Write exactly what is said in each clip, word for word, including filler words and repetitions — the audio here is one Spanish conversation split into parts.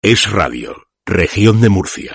Es Radio, Región de Murcia.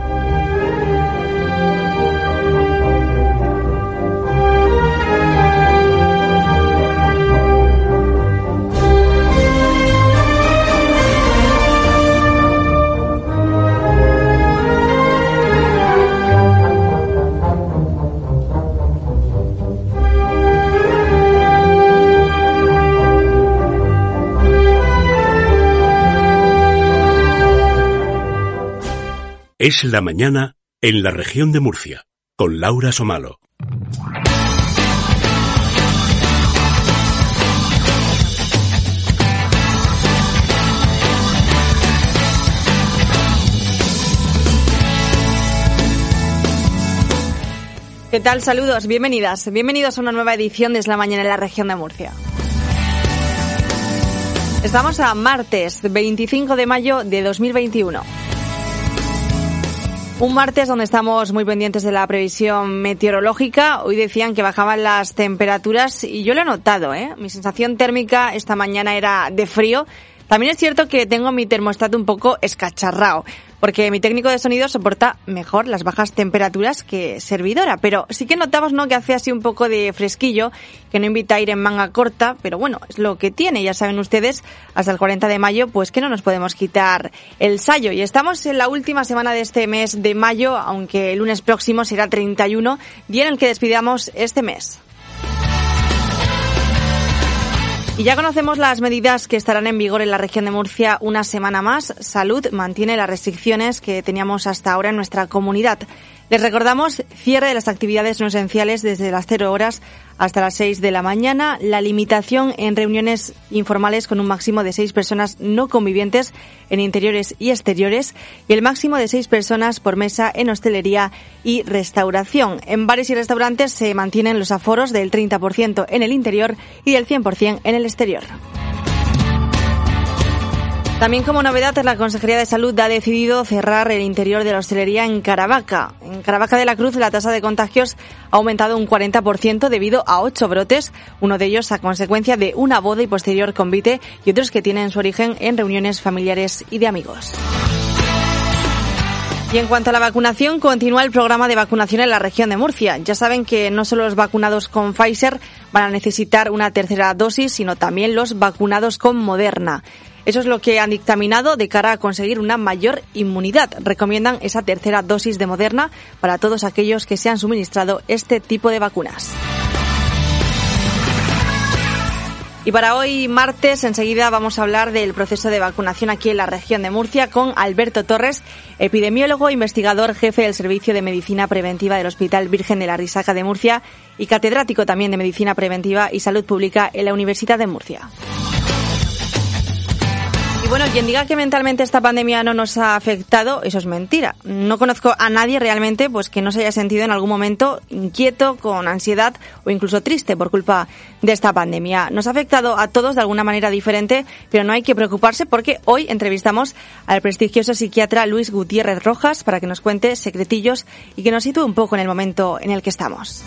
Es la mañana en la Región de Murcia, con Laura Somalo. ¿Qué tal? Saludos, bienvenidas, bienvenidos a una nueva edición de Es la mañana en la Región de Murcia. Estamos a martes veinticinco de mayo de dos mil veintiuno. Un martes donde estamos muy pendientes de la previsión meteorológica. Hoy decían que bajaban las temperaturas y yo lo he notado, ¿eh? Mi sensación térmica esta mañana era de frío. También es cierto que tengo mi termostato un poco escacharrao, porque mi técnico de sonido soporta mejor las bajas temperaturas que servidora, pero sí que notamos, ¿no?, que hace así un poco de fresquillo, que no invita a ir en manga corta, pero bueno, es lo que tiene, ya saben ustedes, hasta el cuarenta de mayo, pues que no nos podemos quitar el sayo. Y estamos en la última semana de este mes de mayo, aunque el lunes próximo será treinta y uno, día en el que despidamos este mes. Y ya conocemos las medidas que estarán en vigor en la región de Murcia una semana más. Salud mantiene las restricciones que teníamos hasta ahora en nuestra comunidad. Les recordamos cierre de las actividades no esenciales desde las cero horas hasta las seis de la mañana, la limitación en reuniones informales con un máximo de seis personas no convivientes en interiores y exteriores y el máximo de seis personas por mesa en hostelería y restauración. En bares y restaurantes se mantienen los aforos del treinta por ciento en el interior y del cien por ciento en el exterior. También como novedad, la Consejería de Salud ha decidido cerrar el interior de la hostelería en Caravaca. En Caravaca de la Cruz la tasa de contagios ha aumentado un cuarenta por ciento debido a ocho brotes, uno de ellos a consecuencia de una boda y posterior convite y otros que tienen su origen en reuniones familiares y de amigos. Y en cuanto a la vacunación, continúa el programa de vacunación en la región de Murcia. Ya saben que no solo los vacunados con Pfizer van a necesitar una tercera dosis, sino también los vacunados con Moderna. Eso es lo que han dictaminado de cara a conseguir una mayor inmunidad. Recomiendan esa tercera dosis de Moderna para todos aquellos que se han suministrado este tipo de vacunas. Y para hoy, martes, enseguida vamos a hablar del proceso de vacunación aquí en la región de Murcia con Alberto Torres, epidemiólogo, investigador, jefe del Servicio de Medicina Preventiva del Hospital Virgen de la Risaca de Murcia y catedrático también de Medicina Preventiva y Salud Pública en la Universidad de Murcia. Y bueno, quien diga que mentalmente esta pandemia no nos ha afectado, eso es mentira. No conozco a nadie realmente pues que no se haya sentido en algún momento inquieto, con ansiedad o incluso triste por culpa de esta pandemia. Nos ha afectado a todos de alguna manera diferente, pero no hay que preocuparse porque hoy entrevistamos al prestigioso psiquiatra Luis Gutiérrez Rojas para que nos cuente secretillos y que nos sitúe un poco en el momento en el que estamos.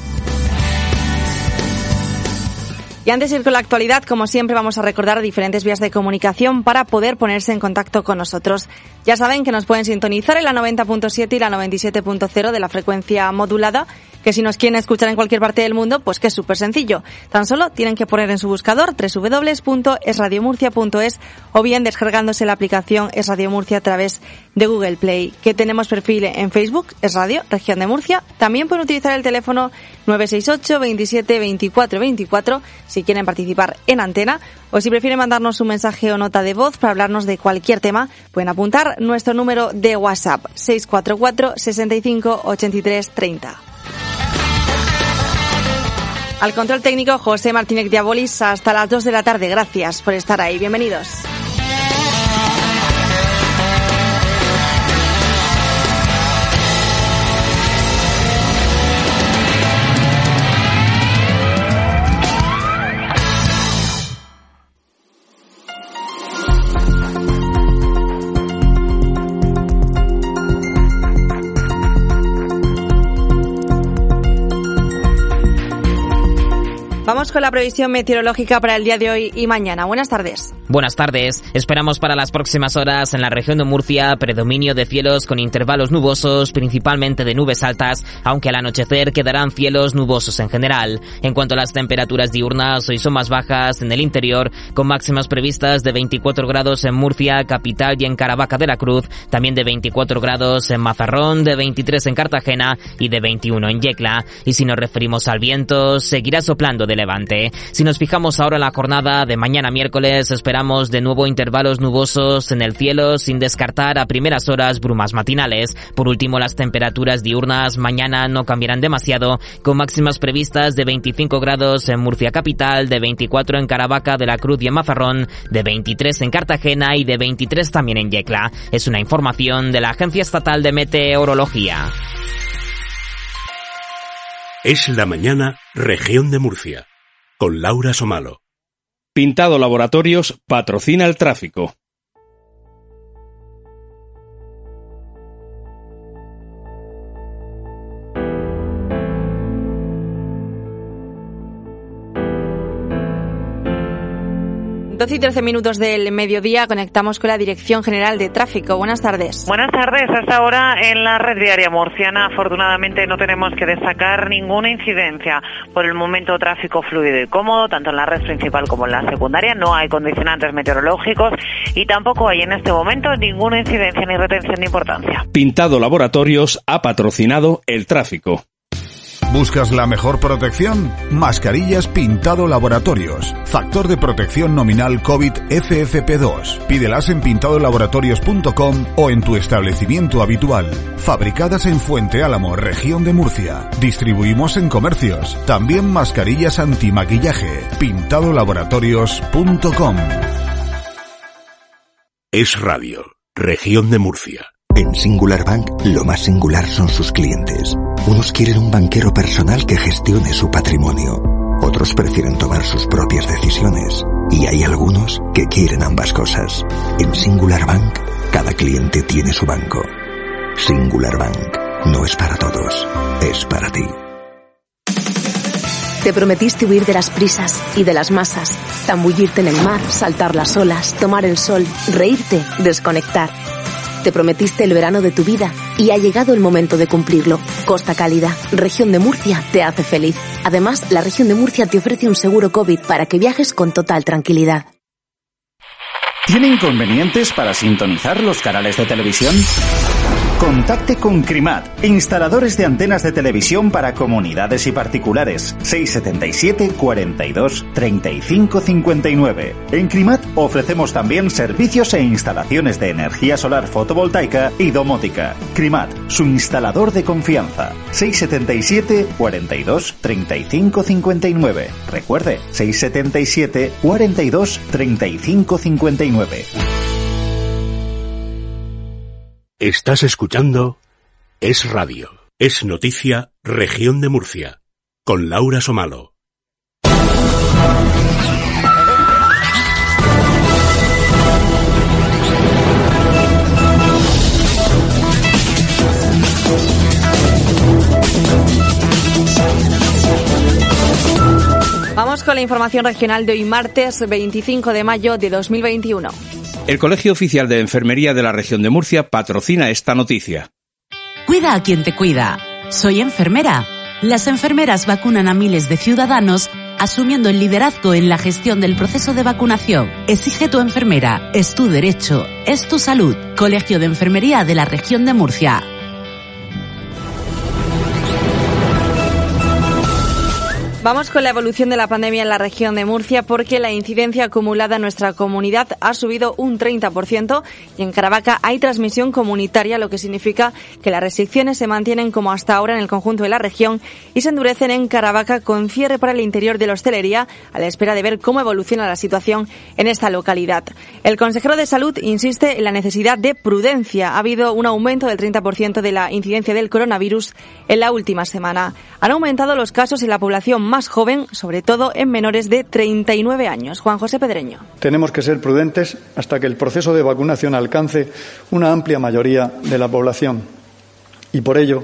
Y antes de ir con la actualidad, como siempre, vamos a recordar diferentes vías de comunicación para poder ponerse en contacto con nosotros. Ya saben que nos pueden sintonizar en la noventa punto siete y la noventa y siete punto cero de la frecuencia modulada, que si nos quieren escuchar en cualquier parte del mundo, pues que es súper sencillo. Tan solo tienen que poner en su buscador doble u doble u doble u punto es radio murcia punto es o bien descargándose la aplicación Es Radio Murcia a través de Google Play. Que tenemos perfil en Facebook, Es Radio, Región de Murcia. También pueden utilizar el teléfono nueve seis ocho, veintisiete, veinticuatro, veinticuatro si quieren participar en antena, o si prefieren mandarnos un mensaje o nota de voz para hablarnos de cualquier tema, pueden apuntar nuestro número de WhatsApp seis cuatro cuatro, sesenta y cinco, ochenta y tres, treinta. Al control técnico, José Martínez Diabolis, hasta las dos de la tarde. Gracias por estar ahí. Bienvenidos. Vamos con la previsión meteorológica para el día de hoy y mañana. Buenas tardes. Buenas tardes. Esperamos para las próximas horas en la región de Murcia predominio de cielos con intervalos nubosos, principalmente de nubes altas, aunque al anochecer quedarán cielos nubosos en general. En cuanto a las temperaturas diurnas, hoy son más bajas en el interior, con máximas previstas de veinticuatro grados en Murcia, capital, y en Caravaca de la Cruz, también de veinticuatro grados en Mazarrón, de veintitrés en Cartagena y de veintiuno en Yecla. Y si nos referimos al viento, seguirá soplando de levante. Si nos fijamos ahora en la jornada de mañana miércoles, esperamos de nuevo intervalos nubosos en el cielo, sin descartar a primeras horas brumas matinales. Por último, las temperaturas diurnas mañana no cambiarán demasiado, con máximas previstas de veinticinco grados en Murcia capital, de veinticuatro en Caravaca de la Cruz y en Mazarrón, de veintitrés en Cartagena y de veintitrés también en Yecla. Es una información de la Agencia Estatal de Meteorología. Es la mañana, región de Murcia, con Laura Somalo. Pintado Laboratorios patrocina el tráfico. doce y trece minutos del mediodía, conectamos con la Dirección General de Tráfico. Buenas tardes. Buenas tardes. Hasta ahora en la red viaria murciana, afortunadamente no tenemos que destacar ninguna incidencia. Por el momento, tráfico fluido y cómodo, tanto en la red principal como en la secundaria. No hay condicionantes meteorológicos y tampoco hay en este momento ninguna incidencia ni retención de importancia. Pintado Laboratorios ha patrocinado el tráfico. ¿Buscas la mejor protección? Mascarillas Pintado Laboratorios. Factor de protección nominal COVID F F P dos. Pídelas en pintado laboratorios punto com o en tu establecimiento habitual. Fabricadas en Fuente Álamo, región de Murcia. Distribuimos en comercios. También mascarillas antimaquillaje. pintado laboratorios punto com. Es Radio, región de Murcia. En Singular Bank, lo más singular son sus clientes. Unos quieren un banquero personal que gestione su patrimonio. Otros prefieren tomar sus propias decisiones. Y hay algunos que quieren ambas cosas. En Singular Bank, cada cliente tiene su banco. Singular Bank no es para todos, es para ti. Te prometiste huir de las prisas y de las masas, zambullirte en el mar, saltar las olas, tomar el sol, reírte, desconectar. Te prometiste el verano de tu vida y ha llegado el momento de cumplirlo. Costa Cálida, región de Murcia, te hace feliz. Además, la región de Murcia te ofrece un seguro COVID para que viajes con total tranquilidad. ¿Tiene inconvenientes para sintonizar los canales de televisión? Contacte con Crimat, instaladores de antenas de televisión para comunidades y particulares. seis siete siete, cuarenta y dos, treinta y cinco cincuenta y nueve. En Crimat ofrecemos también servicios e instalaciones de energía solar fotovoltaica y domótica. Crimat, su instalador de confianza. seis siete siete, cuarenta y dos, treinta y cinco cincuenta y nueve. Recuerde, seis siete siete, cuarenta y dos, treinta y cinco cincuenta y nueve. Estás escuchando Es Radio, es noticia, región de Murcia, con Laura Somalo. Vamos con la información regional de hoy martes veinticinco de mayo de dos mil veintiuno. El Colegio Oficial de Enfermería de la Región de Murcia patrocina esta noticia. Cuida a quien te cuida. Soy enfermera. Las enfermeras vacunan a miles de ciudadanos asumiendo el liderazgo en la gestión del proceso de vacunación. Exige tu enfermera. Es tu derecho. Es tu salud. Colegio de Enfermería de la Región de Murcia. Vamos con la evolución de la pandemia en la región de Murcia porque la incidencia acumulada en nuestra comunidad ha subido un treinta por ciento y en Caravaca hay transmisión comunitaria, lo que significa que las restricciones se mantienen como hasta ahora en el conjunto de la región y se endurecen en Caravaca con cierre para el interior de la hostelería a la espera de ver cómo evoluciona la situación en esta localidad. El consejero de Salud insiste en la necesidad de prudencia. Ha habido un aumento del treinta por ciento de la incidencia del coronavirus en la última semana. Han aumentado los casos en la población más joven, sobre todo en menores de treinta y nueve años. Juan José Pedreño. Tenemos que ser prudentes hasta que el proceso de vacunación alcance una amplia mayoría de la población. Y por ello,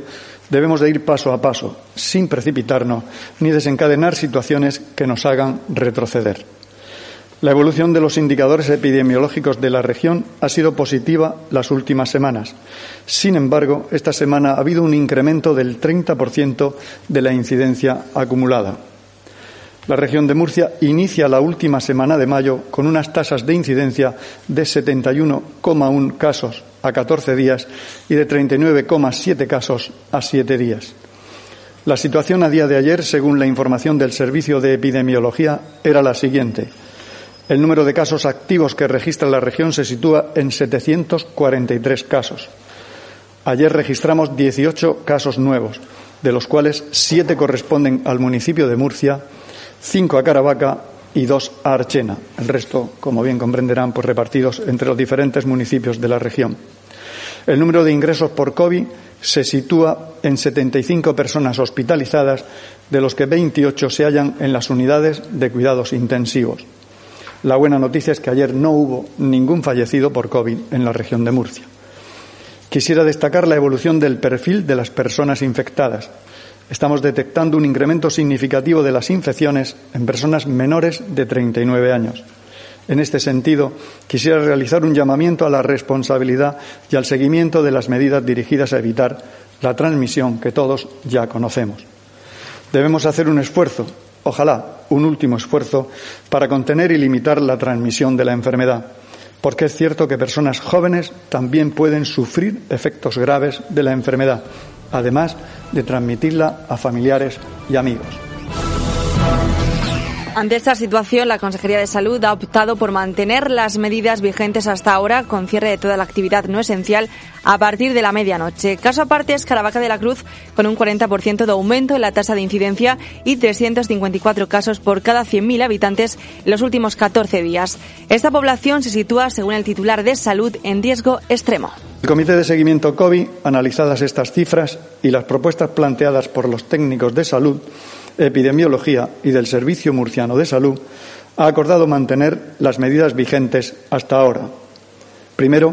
Debemos de ir paso a paso, sin precipitarnos ni desencadenar situaciones que nos hagan retroceder. La evolución de los indicadores epidemiológicos de la región ha sido positiva las últimas semanas. Sin embargo, esta semana ha habido un incremento del treinta por ciento de la incidencia acumulada. La región de Murcia inicia la última semana de mayo con unas tasas de incidencia de setenta y uno coma uno casos a catorce días y de treinta y nueve coma siete casos a siete días. La situación a día de ayer, según la información del Servicio de Epidemiología, era la siguiente. El número de casos activos que registra la región se sitúa en setecientos cuarenta y tres casos. Ayer registramos dieciocho casos nuevos, de los cuales siete corresponden al municipio de Murcia, cinco a Caravaca y dos a Archena. El resto, como bien comprenderán, pues repartidos entre los diferentes municipios de la región. El número de ingresos por COVID se sitúa en setenta y cinco personas hospitalizadas, de los que veintiocho se hallan en las unidades de cuidados intensivos. La buena noticia es que ayer no hubo ningún fallecido por COVID en la región de Murcia. Quisiera destacar la evolución del perfil de las personas infectadas. Estamos detectando un incremento significativo de las infecciones en personas menores de treinta y nueve años. En este sentido, quisiera realizar un llamamiento a la responsabilidad y al seguimiento de las medidas dirigidas a evitar la transmisión que todos ya conocemos. Debemos hacer un esfuerzo, ojalá un último esfuerzo, para contener y limitar la transmisión de la enfermedad, porque es cierto que personas jóvenes también pueden sufrir efectos graves de la enfermedad, además de transmitirla a familiares y amigos. Ante esta situación, la Consejería de Salud ha optado por mantener las medidas vigentes hasta ahora, con cierre de toda la actividad no esencial a partir de la medianoche. Caso aparte es Caravaca de la Cruz, con un cuarenta por ciento de aumento en la tasa de incidencia y trescientos cincuenta y cuatro casos por cada cien mil habitantes en los últimos catorce días. Esta población se sitúa, según el titular de Salud, en riesgo extremo. El Comité de Seguimiento COVID, analizadas estas cifras y las propuestas planteadas por los técnicos de salud, epidemiología y del Servicio Murciano de Salud, ha acordado mantener las medidas vigentes hasta ahora. Primero,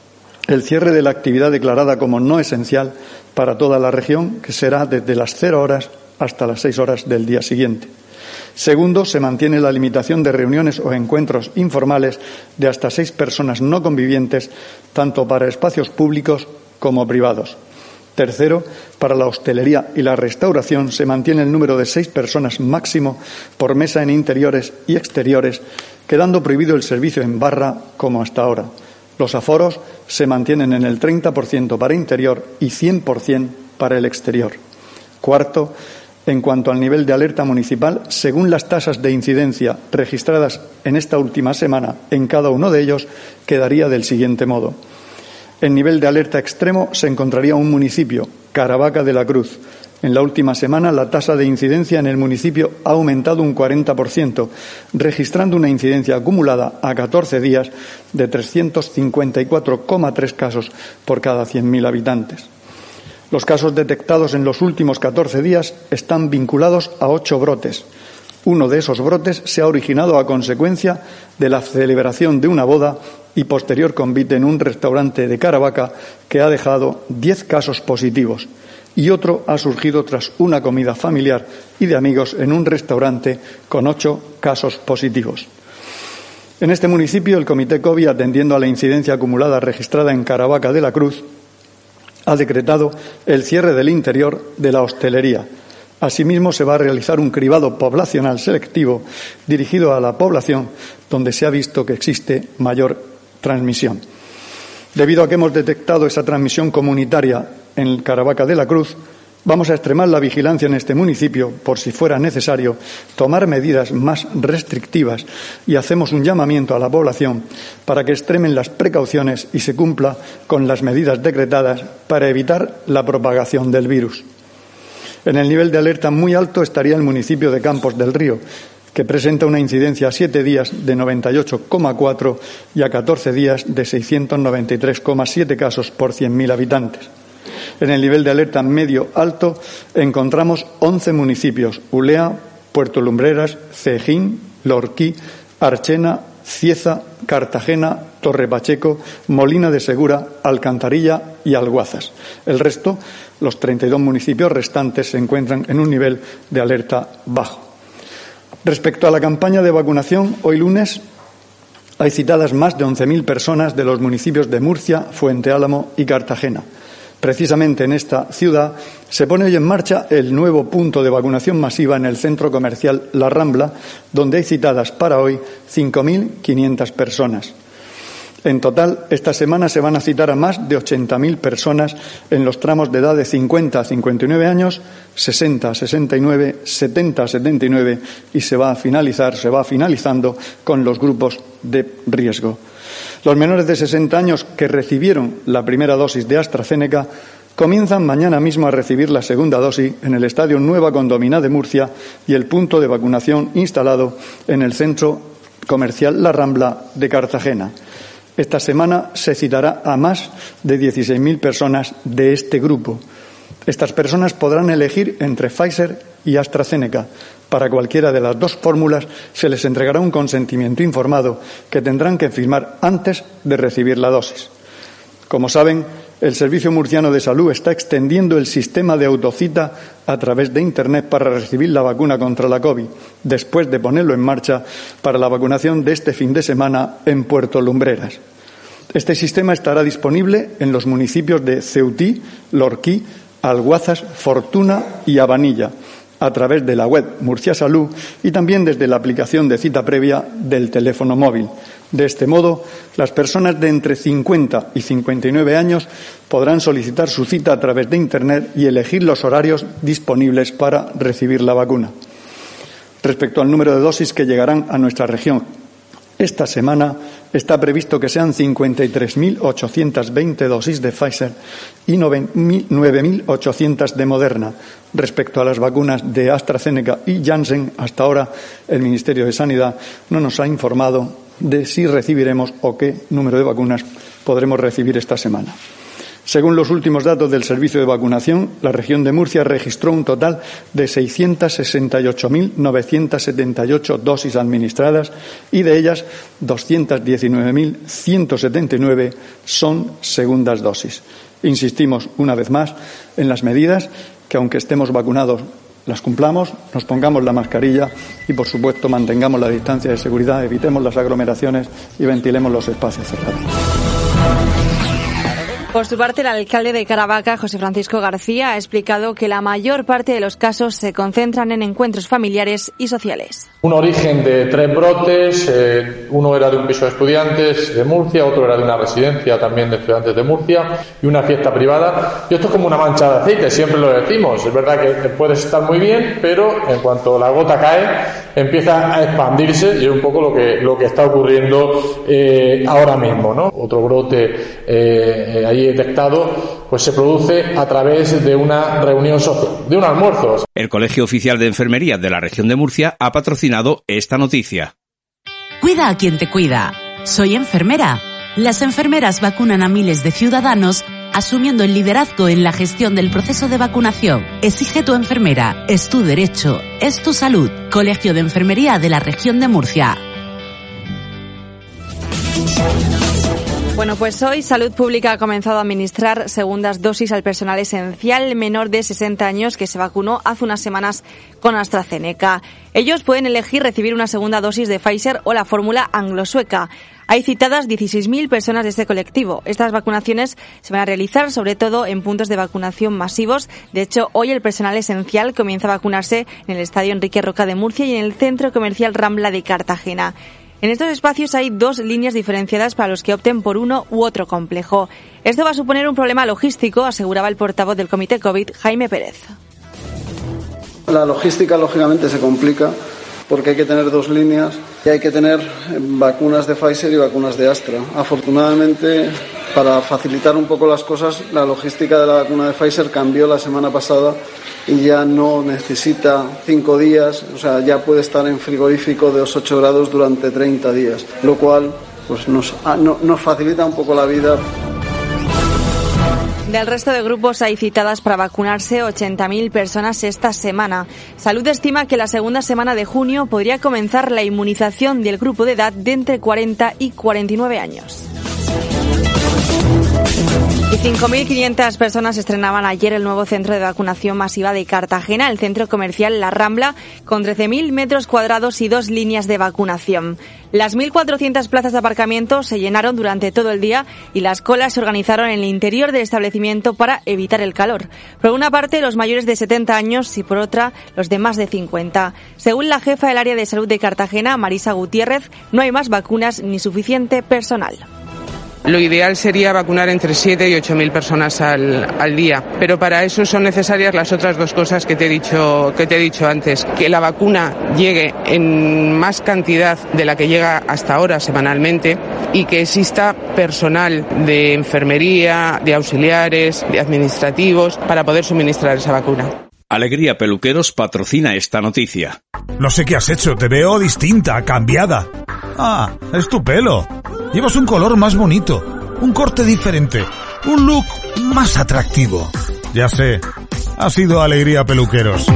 el cierre de la actividad declarada como no esencial para toda la región, que será desde las cero horas hasta las seis horas del día siguiente. Segundo, se mantiene la limitación de reuniones o encuentros informales de hasta seis personas no convivientes, tanto para espacios públicos como privados. Tercero, para la hostelería y la restauración se mantiene el número de seis personas máximo por mesa en interiores y exteriores, quedando prohibido el servicio en barra como hasta ahora. Los aforos se mantienen en el treinta por ciento para interior y cien por ciento para el exterior. Cuarto, en cuanto al nivel de alerta municipal, según las tasas de incidencia registradas en esta última semana en cada uno de ellos, quedaría del siguiente modo. En nivel de alerta extremo se encontraría un municipio, Caravaca de la Cruz. En la última semana la tasa de incidencia en el municipio ha aumentado un cuarenta por ciento, registrando una incidencia acumulada a catorce días de trescientos cincuenta y cuatro coma tres casos por cada cien mil habitantes. Los casos detectados en los últimos catorce días están vinculados a ocho brotes. Uno de esos brotes se ha originado a consecuencia de la celebración de una boda y posterior convite en un restaurante de Caravaca que ha dejado diez casos positivos, y otro ha surgido tras una comida familiar y de amigos en un restaurante con ocho casos positivos. En este municipio, el Comité COVID, atendiendo a la incidencia acumulada registrada en Caravaca de la Cruz, ha decretado el cierre del interior de la hostelería. Asimismo, se va a realizar un cribado poblacional selectivo dirigido a la población donde se ha visto que existe mayor transmisión. Debido a que hemos detectado esa transmisión comunitaria en Caravaca de la Cruz, vamos a extremar la vigilancia en este municipio por si fuera necesario tomar medidas más restrictivas, y hacemos un llamamiento a la población para que extremen las precauciones y se cumpla con las medidas decretadas para evitar la propagación del virus. En el nivel de alerta muy alto estaría el municipio de Campos del Río, que presenta una incidencia a siete días de noventa y ocho coma cuatro y a catorce días de seiscientos noventa y tres coma siete casos por cien mil habitantes. En el nivel de alerta medio-alto encontramos once municipios: Ulea, Puerto Lumbreras, Cejín, Lorquí, Archena, Cieza, Cartagena, Torre Pacheco, Molina de Segura, Alcantarilla y Alguazas. El resto, los treinta y dos municipios restantes, se encuentran en un nivel de alerta bajo. Respecto a la campaña de vacunación, hoy lunes hay citadas más de once mil personas de los municipios de Murcia, Fuente Álamo y Cartagena. Precisamente en esta ciudad se pone hoy en marcha el nuevo punto de vacunación masiva en el centro comercial La Rambla, donde hay citadas para hoy cinco mil quinientas personas. En total, esta semana se van a citar a más de ochenta mil personas en los tramos de edad de cincuenta a cincuenta y nueve años, sesenta a sesenta y nueve, setenta a setenta y nueve y se va a finalizar, se va finalizando con los grupos de riesgo. Los menores de sesenta años que recibieron la primera dosis de AstraZeneca comienzan mañana mismo a recibir la segunda dosis en el Estadio Nueva Condomina de Murcia y el punto de vacunación instalado en el centro comercial La Rambla de Cartagena. Esta semana se citará a más de dieciséis mil personas de este grupo. Estas personas podrán elegir entre Pfizer y AstraZeneca. Para cualquiera de las dos fórmulas se les entregará un consentimiento informado que tendrán que firmar antes de recibir la dosis. Como saben, el Servicio Murciano de Salud está extendiendo el sistema de autocita a través de Internet para recibir la vacuna contra la COVID, después de ponerlo en marcha para la vacunación de este fin de semana en Puerto Lumbreras. Este sistema estará disponible en los municipios de Ceutí, Lorquí, Alguazas, Fortuna y Habanilla, a través de la web Murcia Salud y también desde la aplicación de cita previa del teléfono móvil. De este modo, las personas de entre cincuenta y cincuenta y nueve años podrán solicitar su cita a través de Internet y elegir los horarios disponibles para recibir la vacuna. Respecto al número de dosis que llegarán a nuestra región, esta semana está previsto que sean cincuenta y tres mil ochocientas veinte dosis de Pfizer y nueve mil ochocientas de Moderna. Respecto a las vacunas de AstraZeneca y Janssen, hasta ahora el Ministerio de Sanidad no nos ha informado de si recibiremos o qué número de vacunas podremos recibir esta semana. Según los últimos datos del servicio de vacunación, la región de Murcia registró un total de seiscientas sesenta y ocho mil novecientas setenta y ocho dosis administradas y de ellas doscientas diecinueve mil ciento setenta y nueve son segundas dosis. Insistimos una vez más en las medidas que, aunque estemos vacunados, las cumplamos, nos pongamos la mascarilla y, por supuesto, mantengamos la distancia de seguridad, evitemos las aglomeraciones y ventilemos los espacios cerrados. Por su parte, el alcalde de Caravaca, José Francisco García, ha explicado que la mayor parte de los casos se concentran en encuentros familiares y sociales. Un origen de tres brotes, eh, uno era de un piso de estudiantes de Murcia, otro era de una residencia también de estudiantes de Murcia y una fiesta privada. Y esto es como una mancha de aceite, siempre lo decimos. Es verdad que puedes estar muy bien, pero en cuanto la gota cae, empieza a expandirse y es un poco lo que, lo que está ocurriendo eh, ahora mismo, ¿no? Otro brote eh, ahí detectado, pues se produce a través de una reunión social, de un almuerzo. El Colegio Oficial de Enfermería de la región de Murcia ha patrocinado esta noticia. Cuida a quien te cuida. Soy enfermera. Las enfermeras vacunan a miles de ciudadanos asumiendo el liderazgo en la gestión del proceso de vacunación. Exige tu enfermera. Es tu derecho. Es tu salud. Colegio de Enfermería de la región de Murcia. Bueno, pues hoy Salud Pública ha comenzado a administrar segundas dosis al personal esencial menor de sesenta años que se vacunó hace unas semanas con AstraZeneca. Ellos pueden elegir recibir una segunda dosis de Pfizer o la fórmula anglo-sueca. Hay citadas dieciséis mil personas de este colectivo. Estas vacunaciones se van a realizar sobre todo en puntos de vacunación masivos. De hecho, hoy el personal esencial comienza a vacunarse en el Estadio Enrique Roca de Murcia y en el Centro Comercial Rambla de Cartagena. En estos espacios hay dos líneas diferenciadas para los que opten por uno u otro complejo. Esto va a suponer un problema logístico, aseguraba el portavoz del Comité COVID, Jaime Pérez. La logística, lógicamente, se complica porque hay que tener dos líneas y hay que tener vacunas de Pfizer y vacunas de Astra. Afortunadamente, para facilitar un poco las cosas, la logística de la vacuna de Pfizer cambió la semana pasada y ya no necesita cinco días, o sea, ya puede estar en frigorífico de los ocho grados durante treinta días, lo cual pues nos, nos facilita un poco la vida. Del resto de grupos hay citadas para vacunarse ochenta mil personas esta semana. Salud estima que la segunda semana de junio podría comenzar la inmunización del grupo de edad de entre cuarenta y cuarenta y nueve años. Y cinco mil quinientas personas estrenaban ayer el nuevo centro de vacunación masiva de Cartagena, el centro comercial La Rambla, con trece mil metros cuadrados y dos líneas de vacunación. Las mil cuatrocientas plazas de aparcamiento se llenaron durante todo el día y las colas se organizaron en el interior del establecimiento para evitar el calor. Por una parte, los mayores de setenta años y por otra, los de más de cincuenta. Según la jefa del área de salud de Cartagena, Marisa Gutiérrez, no hay más vacunas ni suficiente personal. Lo ideal sería vacunar entre siete y ocho mil personas al, al día, pero para eso son necesarias las otras dos cosas que te he dicho que te he dicho antes, que la vacuna llegue en más cantidad de la que llega hasta ahora semanalmente y que exista personal de enfermería, de auxiliares, de administrativos para poder suministrar esa vacuna. Alegría Peluqueros patrocina esta noticia. No sé qué has hecho, te veo distinta, cambiada. Ah, es tu pelo. Llevas un color más bonito, un corte diferente, un look más atractivo. Ya sé, ha sido Alegría Peluqueros.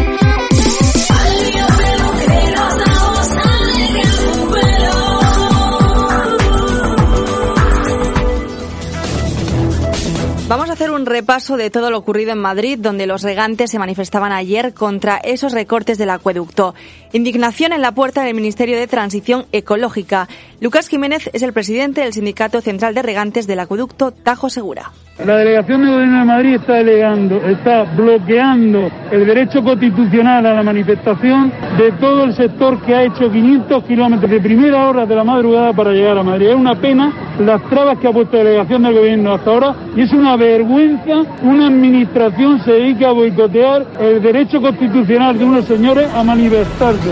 Vamos a hacer un repaso de todo lo ocurrido en Madrid, donde los regantes se manifestaban ayer contra esos recortes del acueducto. Indignación en la puerta del Ministerio de Transición Ecológica. Lucas Jiménez es el presidente del Sindicato Central de Regantes del Acueducto Tajo Segura. La delegación de Gobierno de Madrid está delegando, está bloqueando el derecho constitucional a la manifestación de todo el sector que ha hecho quinientos kilómetros de primera hora de la madrugada para llegar a Madrid. Es una pena las trabas que ha puesto la delegación del Gobierno hasta ahora y es una vergüenza una administración se dedique a boicotear el derecho constitucional de unos señores a manifestarse.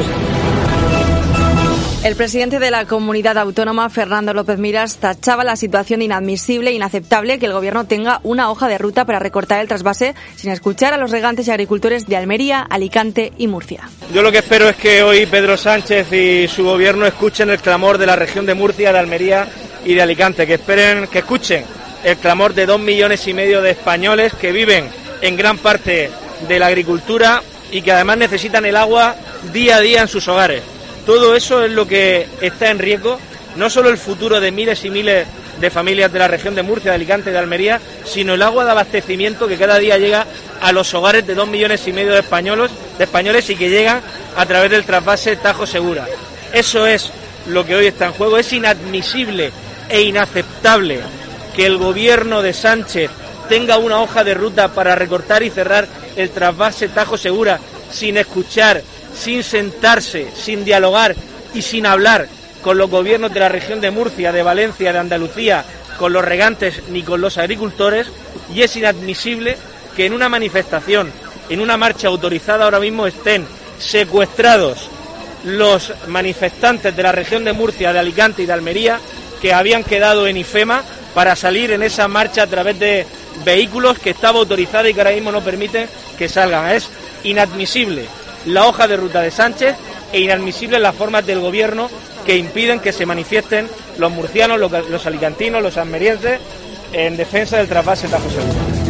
El presidente de la comunidad autónoma, Fernando López Miras, tachaba la situación de inadmisible e inaceptable que el Gobierno tenga una hoja de ruta para recortar el trasvase sin escuchar a los regantes y agricultores de Almería, Alicante y Murcia. Yo lo que espero es que hoy Pedro Sánchez y su Gobierno escuchen el clamor de la región de Murcia, de Almería y de Alicante, que esperen, que escuchen el clamor de dos millones y medio de españoles que viven en gran parte de la agricultura y que además necesitan el agua día a día en sus hogares. Todo eso es lo que está en riesgo, no solo el futuro de miles y miles de familias de la región de Murcia, de Alicante y de Almería, sino el agua de abastecimiento que cada día llega a los hogares de dos millones y medio de españoles, de españoles y que llegan a través del trasvase Tajo Segura. Eso es lo que hoy está en juego. Es inadmisible e inaceptable que el Gobierno de Sánchez tenga una hoja de ruta para recortar y cerrar el trasvase Tajo Segura sin escuchar, sin sentarse, sin dialogar y sin hablar con los gobiernos de la región de Murcia, de Valencia, de Andalucía, con los regantes ni con los agricultores, y es inadmisible que en una manifestación, en una marcha autorizada ahora mismo estén secuestrados los manifestantes de la región de Murcia, de Alicante y de Almería que habían quedado en IFEMA para salir en esa marcha a través de vehículos que estaba autorizada y que ahora mismo no permite que salgan. Es inadmisible la hoja de ruta de Sánchez e inadmisibles las formas del Gobierno que impiden que se manifiesten los murcianos, los, los alicantinos, los almerienses en defensa del trasvase Tajo Segura.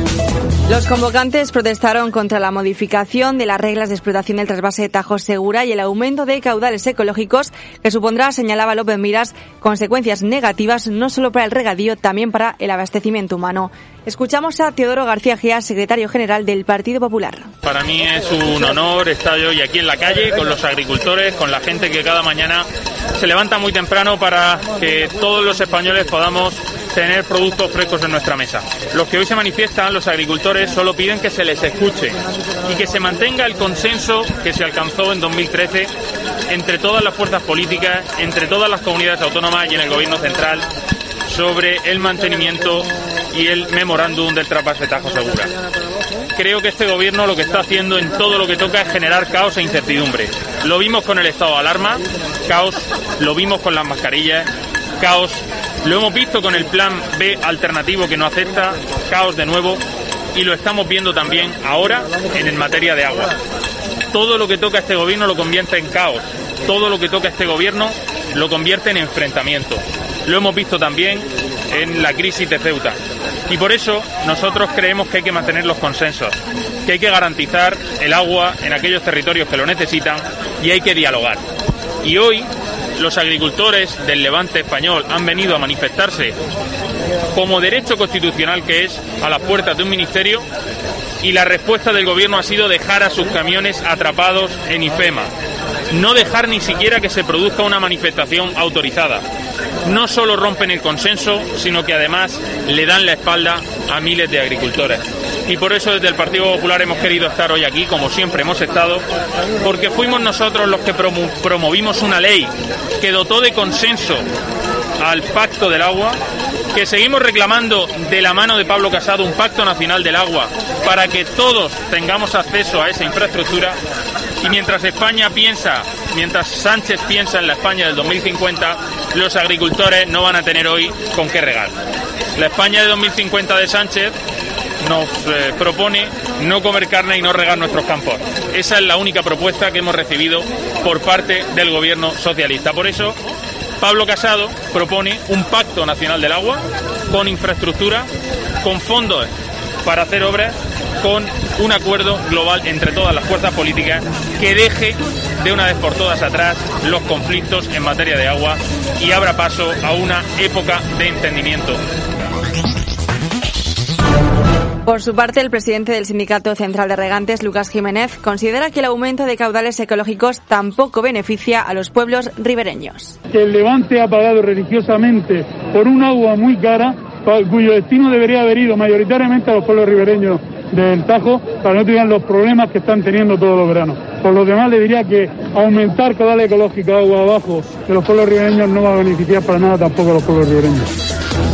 Los convocantes protestaron contra la modificación de las reglas de explotación del trasvase Tajo Segura y el aumento de caudales ecológicos que supondrá, señalaba López Miras, consecuencias negativas no solo para el regadío, también para el abastecimiento humano. Escuchamos a Teodoro García Gea, secretario general del Partido Popular. Para mí es un honor estar hoy aquí en la calle con los agricultores, con la gente que cada mañana se levanta muy temprano para que todos los españoles podamos tener productos frescos en nuestra mesa. Los que hoy se manifiestan, los agricultores, solo piden que se les escuche y que se mantenga el consenso que se alcanzó en dos mil trece entre todas las fuerzas políticas, entre todas las comunidades autónomas y en el Gobierno central sobre el mantenimiento y el memorándum del trasvase Tajo Segura. Creo que este Gobierno lo que está haciendo en todo lo que toca es generar caos e incertidumbre. Lo vimos con el estado de alarma, caos, lo vimos con las mascarillas, caos, lo hemos visto con el plan B alternativo que no acepta, caos de nuevo, y lo estamos viendo también ahora en materia de agua. Todo lo que toca a este Gobierno lo convierte en caos, todo lo que toca a este Gobierno lo convierte en enfrentamiento. Lo hemos visto también en la crisis de Ceuta. Y por eso nosotros creemos que hay que mantener los consensos, que hay que garantizar el agua en aquellos territorios que lo necesitan y hay que dialogar. Y hoy los agricultores del Levante español han venido a manifestarse como derecho constitucional que es a las puertas de un ministerio, y la respuesta del gobierno ha sido dejar a sus camiones atrapados en IFEMA, no dejar ni siquiera que se produzca una manifestación autorizada. No solo rompen el consenso, sino que además le dan la espalda a miles de agricultores. Y por eso desde el Partido Popular hemos querido estar hoy aquí, como siempre hemos estado, porque fuimos nosotros los que promo- promovimos una ley que dotó de consenso al Pacto del Agua, que seguimos reclamando de la mano de Pablo Casado un Pacto Nacional del Agua para que todos tengamos acceso a esa infraestructura. Y mientras España piensa, mientras Sánchez piensa en la España del dos mil cincuenta, los agricultores no van a tener hoy con qué regar. La España de dos mil cincuenta de Sánchez nos eh, propone no comer carne y no regar nuestros campos. Esa es la única propuesta que hemos recibido por parte del gobierno socialista. Por eso, Pablo Casado propone un Pacto Nacional del Agua con infraestructura, con fondos para hacer obras, con un acuerdo global entre todas las fuerzas políticas que deje de una vez por todas atrás los conflictos en materia de agua y abra paso a una época de entendimiento. Por su parte, el presidente del Sindicato Central de Regantes, Lucas Jiménez, considera que el aumento de caudales ecológicos tampoco beneficia a los pueblos ribereños. El Levante ha pagado religiosamente por un agua muy cara, cuyo destino debería haber ido mayoritariamente a los pueblos ribereños del Tajo, para que no tuvieran los problemas que están teniendo todos los veranos. Por lo demás, le diría que aumentar caudales ecológicos agua abajo de los pueblos ribereños no va a beneficiar para nada tampoco a los pueblos ribereños.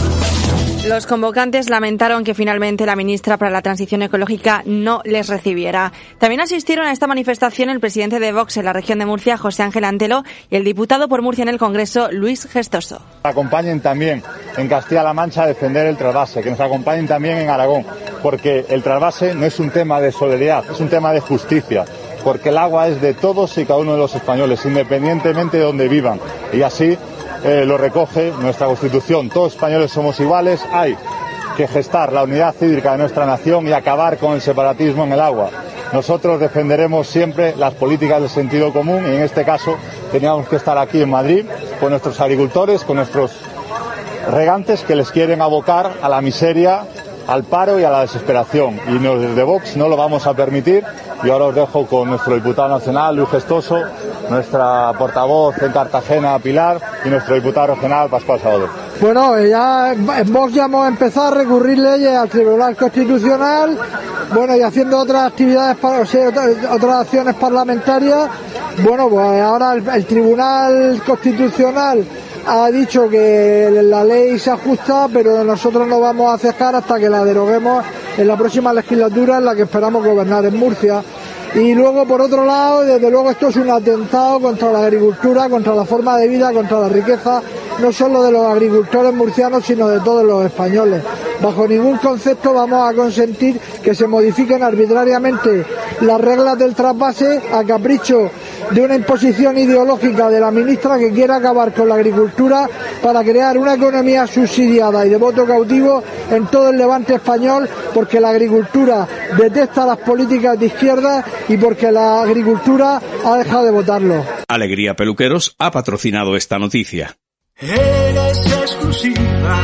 Los convocantes lamentaron que finalmente la ministra para la Transición Ecológica no les recibiera. También asistieron a esta manifestación el presidente de Vox en la región de Murcia, José Ángel Antelo, y el diputado por Murcia en el Congreso, Luis Gestoso. Acompañen también en Castilla-La Mancha a defender el trasvase, que nos acompañen también en Aragón, porque el trasvase no es un tema de solidaridad, es un tema de justicia, porque el agua es de todos y cada uno de los españoles, independientemente de donde vivan, y así Eh, lo recoge nuestra Constitución. Todos españoles somos iguales, hay que gestar la unidad hídrica de nuestra nación y acabar con el separatismo en el agua. Nosotros defenderemos siempre las políticas del sentido común y en este caso teníamos que estar aquí en Madrid con nuestros agricultores, con nuestros regantes que les quieren abocar a la miseria, al paro y a la desesperación. Y nos, desde Vox no lo vamos a permitir. Y ahora os dejo con nuestro diputado nacional, Luis Gestoso, nuestra portavoz en Cartagena, Pilar, y nuestro diputado regional, Pascual Salvador. Bueno, ya en Vox ya hemos empezado a recurrir leyes al Tribunal Constitucional, bueno, y haciendo otras actividades, o sea, otras acciones parlamentarias. Bueno, pues ahora el, el Tribunal Constitucional ha dicho que la ley se ajusta, pero nosotros no vamos a cejar hasta que la deroguemos en la próxima legislatura, en la que esperamos gobernar en Murcia. Y luego, por otro lado, desde luego esto es un atentado contra la agricultura, contra la forma de vida, contra la riqueza, no solo de los agricultores murcianos, sino de todos los españoles. Bajo ningún concepto vamos a consentir que se modifiquen arbitrariamente las reglas del trasvase a capricho de una imposición ideológica de la ministra que quiere acabar con la agricultura para crear una economía subsidiada y de voto cautivo en todo el Levante español, porque la agricultura detesta las políticas de izquierda y porque la agricultura ha dejado de votarlo. Alegría Peluqueros ha patrocinado esta noticia. Eres exclusiva,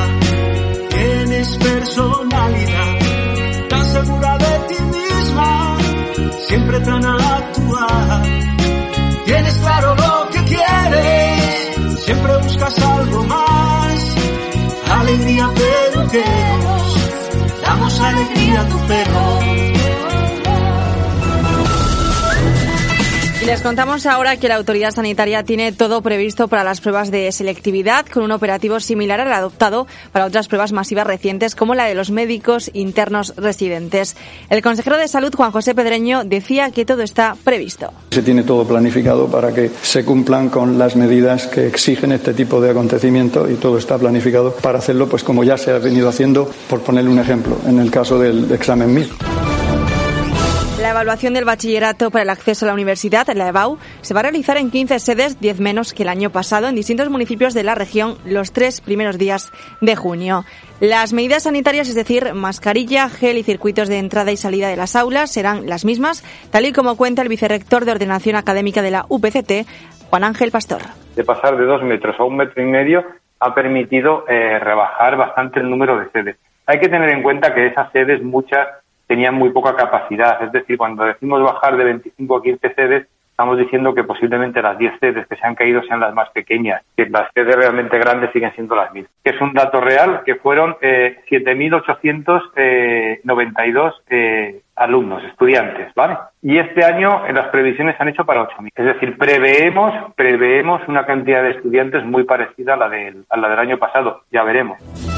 tienes personalidad, tan segura de ti misma, siempre tan actual. Tienes claro lo que quieres, siempre buscas algo más. Alegría Peluqueros, damos alegría a tu pelo. Y les contamos ahora que la autoridad sanitaria tiene todo previsto para las pruebas de selectividad, con un operativo similar al adoptado para otras pruebas masivas recientes, como la de los médicos internos residentes. El consejero de Salud, Juan José Pedreño, decía que todo está previsto. Se tiene todo planificado para que se cumplan con las medidas que exigen este tipo de acontecimiento y todo está planificado para hacerlo, pues como ya se ha venido haciendo, por ponerle un ejemplo, en el caso del examen mismo. La evaluación del bachillerato para el acceso a la universidad, la EBAU, se va a realizar en quince sedes, diez menos que el año pasado, en distintos municipios de la región los tres primeros días de junio. Las medidas sanitarias, es decir, mascarilla, gel y circuitos de entrada y salida de las aulas, serán las mismas, tal y como cuenta el vicerrector de Ordenación Académica de la U P C T, Juan Ángel Pastor. De pasar de dos metros a un metro y medio ha permitido eh, rebajar bastante el número de sedes. Hay que tener en cuenta que esas sedes, muchas, tenían muy poca capacidad. Es decir, cuando decimos bajar de veinticinco a quince sedes, estamos diciendo que posiblemente las diez sedes que se han caído sean las más pequeñas, que las sedes realmente grandes siguen siendo las mismas. Es un dato real que fueron eh, siete mil ochocientos noventa y dos eh, alumnos, estudiantes, ¿vale? Y este año en las previsiones se han hecho para ocho mil. Es decir, preveemos, preveemos una cantidad de estudiantes muy parecida a la del, a la del año pasado. Ya veremos.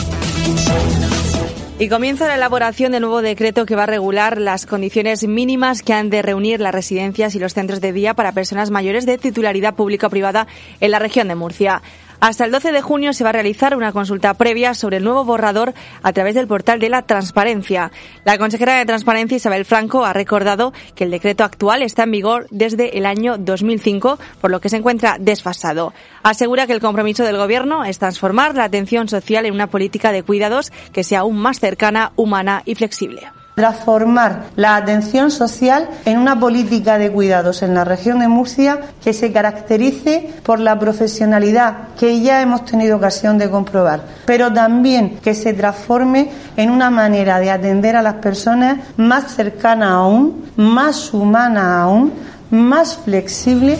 Y comienza la elaboración del nuevo decreto que va a regular las condiciones mínimas que han de reunir las residencias y los centros de día para personas mayores de titularidad pública o privada en la región de Murcia. Hasta el doce de junio se va a realizar una consulta previa sobre el nuevo borrador a través del portal de la Transparencia. La consejera de Transparencia, Isabel Franco, ha recordado que el decreto actual está en vigor desde el año dos mil cinco, por lo que se encuentra desfasado. Asegura que el compromiso del Gobierno es transformar la atención social en una política de cuidados que sea aún más cercana, humana y flexible. Transformar la atención social en una política de cuidados en la región de Murcia que se caracterice por la profesionalidad que ya hemos tenido ocasión de comprobar, pero también que se transforme en una manera de atender a las personas más cercana aún, más humana aún, más flexible.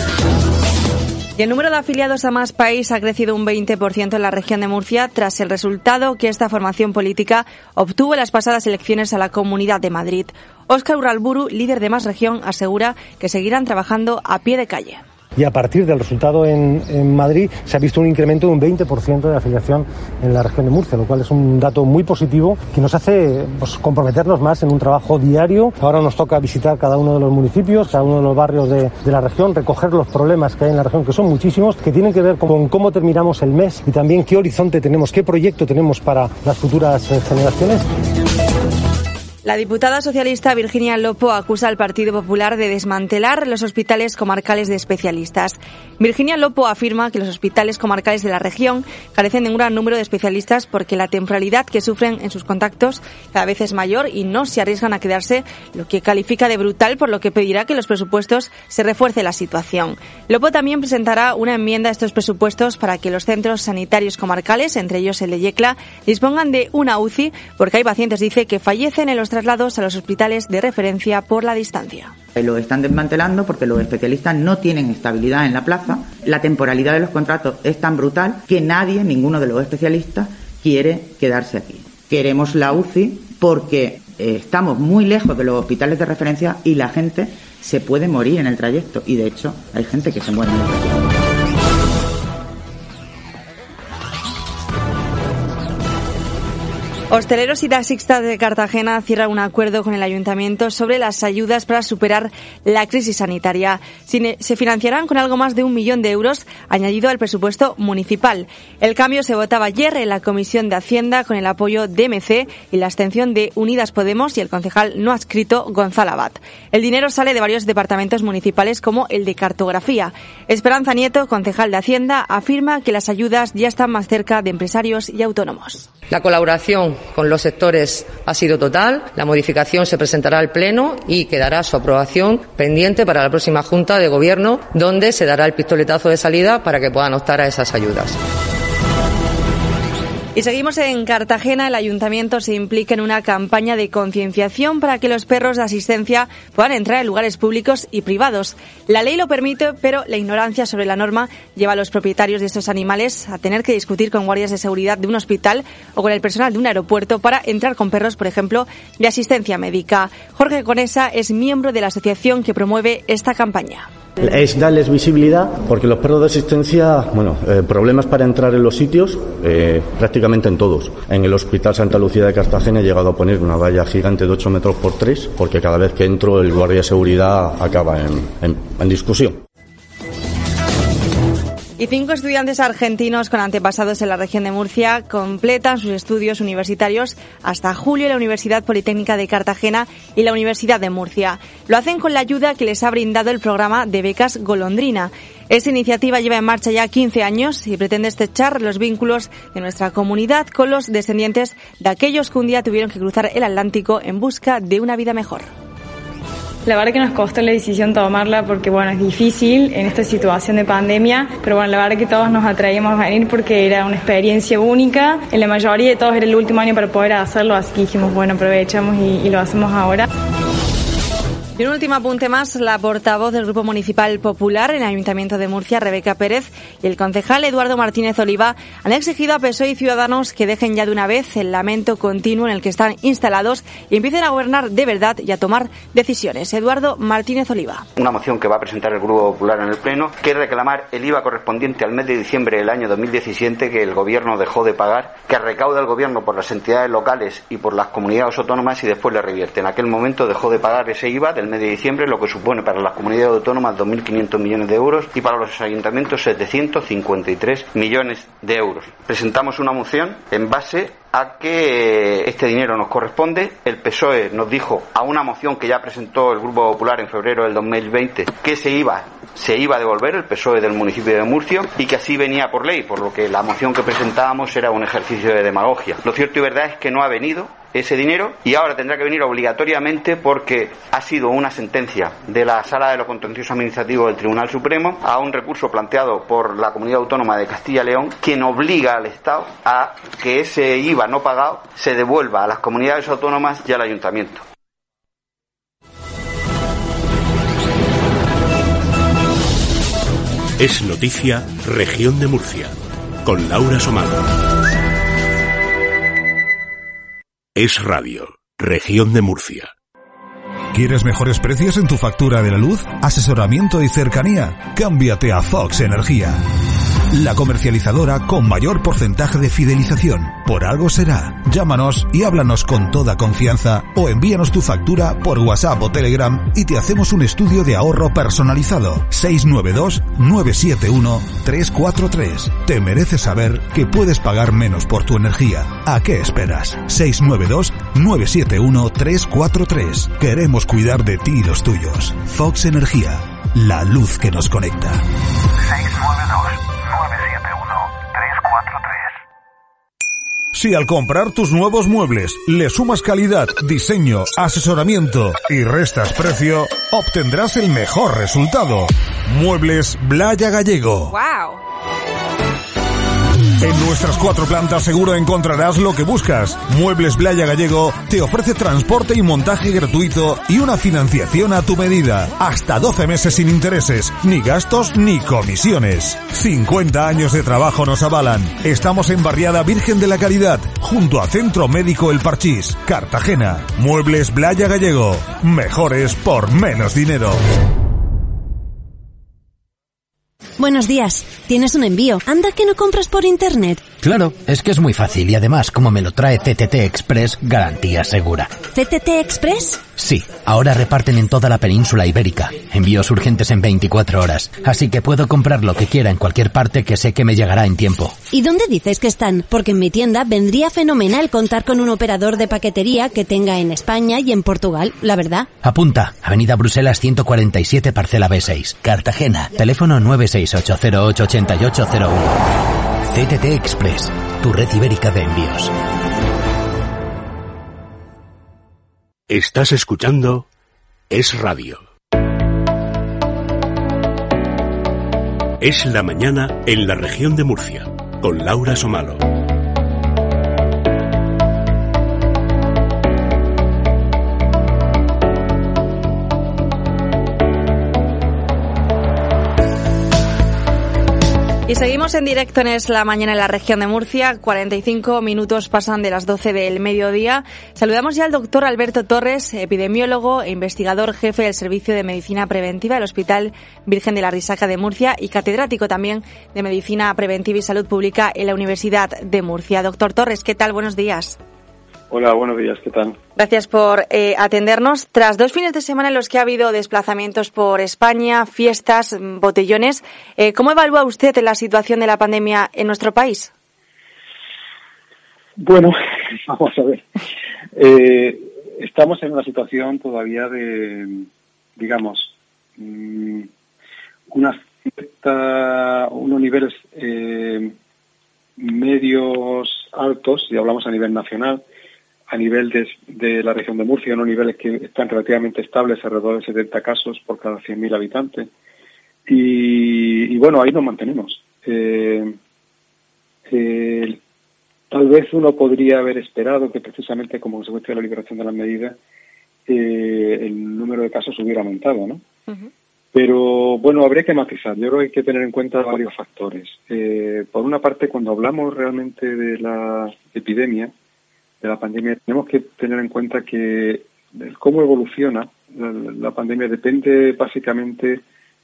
Y el número de afiliados a Más País ha crecido un veinte por ciento en la región de Murcia tras el resultado que esta formación política obtuvo en las pasadas elecciones a la Comunidad de Madrid. Óscar Uralburu, líder de Más Región, asegura que seguirán trabajando a pie de calle. Y a partir del resultado en, en Madrid se ha visto un incremento de un veinte por ciento de afiliación en la región de Murcia, lo cual es un dato muy positivo que nos hace pues, comprometernos más en un trabajo diario. Ahora nos toca visitar cada uno de los municipios, cada uno de los barrios de, de la región, recoger los problemas que hay en la región, que son muchísimos, que tienen que ver con, con cómo terminamos el mes y también qué horizonte tenemos, qué proyecto tenemos para las futuras eh, generaciones. La diputada socialista Virginia Lopo acusa al Partido Popular de desmantelar los hospitales comarcales de especialistas. Virginia Lopo afirma que los hospitales comarcales de la región carecen de un gran número de especialistas porque la temporalidad que sufren en sus contactos cada vez es mayor y no se arriesgan a quedarse, lo que califica de brutal, por lo que pedirá que los presupuestos se refuerce la situación. Lopo también presentará una enmienda a estos presupuestos para que los centros sanitarios comarcales, entre ellos el de Yecla, dispongan de una U C I porque hay pacientes, dice, que fallecen en los traslados a los hospitales de referencia por la distancia. Lo están desmantelando porque los especialistas no tienen estabilidad en la plaza. La temporalidad de los contratos es tan brutal que nadie, ninguno de los especialistas, quiere quedarse aquí. Queremos la U C I porque eh, estamos muy lejos de los hospitales de referencia y la gente se puede morir en el trayecto. Y de hecho hay gente que se muere en el trayecto. Hosteleros y taxistas de Cartagena cierran un acuerdo con el Ayuntamiento sobre las ayudas para superar la crisis sanitaria. Se financiarán con algo más de un millón de euros añadido al presupuesto municipal. El cambio se votaba ayer en la Comisión de Hacienda con el apoyo de M C y la abstención de Unidas Podemos y el concejal no adscrito Gonzalo Abad. El dinero sale de varios departamentos municipales como el de Cartografía. Esperanza Nieto, concejal de Hacienda, afirma que las ayudas ya están más cerca de empresarios y autónomos. La colaboración con los sectores ha sido total. La modificación se presentará al Pleno y quedará su aprobación pendiente para la próxima Junta de Gobierno, donde se dará el pistoletazo de salida para que puedan optar a esas ayudas. Y seguimos en Cartagena. El Ayuntamiento se implica en una campaña de concienciación para que los perros de asistencia puedan entrar en lugares públicos y privados. La ley lo permite, pero la ignorancia sobre la norma lleva a los propietarios de estos animales a tener que discutir con guardias de seguridad de un hospital o con el personal de un aeropuerto para entrar con perros, por ejemplo, de asistencia médica. Jorge Conesa es miembro de la asociación que promueve esta campaña. Es darles visibilidad, porque los perros de asistencia, bueno, eh, problemas para entrar en los sitios, eh, prácticamente en todos. En el Hospital Santa Lucía de Cartagena he llegado a poner una valla gigante de ocho metros por tres, porque cada vez que entro el guardia de seguridad acaba en, en, en discusión. Y cinco estudiantes argentinos con antepasados en la región de Murcia completan sus estudios universitarios hasta julio en la Universidad Politécnica de Cartagena y la Universidad de Murcia. Lo hacen con la ayuda que les ha brindado el programa de becas Golondrina. Esta iniciativa lleva en marcha ya quince años y pretende estrechar los vínculos de nuestra comunidad con los descendientes de aquellos que un día tuvieron que cruzar el Atlántico en busca de una vida mejor. La verdad que nos costó la decisión tomarla porque, bueno, es difícil en esta situación de pandemia, pero bueno, la verdad que todos nos atraímos a venir porque era una experiencia única. En la mayoría de todos era el último año para poder hacerlo, así que dijimos, bueno, aprovechamos y, y lo hacemos ahora. Y un último apunte más, la portavoz del Grupo Municipal Popular en el Ayuntamiento de Murcia, Rebeca Pérez, y el concejal Eduardo Martínez Oliva han exigido a P S O E y Ciudadanos que dejen ya de una vez el lamento continuo en el que están instalados y empiecen a gobernar de verdad y a tomar decisiones. Eduardo Martínez Oliva. Una moción que va a presentar el Grupo Popular en el Pleno, que es reclamar el I V A correspondiente al mes de diciembre del año dos mil diecisiete que el Gobierno dejó de pagar, que recauda el Gobierno por las entidades locales y por las comunidades autónomas y después le revierte. En aquel momento dejó de pagar ese I V A del mes de diciembre, lo que supone para las comunidades autónomas dos mil quinientos millones de euros y para los ayuntamientos setecientos cincuenta y tres millones de euros. Presentamos una moción en base a que este dinero nos corresponde. El P S O E nos dijo a una moción que ya presentó el Grupo Popular en febrero del dos mil veinte que se iba se iba a devolver el P S O E del municipio de Murcia y que así venía por ley, por lo que la moción que presentábamos era un ejercicio de demagogia. Lo cierto y verdad es que no ha venido ese dinero y ahora tendrá que venir obligatoriamente porque ha sido una sentencia de la Sala de lo Contencioso Administrativo del Tribunal Supremo a un recurso planteado por la Comunidad Autónoma de Castilla y León, quien obliga al Estado a que ese I V A no pagado se devuelva a las comunidades autónomas y al ayuntamiento. Es noticia Región de Murcia, con Laura Somalo. Es radio, Región de Murcia. ¿Quieres mejores precios en tu factura de la luz? ¿Asesoramiento y cercanía? Cámbiate a Fox Energía, la comercializadora con mayor porcentaje de fidelización. Por algo será. Llámanos y háblanos con toda confianza o envíanos tu factura por WhatsApp o Telegram y te hacemos un estudio de ahorro personalizado. seis nueve dos, nueve siete uno, tres cuatro tres. Te mereces saber que puedes pagar menos por tu energía. ¿A qué esperas? seis nueve dos, nueve siete uno, tres cuatro tres. Queremos cuidar de ti y los tuyos. Fox Energía, la luz que nos conecta. seis nueve dos, nueve siete uno, tres cuatro tres. Si al comprar tus nuevos muebles le sumas calidad, diseño, asesoramiento y restas precio, obtendrás el mejor resultado. Muebles Blaya Gallego. ¡Wow! En nuestras cuatro plantas seguro encontrarás lo que buscas. Muebles Blaya Gallego te ofrece transporte y montaje gratuito y una financiación a tu medida. Hasta doce meses sin intereses, ni gastos ni comisiones. cincuenta años de trabajo nos avalan. Estamos en Barriada Virgen de la Caridad, junto a Centro Médico El Parchís, Cartagena. Muebles Blaya Gallego. Mejores por menos dinero. Buenos días. ¿Tienes un envío? Anda que no compras por internet. Claro, es que es muy fácil y además, como me lo trae C T T Express, garantía segura. ¿C T T Express? Sí, ahora reparten en toda la península ibérica. Envíos urgentes en veinticuatro horas. Así que puedo comprar lo que quiera en cualquier parte que sé que me llegará en tiempo. ¿Y dónde dices que están? Porque en mi tienda vendría fenomenal contar con un operador de paquetería que tenga en España y en Portugal, la verdad. Apunta, Avenida Bruselas ciento cuarenta y siete, parcela B seis, Cartagena. Teléfono nueve seis ocho cero ocho ocho ocho cero uno. C T T Express, tu red ibérica de envíos. Estás escuchando Es Radio. Es la mañana en la Región de Murcia, con Laura Somalo. Y seguimos en directo en Es la Mañana en la Región de Murcia. cuarenta y cinco minutos pasan de las doce del mediodía. Saludamos ya al doctor Alberto Torres, epidemiólogo e investigador jefe del Servicio de Medicina Preventiva del Hospital Virgen de la Risaca de Murcia y catedrático también de Medicina Preventiva y Salud Pública en la Universidad de Murcia. Doctor Torres, ¿qué tal? Buenos días. Hola, buenos días, ¿qué tal? Gracias por eh, atendernos. Tras dos fines de semana en los que ha habido desplazamientos por España, fiestas, botellones, eh, ¿cómo evalúa usted la situación de la pandemia en nuestro país? Bueno, vamos a ver. Eh, estamos en una situación todavía de, digamos, mmm, una cierta, unos niveles eh, medios altos, si hablamos a nivel nacional, a nivel de, de la región de Murcia, unos niveles que están relativamente estables, alrededor de setenta casos por cada cien mil habitantes. Y, y bueno, ahí nos mantenemos. Eh, eh, tal vez uno podría haber esperado que precisamente como consecuencia de la liberación de las medidas eh, el número de casos hubiera aumentado, ¿no? Uh-huh. Pero bueno, habría que matizar. Yo creo que hay que tener en cuenta varios factores. Eh, por una parte, cuando hablamos realmente de la epidemia, de la pandemia, tenemos que tener en cuenta que cómo evoluciona la, la pandemia depende básicamente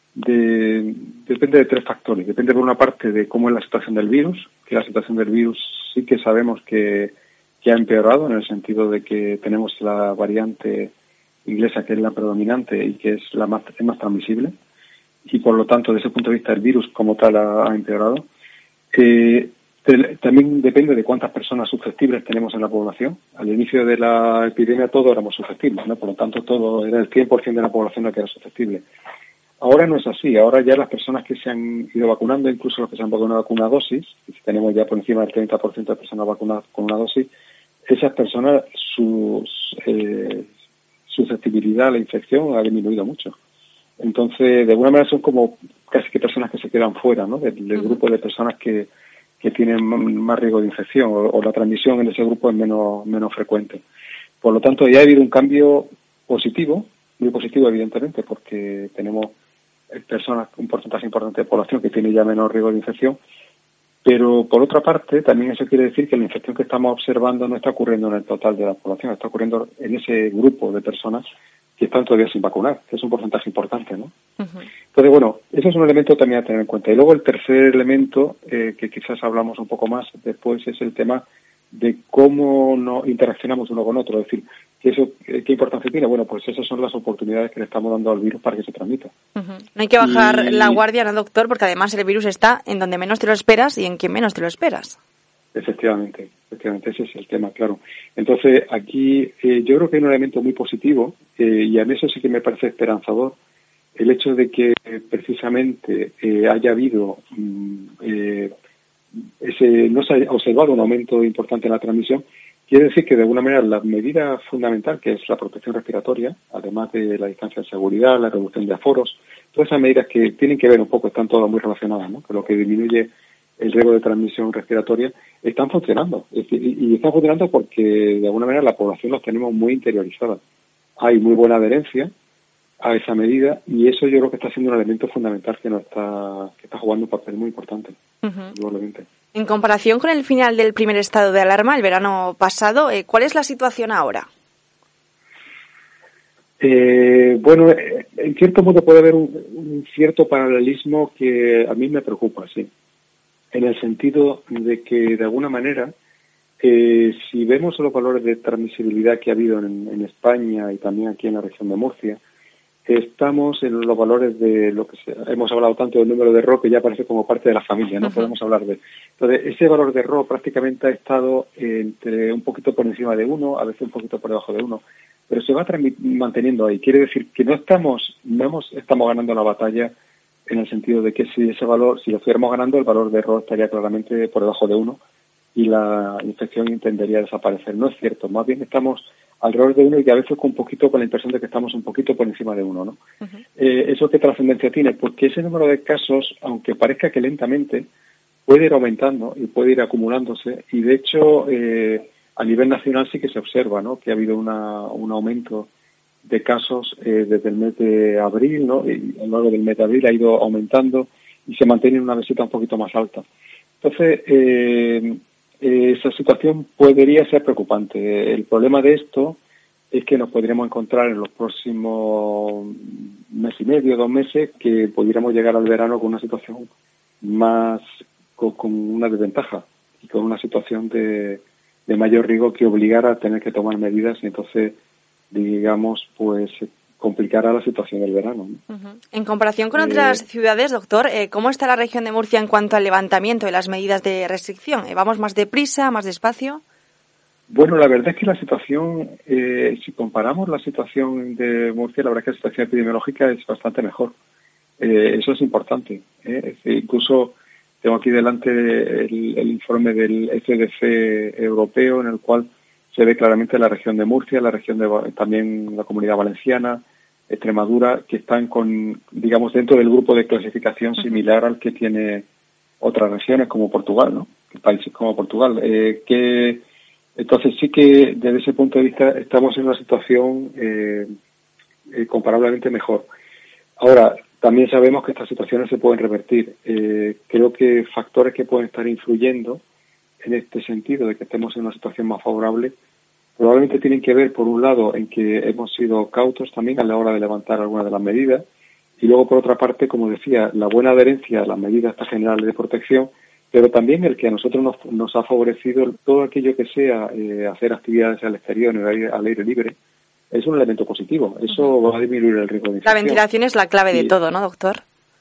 de depende de tres factores. Depende por una parte de cómo es la situación del virus, que la situación del virus sí que sabemos que, que ha empeorado en el sentido de que tenemos la variante inglesa que es la predominante y que es la más, es más transmisible y por lo tanto desde ese punto de vista el virus como tal ha, ha empeorado. Eh, También depende de cuántas personas susceptibles tenemos en la población. Al inicio de la epidemia todos éramos susceptibles, ¿no? Por lo tanto, todo era el cien por ciento de la población la que era susceptible. Ahora no es así. Ahora ya las personas que se han ido vacunando, incluso los que se han vacunado con una dosis, si tenemos ya por encima del treinta por ciento de personas vacunadas con una dosis, esas personas, su eh, susceptibilidad a la infección ha disminuido mucho. Entonces, de alguna manera son como casi que personas que se quedan fuera, ¿no? Del, del grupo de personas que que tienen más riesgo de infección o, o la transmisión en ese grupo es menos menos frecuente. Por lo tanto, ya ha habido un cambio positivo, muy positivo evidentemente, porque tenemos personas, un porcentaje importante de población que tiene ya menos riesgo de infección, pero por otra parte también eso quiere decir que la infección que estamos observando no está ocurriendo en el total de la población, está ocurriendo en ese grupo de personas que están todavía sin vacunar, que es un porcentaje importante, ¿no? Uh-huh. Entonces, bueno, eso es un elemento también a tener en cuenta. Y luego el tercer elemento, eh, que quizás hablamos un poco más después, es el tema de cómo no interaccionamos uno con otro. Es decir, ¿qué, eso, ¿qué importancia tiene? Bueno, pues esas son las oportunidades que le estamos dando al virus para que se transmita. Uh-huh. No hay que bajar y... la guardia, ¿no, doctor? Porque además el virus está en donde menos te lo esperas y en quien menos te lo esperas. Efectivamente, efectivamente, ese es el tema, claro. Entonces, aquí eh, yo creo que hay un elemento muy positivo, eh, y a mí eso sí que me parece esperanzador, el hecho de que eh, precisamente eh, haya habido, mm, eh, ese no se haya observado un aumento importante en la transmisión, quiere decir que de alguna manera la medida fundamental, que es la protección respiratoria, además de la distancia de seguridad, la reducción de aforos, todas esas medidas que tienen que ver un poco, están todas muy relacionadas, ¿no? Que lo que disminuye el riesgo de transmisión respiratoria, están funcionando. Es decir, y están funcionando porque de alguna manera la población los tenemos muy interiorizada. Hay muy buena adherencia a esa medida y eso yo creo que está siendo un elemento fundamental que nos está, que está jugando un papel muy importante. Uh-huh. Probablemente. En comparación con el final del primer estado de alarma, el verano pasado, eh, ¿cuál es la situación ahora? Eh, bueno, en cierto modo puede haber un, un cierto paralelismo que a mí me preocupa, sí. En el sentido de que, de alguna manera, eh, si vemos los valores de transmisibilidad que ha habido en, en España y también aquí en la región de Murcia, estamos en los valores de lo que se, hemos hablado tanto del número de R O, que ya parece como parte de la familia, no uh-huh. podemos hablar de. Entonces, ese valor de R O prácticamente ha estado entre un poquito por encima de uno, a veces un poquito por debajo de uno, pero se va transmit- manteniendo ahí. Quiere decir que no estamos, no hemos, estamos ganando la batalla, en el sentido de que si ese valor, si lo estuviéramos ganando, el valor de R O estaría claramente por debajo de uno y la infección tendería a desaparecer. No es cierto, más bien estamos alrededor de uno y que a veces con un poquito, con la impresión de que estamos un poquito por encima de uno, ¿no? Uh-huh. Eh, ¿Eso qué trascendencia tiene? Pues que ese número de casos, aunque parezca que lentamente, puede ir aumentando y puede ir acumulándose y de hecho eh, a nivel nacional sí que se observa, ¿no? Que ha habido una, un aumento de casos eh, desde el mes de abril, ¿no? Y a lo largo del mes de abril ha ido aumentando y se mantiene en una meseta un poquito más alta. Entonces, eh, esa situación podría ser preocupante. El problema de esto es que nos podríamos encontrar en los próximos mes y medio, dos meses, que pudiéramos llegar al verano con una situación más, con, con una desventaja y con una situación de, de mayor riesgo que obligara a tener que tomar medidas y entonces, digamos, pues complicara la situación del verano, ¿no? Uh-huh. En comparación con eh, otras ciudades, doctor, eh, ¿cómo está la región de Murcia en cuanto al levantamiento de las medidas de restricción? Eh, ¿Vamos más deprisa, más despacio? Bueno, la verdad es que la situación, eh, si comparamos la situación de Murcia, la verdad es que la situación epidemiológica es bastante mejor. Eh, eso es importante. ¿eh? Es decir, incluso tengo aquí delante el, el informe del C D C europeo, en el cual se ve claramente la región de Murcia, la región de también la Comunidad Valenciana, Extremadura, que están con, digamos, dentro del grupo de clasificación similar al que tiene otras regiones como Portugal, ¿no? Países como Portugal. Eh, que entonces sí que desde ese punto de vista estamos en una situación eh, eh, comparablemente mejor. Ahora, también sabemos que estas situaciones se pueden revertir. Eh, creo que factores que pueden estar influyendo en este sentido de que estemos en una situación más favorable probablemente tienen que ver, por un lado, en que hemos sido cautos también a la hora de levantar algunas de las medidas, y luego, por otra parte, como decía, la buena adherencia a las medidas generales de protección, pero también el que a nosotros nos, nos ha favorecido todo aquello que sea eh, hacer actividades al exterior, al aire, al aire libre, es un elemento positivo. Eso uh-huh. va a disminuir el riesgo de infección. La ventilación es la clave de y, todo, ¿no, doctor?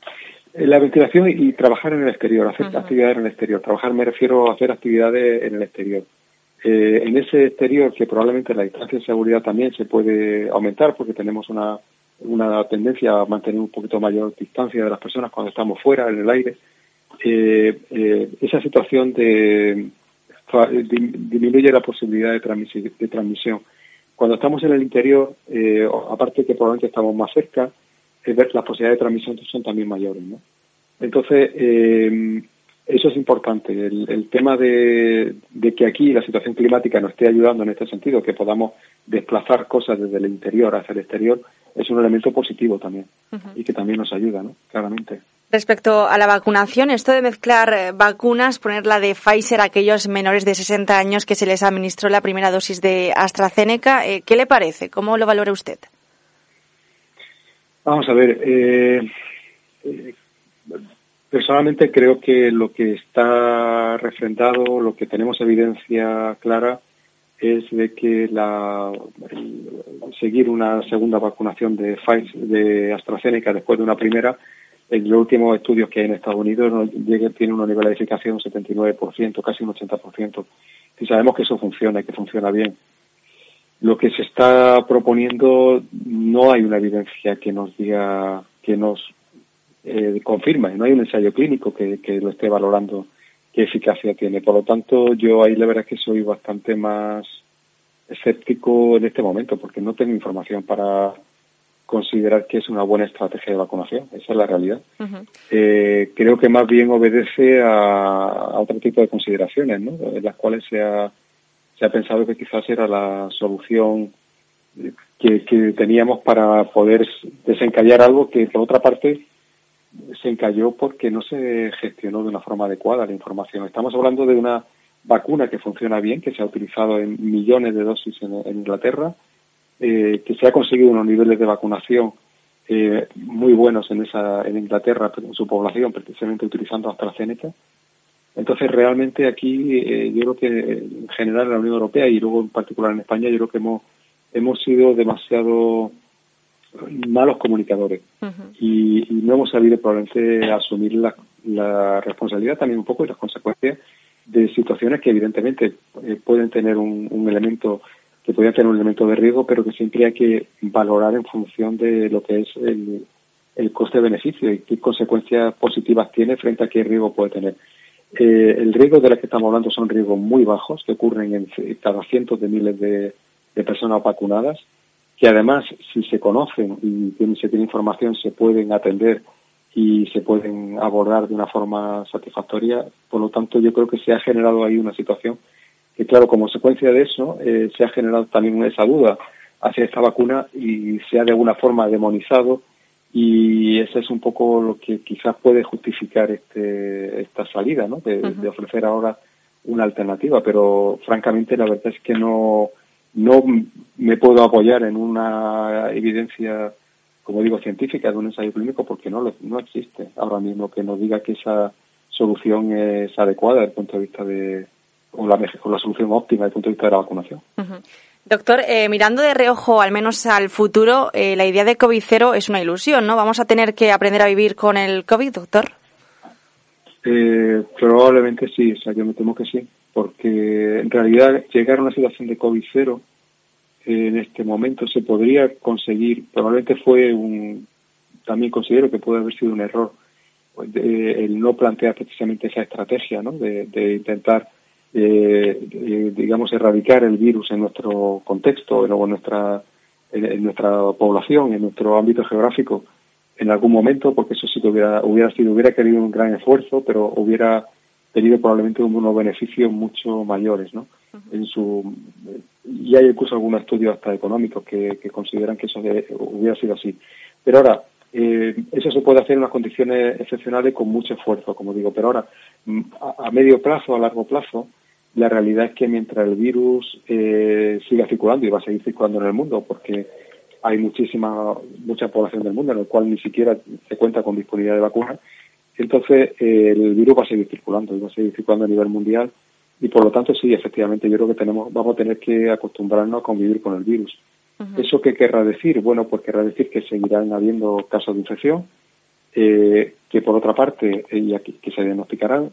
La ventilación y, y trabajar en el exterior, hacer uh-huh. actividades en el exterior. Trabajar me refiero a hacer actividades en el exterior. Eh, en ese exterior, que probablemente la distancia de seguridad también se puede aumentar, porque tenemos una, una tendencia a mantener un poquito mayor distancia de las personas cuando estamos fuera, en el aire, eh, eh, esa situación de, de, disminuye la posibilidad de, transmisi- de transmisión. Cuando estamos en el interior, eh, aparte que probablemente estamos más cerca, eh, las posibilidades de transmisión son también mayores, ¿no? Entonces, eh, eso es importante. El, el tema de, de que aquí la situación climática nos esté ayudando en este sentido, que podamos desplazar cosas desde el interior hacia el exterior, es un elemento positivo también uh-huh. y que también nos ayuda, ¿no? Claramente. Respecto a la vacunación, esto de mezclar eh, vacunas, poner la de Pfizer a aquellos menores de sesenta años que se les administró la primera dosis de AstraZeneca, eh, ¿qué le parece? ¿Cómo lo valora usted? Vamos a ver, eh, eh, personalmente creo que lo que está refrendado, lo que tenemos evidencia clara, es de que la el, seguir una segunda vacunación de Pfizer, de AstraZeneca después de una primera, en los últimos estudios que hay en Estados Unidos tiene un nivel de eficacia de un setenta y nueve por ciento, casi un ochenta por ciento. Y sabemos que eso funciona y que funciona bien. Lo que se está proponiendo, no hay una evidencia que nos diga, que nos eh, confirme, no hay un ensayo clínico que, que lo esté valorando qué eficacia tiene. Por lo tanto, yo ahí la verdad es que soy bastante más escéptico en este momento, porque no tengo información para considerar que es una buena estrategia de vacunación. Esa es la realidad. Uh-huh. Eh, creo que más bien obedece a, a otro tipo de consideraciones, ¿no? En las cuales se ha, se ha pensado que quizás era la solución que, que teníamos para poder desencallar algo que, por otra parte, se encalló porque no se gestionó de una forma adecuada la información. Estamos hablando de una vacuna que funciona bien, que se ha utilizado en millones de dosis en, en Inglaterra, Eh, que se ha conseguido unos niveles de vacunación eh, muy buenos en esa en Inglaterra, en su población, precisamente utilizando AstraZeneca. Entonces, realmente aquí, eh, yo creo que en general en la Unión Europea y luego en particular en España, yo creo que hemos hemos sido demasiado malos comunicadores uh-huh. y, y no hemos sabido probablemente asumir la, la responsabilidad también un poco y las consecuencias de situaciones que evidentemente eh, pueden tener un, un elemento que podrían tener un elemento de riesgo, pero que siempre hay que valorar en función de lo que es el, el coste-beneficio y qué consecuencias positivas tiene frente a qué riesgo puede tener. Eh, el riesgo de los que estamos hablando son riesgos muy bajos, que ocurren en cada cientos de miles de, de personas vacunadas, que además, si se conocen y tienen, se tiene información, se pueden atender y se pueden abordar de una forma satisfactoria. Por lo tanto, yo creo que se ha generado ahí una situación que, claro, como consecuencia de eso, eh, se ha generado también esa duda hacia esta vacuna y se ha de alguna forma demonizado, y eso es un poco lo que quizás puede justificar este esta salida, ¿no? De, uh-huh. de ofrecer ahora una alternativa, pero francamente la verdad es que no no me puedo apoyar en una evidencia, como digo, científica de un ensayo clínico, porque no lo, no existe ahora mismo que nos diga que esa solución es adecuada desde el punto de vista de con la, con la solución óptima desde el punto de vista de la vacunación. Uh-huh. Doctor, eh, mirando de reojo al menos al futuro, eh, la idea de COVID cero es una ilusión, ¿no? ¿Vamos a tener que aprender a vivir con el COVID, doctor? Eh, probablemente sí, o sea, yo me temo que sí, porque en realidad llegar a una situación de COVID cero eh, en este momento se podría conseguir, probablemente fue un, también considero que puede haber sido un error de, el no plantear precisamente esa estrategia, ¿no? De, de intentar Eh, eh, digamos, erradicar el virus en nuestro contexto, en, en nuestra en, en nuestra población, en nuestro ámbito geográfico, en algún momento, porque eso sí que hubiera, hubiera sido, hubiera querido un gran esfuerzo, pero hubiera tenido probablemente unos beneficios mucho mayores, ¿no? Uh-huh. En su, y hay incluso algunos estudios hasta económicos que, que consideran que eso de, hubiera sido así. Pero ahora, eh, eso se puede hacer en unas condiciones excepcionales con mucho esfuerzo, como digo, pero ahora, a, a medio plazo, a largo plazo, la realidad es que mientras el virus eh, siga circulando, y va a seguir circulando en el mundo, porque hay muchísima, mucha población del mundo en el cual ni siquiera se cuenta con disponibilidad de vacunas, entonces eh, el virus va a seguir circulando, y va a seguir circulando a nivel mundial, y por lo tanto sí, efectivamente, yo creo que tenemos, vamos a tener que acostumbrarnos a convivir con el virus. Uh-huh. ¿Eso qué querrá decir? Bueno, pues querrá decir que seguirán habiendo casos de infección, eh, que por otra parte, eh, y aquí, que se diagnosticarán,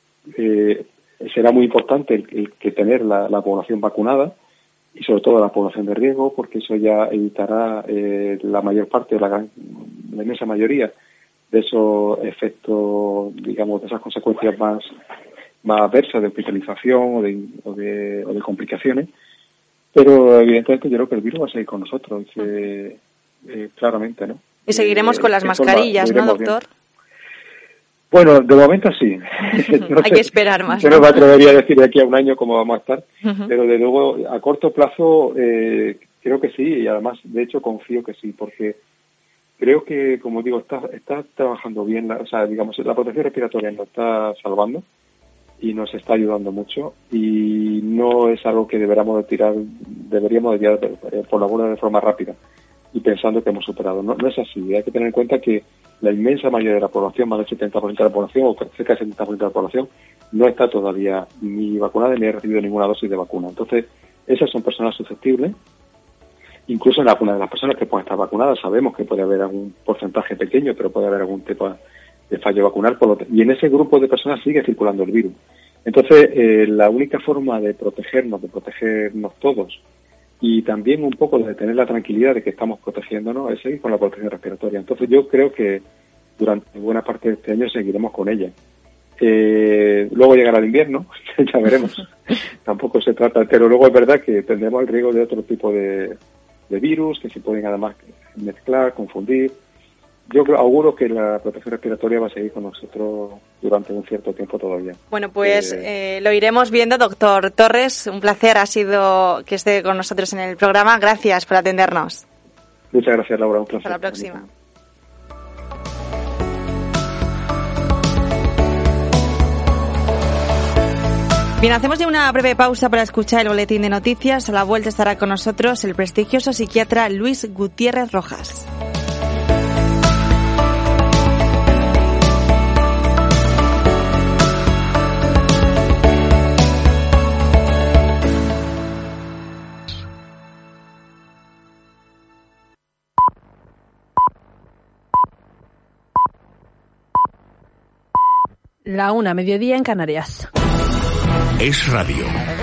eh, será muy importante el, el que tener la, la población vacunada y sobre todo la población de riesgo, porque eso ya evitará eh, la mayor parte, la, gran, la inmensa mayoría de esos efectos, digamos, de esas consecuencias más más adversas de hospitalización o de, o de, o de complicaciones. Pero evidentemente yo creo que el virus va a seguir con nosotros, eh, eh, claramente, ¿no? Y seguiremos eh, con las mascarillas, ¿no, doctor? Bien. Bueno, de momento sí. No Hay sé, que esperar más. Yo no me atrevería a decir de aquí a un año cómo vamos a estar, uh-huh. pero de luego a corto plazo eh, creo que sí, y además de hecho confío que sí, porque creo que, como digo, está, está trabajando bien, la, o sea, digamos, la protección respiratoria nos está salvando y nos está ayudando mucho, y no es algo que deberíamos de tirar, deberíamos de tirar por la borda de forma rápida y pensando que hemos superado. No, no es así. Hay que tener en cuenta que la inmensa mayoría de la población, más del setenta por ciento de la población, o cerca del setenta por ciento de la población, no está todavía ni vacunada ni ha recibido ninguna dosis de vacuna. Entonces, esas son personas susceptibles. Incluso en algunas de las personas que pueden estar vacunadas sabemos que puede haber algún porcentaje pequeño, pero puede haber algún tipo de fallo vacunal. Por lo y en ese grupo de personas sigue circulando el virus. Entonces, eh, la única forma de protegernos, de protegernos todos, y también un poco de tener la tranquilidad de que estamos protegiéndonos, es seguir con la protección respiratoria. Entonces yo creo que durante buena parte de este año seguiremos con ella. Eh, luego llegará el invierno, ya veremos. Tampoco se trata, pero luego es verdad que tendremos el riesgo de otro tipo de, de virus que se pueden además mezclar, confundir. Yo auguro que la protección respiratoria va a seguir con nosotros durante un cierto tiempo todavía. Bueno, pues eh, eh, lo iremos viendo, doctor Torres. Un placer ha sido que esté con nosotros en el programa. Gracias por atendernos. Muchas gracias, Laura. Un placer. Hasta la próxima. Bien, hacemos ya una breve pausa para escuchar el boletín de noticias. A la vuelta estará con nosotros el prestigioso psiquiatra Luis Gutiérrez Rojas. La una, mediodía en Canarias. Es radio.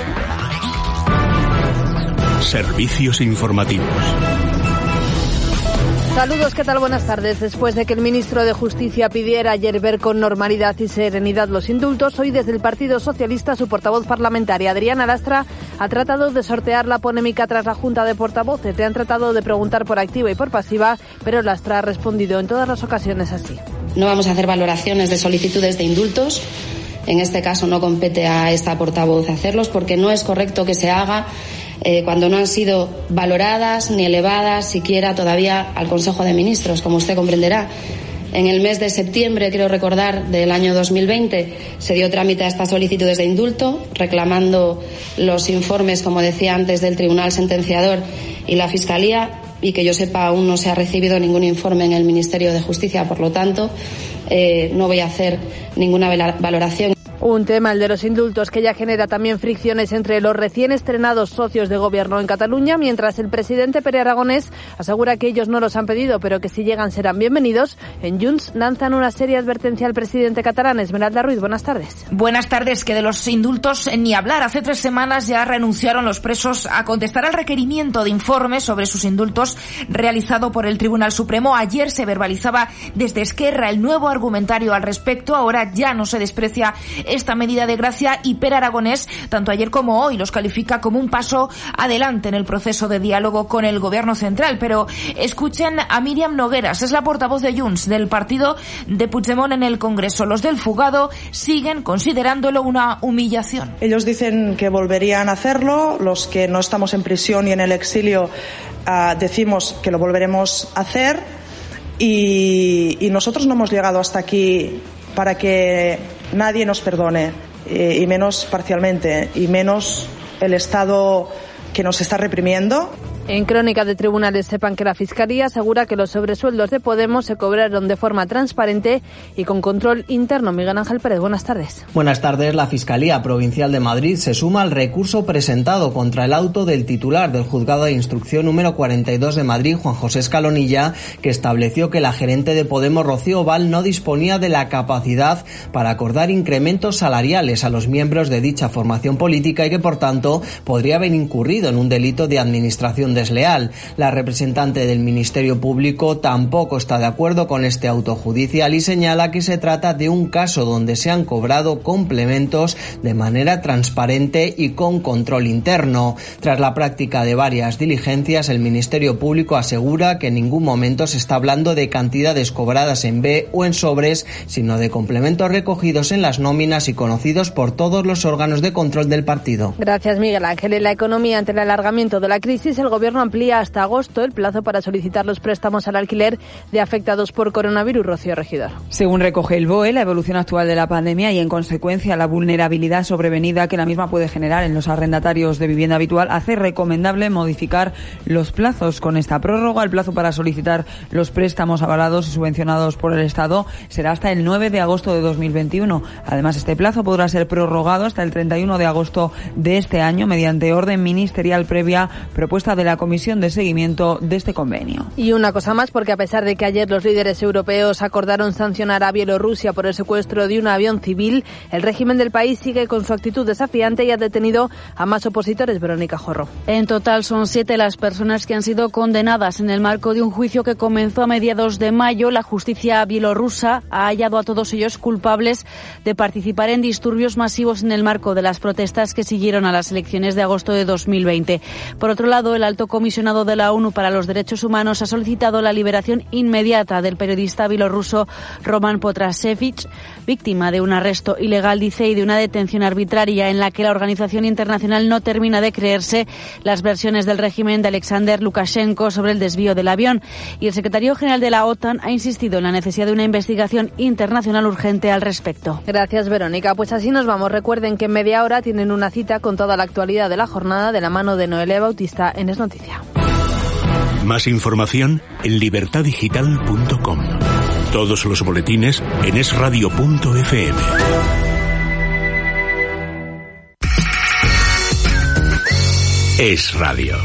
Servicios informativos. Saludos, ¿qué tal? Buenas tardes. Después de que el ministro de Justicia pidiera ayer ver con normalidad y serenidad los indultos, hoy desde el Partido Socialista su portavoz parlamentaria, Adriana Lastra, ha tratado de sortear la polémica tras la Junta de Portavoces. Le han tratado de preguntar por activa y por pasiva, pero Lastra ha respondido en todas las ocasiones así. No vamos a hacer valoraciones de solicitudes de indultos. En este caso no compete a esta portavoz hacerlos, porque no es correcto que se haga eh, cuando no han sido valoradas ni elevadas siquiera todavía al Consejo de Ministros, como usted comprenderá. En el mes de septiembre, quiero recordar, del año dos mil veinte, se dio trámite a estas solicitudes de indulto, reclamando los informes, como decía antes, del Tribunal Sentenciador y la Fiscalía, y que yo sepa aún no se ha recibido ningún informe en el Ministerio de Justicia. Por lo tanto, eh, no voy a hacer ninguna valoración. Un tema, el de los indultos, que ya genera también fricciones entre los recién estrenados socios de gobierno en Cataluña, mientras el presidente Pere Aragonés asegura que ellos no los han pedido, pero que si llegan serán bienvenidos. En Junts lanzan una seria advertencia al presidente catalán. Esmeralda Ruiz, buenas tardes. Buenas tardes. Que de los indultos ni hablar. Hace tres semanas ya renunciaron los presos a contestar al requerimiento de informe sobre sus indultos realizado por el Tribunal Supremo. Ayer se verbalizaba desde Esquerra el nuevo argumentario al respecto. Ahora ya no se desprecia esta medida de gracia y Pere Aragonés, tanto ayer como hoy, los califica como un paso adelante en el proceso de diálogo con el Gobierno central. Pero escuchen a Míriam Nogueras, es la portavoz de Junts, del partido de Puigdemont en el Congreso. Los del fugado siguen considerándolo una humillación. Ellos dicen que volverían a hacerlo, los que no estamos en prisión y en el exilio uh, decimos que lo volveremos a hacer y, y nosotros no hemos llegado hasta aquí para que nadie nos perdone, eh, y menos parcialmente, y menos el Estado que nos está reprimiendo. En Crónica de Tribunales sepan que la Fiscalía asegura que los sobresueldos de Podemos se cobraron de forma transparente y con control interno. Miguel Ángel Pérez, buenas tardes. Buenas tardes. La Fiscalía Provincial de Madrid se suma al recurso presentado contra el auto del titular del Juzgado de Instrucción número cuarenta y dos de Madrid, Juan José Escalonilla, que estableció que la gerente de Podemos, Rocío Val, no disponía de la capacidad para acordar incrementos salariales a los miembros de dicha formación política y que, por tanto, podría haber incurrido en un delito de administración desleal. La representante del Ministerio Público tampoco está de acuerdo con este auto judicial y señala que se trata de un caso donde se han cobrado complementos de manera transparente y con control interno. Tras la práctica de varias diligencias, el Ministerio Público asegura que en ningún momento se está hablando de cantidades cobradas en B o en sobres, sino de complementos recogidos en las nóminas y conocidos por todos los órganos de control del partido. Gracias, Miguel Ángel. En la economía, ante el alargamiento de la crisis, el Gobierno amplía hasta agosto el plazo para solicitar los préstamos al alquiler de afectados por coronavirus. Rocío Regidor. Según recoge el B O E, la evolución actual de la pandemia y, en consecuencia, la vulnerabilidad sobrevenida que la misma puede generar en los arrendatarios de vivienda habitual hace recomendable modificar los plazos. Con esta prórroga, el plazo para solicitar los préstamos avalados y subvencionados por el Estado será hasta el nueve de agosto de dos mil veintiuno. Además, este plazo podrá ser prorrogado hasta el treinta y uno de agosto de este año mediante orden ministerial previa propuesta de la Comisión de Seguimiento de este convenio. Y una cosa más, porque a pesar de que ayer los líderes europeos acordaron sancionar a Bielorrusia por el secuestro de un avión civil, el régimen del país sigue con su actitud desafiante y ha detenido a más opositores. Verónica Jorro. En total son siete las personas que han sido condenadas en el marco de un juicio que comenzó a mediados de mayo. La justicia bielorrusa ha hallado a todos ellos culpables de participar en disturbios masivos en el marco de las protestas que siguieron a las elecciones de agosto de dos mil veinte. Por otro lado, el alto comisionado de la ONU para los Derechos Humanos ha solicitado la liberación inmediata del periodista bielorruso Roman Potrasevich, víctima de un arresto ilegal, dice, y de una detención arbitraria en la que la organización internacional no termina de creerse las versiones del régimen de Alexander Lukashenko sobre el desvío del avión. Y el secretario general de la OTAN ha insistido en la necesidad de una investigación internacional urgente al respecto. Gracias, Verónica. Pues así nos vamos. Recuerden que en media hora tienen una cita con toda la actualidad de la jornada de la mano de Noelia Bautista en Es Noticia. Más información en libertad digital punto com. Todos los boletines en es radio punto efe eme. Es Radio.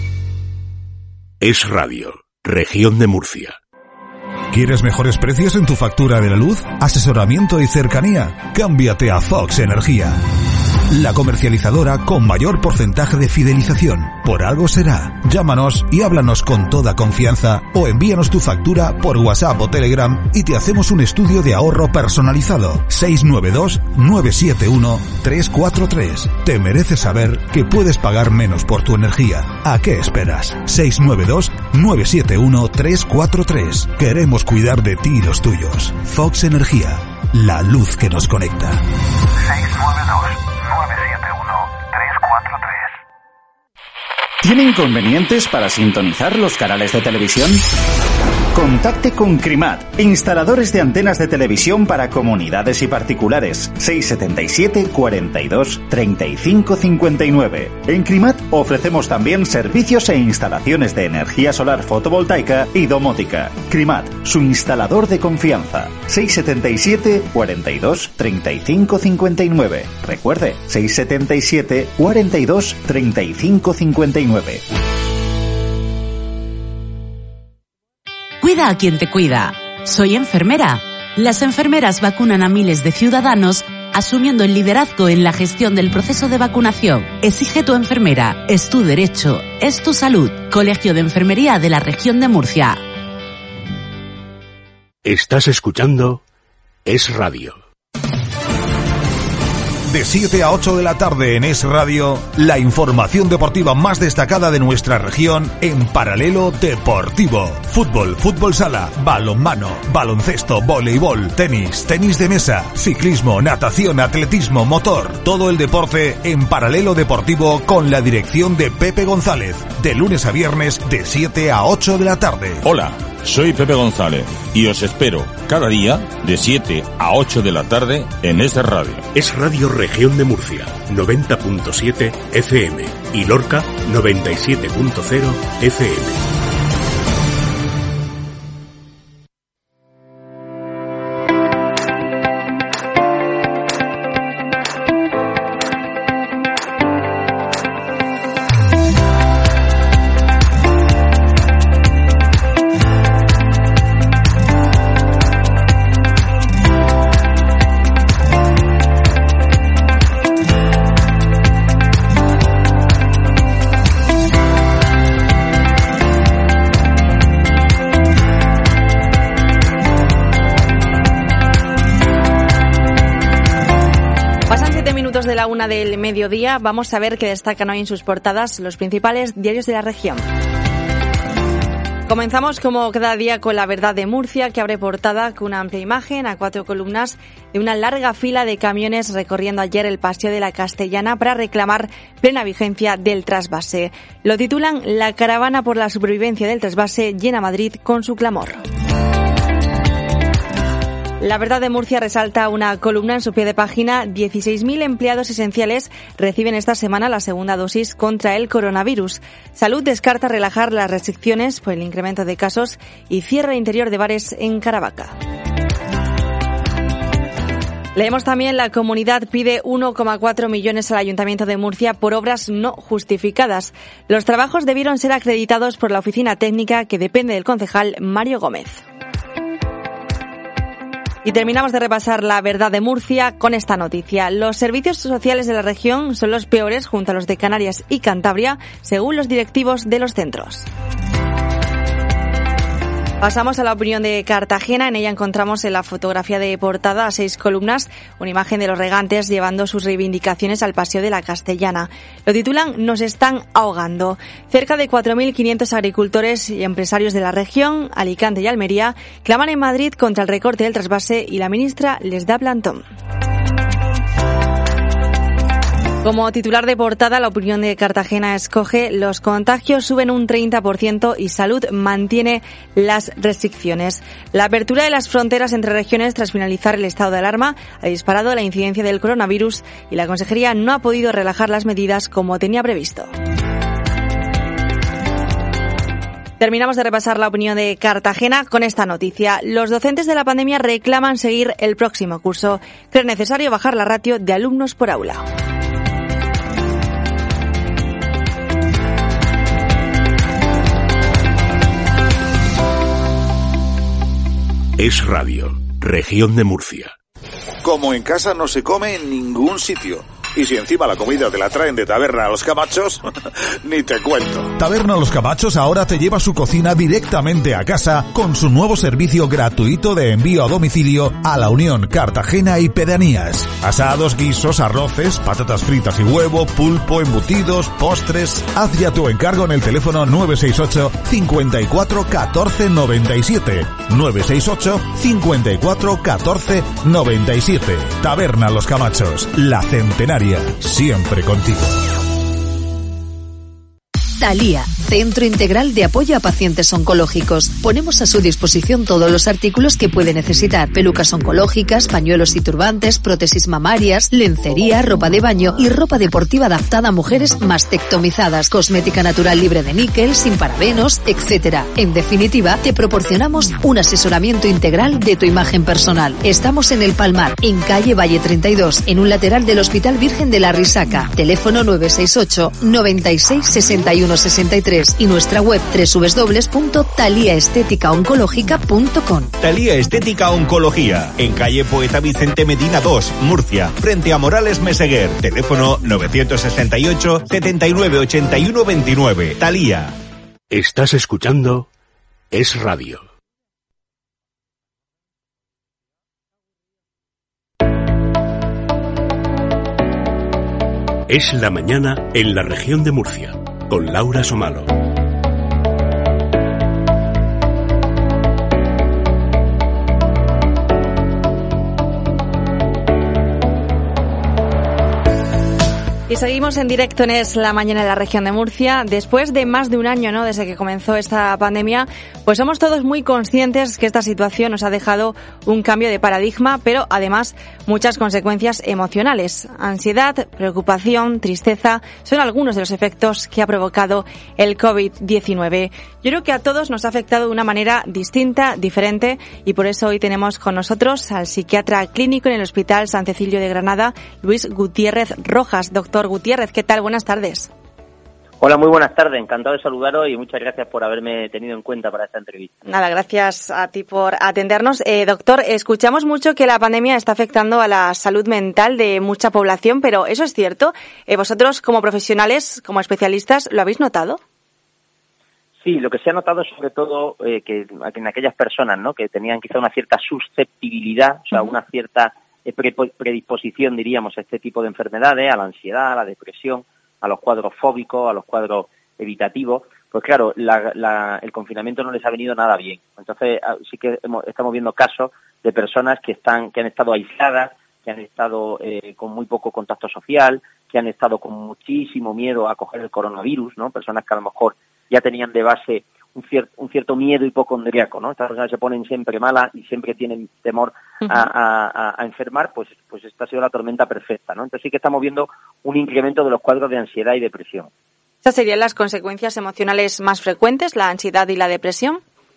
Es Radio, Región de Murcia. ¿Quieres mejores precios en tu factura de la luz? Asesoramiento y cercanía. Cámbiate a Fox Energía. La comercializadora con mayor porcentaje de fidelización. Por algo será. Llámanos y háblanos con toda confianza o envíanos tu factura por WhatsApp o Telegram y te hacemos un estudio de ahorro personalizado. seis nueve dos, nueve siete uno, tres cuatro tres. Te mereces saber que puedes pagar menos por tu energía. ¿A qué esperas? seis nueve dos, nueve siete uno, tres cuatro tres. Queremos cuidar de ti y los tuyos. Fox Energía. La luz que nos conecta. seis nueve dos, nueve siete uno, tres cuatro tres. ¿Tiene inconvenientes para sintonizar los canales de televisión? Contacte con Crimat, instaladores de antenas de televisión para comunidades y particulares. seis setenta y siete, cuarenta y dos, treinta y cinco cincuenta y nueve. En Crimat ofrecemos también servicios e instalaciones de energía solar fotovoltaica y domótica. Crimat, su instalador de confianza. seis setenta y siete, cuarenta y dos, treinta y cinco cincuenta y nueve. Recuerde, seis setenta y siete, cuarenta y dos, treinta y cinco cincuenta y nueve. Cuida a quien te cuida. Soy enfermera. Las enfermeras vacunan a miles de ciudadanos asumiendo el liderazgo en la gestión del proceso de vacunación. Exige tu enfermera. Es tu derecho. Es tu salud. Colegio de Enfermería de la Región de Murcia. Estás escuchando Es Radio. De siete a ocho de la tarde en Es Radio, la información deportiva más destacada de nuestra región en Paralelo Deportivo. Fútbol, fútbol sala, balonmano, baloncesto, voleibol, tenis, tenis de mesa, ciclismo, natación, atletismo, motor. Todo el deporte en Paralelo Deportivo con la dirección de Pepe González. De lunes a viernes de siete a ocho de la tarde. Hola, soy Pepe González y os espero cada día de siete a ocho de la tarde en Es Radio. Es Radio Región de Murcia, noventa punto siete F M y Lorca, noventa y siete punto cero F M. De la una del mediodía, vamos a ver qué destacan hoy en sus portadas los principales diarios de la región. Comenzamos como cada día con La Verdad de Murcia, que abre portada con una amplia imagen a cuatro columnas de una larga fila de camiones recorriendo ayer el Paseo de la Castellana para reclamar plena vigencia del trasvase. Lo titulan La caravana por la supervivencia del trasvase llena Madrid con su clamor. La Verdad de Murcia resalta una columna en su pie de página. dieciséis mil empleados esenciales reciben esta semana la segunda dosis contra el coronavirus. Salud descarta relajar las restricciones por el incremento de casos y cierre interior de bares en Caravaca. Leemos también: la comunidad pide uno coma cuatro millones al Ayuntamiento de Murcia por obras no justificadas. Los trabajos debieron ser acreditados por la oficina técnica que depende del concejal Mario Gómez. Y terminamos de repasar La Verdad de Murcia con esta noticia. Los servicios sociales de la región son los peores junto a los de Canarias y Cantabria, según los directivos de los centros. Pasamos a la opinión de Cartagena. En ella encontramos en la fotografía de portada a seis columnas una imagen de los regantes llevando sus reivindicaciones al Paseo de la Castellana. Lo titulan Nos están ahogando. Cerca de cuatro mil quinientos agricultores y empresarios de la región, Alicante y Almería, claman en Madrid contra el recorte del trasvase y la ministra les da plantón. Como titular de portada, la opinión de Cartagena escoge: los contagios suben un treinta por ciento y Salud mantiene las restricciones. La apertura de las fronteras entre regiones tras finalizar el estado de alarma ha disparado la incidencia del coronavirus y la Consejería no ha podido relajar las medidas como tenía previsto. Terminamos de repasar la opinión de Cartagena con esta noticia. Los docentes de la pandemia reclaman seguir el próximo curso. Creen necesario bajar la ratio de alumnos por aula. Es Radio, Región de Murcia. Como en casa no se come en ningún sitio. Y si encima la comida te la traen de Taberna Los Camachos, ni te cuento. Taberna Los Camachos ahora te lleva su cocina directamente a casa con su nuevo servicio gratuito de envío a domicilio a La Unión, Cartagena y pedanías. Asados, guisos, arroces, patatas fritas y huevo, pulpo, embutidos, postres. Haz ya tu encargo en el teléfono nueve seis ocho, cincuenta y cuatro, catorce, noventa y siete. nueve seis ocho, cincuenta y cuatro, catorce, noventa y siete. Taberna Los Camachos, la centenaria, siempre contigo. Thalía, Centro Integral de Apoyo a Pacientes Oncológicos. Ponemos a su disposición todos los artículos que puede necesitar: pelucas oncológicas, pañuelos y turbantes, prótesis mamarias, lencería, ropa de baño y ropa deportiva adaptada a mujeres mastectomizadas, cosmética natural libre de níquel, sin parabenos, etcétera. En definitiva, te proporcionamos un asesoramiento integral de tu imagen personal. Estamos en El Palmar, en calle Valle treinta y dos, en un lateral del Hospital Virgen de la Risaca. Teléfono nueve seis ocho, noventa y seis, sesenta y uno sesenta y tres y nuestra web doble u doble u doble u punto thalía estética oncológica punto com. Thalía Estética Oncología, en calle Poeta Vicente Medina dos, Murcia, frente a Morales Meseguer. Teléfono nueve seis ocho, setenta y nueve, ochenta y uno veintinueve. Thalía. Estás escuchando Es Radio. Es la mañana en la región de Murcia, con Laura Somalo. Y seguimos en directo en Es la mañana en la región de Murcia. Después de más de un año, ¿no?, desde que comenzó esta pandemia, pues somos todos muy conscientes que esta situación nos ha dejado un cambio de paradigma, pero además muchas consecuencias emocionales. Ansiedad, preocupación, tristeza, son algunos de los efectos que ha provocado el covid diecinueve. Yo creo que a todos nos ha afectado de una manera distinta, diferente, y por eso hoy tenemos con nosotros al psiquiatra clínico en el Hospital San Cecilio de Granada, Luis Gutiérrez Rojas. Doctor Gutiérrez, ¿qué tal? Buenas tardes. Hola, muy buenas tardes. Encantado de saludaros y muchas gracias por haberme tenido en cuenta para esta entrevista. Nada, gracias a ti por atendernos. Eh, doctor, escuchamos mucho que la pandemia está afectando a la salud mental de mucha población, pero ¿eso es cierto? Eh, ¿Vosotros, como profesionales, como especialistas, lo habéis notado? Sí, lo que se ha notado es sobre todo eh, que en aquellas personas, ¿no?, que tenían quizá una cierta susceptibilidad, o sea, uh-huh. una cierta predisposición, diríamos, a este tipo de enfermedades, a la ansiedad, a la depresión, a los cuadros fóbicos, a los cuadros evitativos, pues claro, la, la, el confinamiento no les ha venido nada bien. Entonces sí que hemos, estamos viendo casos de personas que están que han estado aisladas, que han estado eh, con muy poco contacto social, que han estado con muchísimo miedo a coger el coronavirus, ¿no? Personas que a lo mejor ya tenían de base un cierto, un cierto miedo hipocondriaco, ¿no? Estas personas se ponen siempre malas y siempre tienen temor a, a, a enfermar, pues, pues esta ha sido la tormenta perfecta, ¿no? Entonces sí que estamos viendo un incremento de los cuadros de ansiedad y depresión. ¿Esas serían las consecuencias emocionales más frecuentes, la ansiedad y la depresión?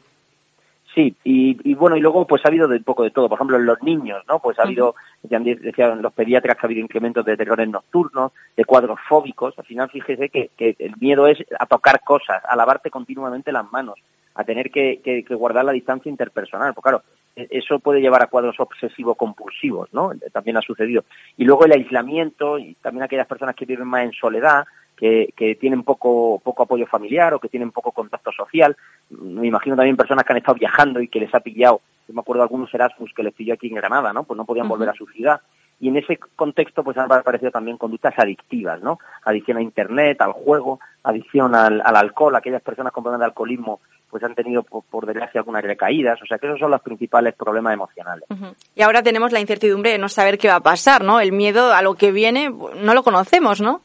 Sí, y, y bueno, y luego pues ha habido de un poco de todo. Por ejemplo, en los niños, ¿no? Pues ha habido, ya decían los pediatras, que ha habido incrementos de terrores nocturnos, de cuadros fóbicos. Al final, fíjese que, que el miedo es a tocar cosas, a lavarte continuamente las manos, a tener que, que, que guardar la distancia interpersonal. Pues claro, eso puede llevar a cuadros obsesivo-compulsivos, ¿no? También ha sucedido. Y luego el aislamiento, y también aquellas personas que viven más en soledad, que, que tienen poco poco apoyo familiar o que tienen poco contacto social. Me imagino también personas que han estado viajando y que les ha pillado, yo me acuerdo de algunos Erasmus que les pilló aquí en Granada, ¿no? Pues no podían uh-huh. volver a su ciudad. Y en ese contexto pues han aparecido también conductas adictivas, ¿no? Adicción a Internet, al juego, adicción al, al alcohol. Aquellas personas con problemas de alcoholismo pues han tenido, por, por desgracia, algunas recaídas. O sea que esos son los principales problemas emocionales. Uh-huh. Y ahora tenemos la incertidumbre de no saber qué va a pasar, ¿no? El miedo a lo que viene no lo conocemos, ¿no?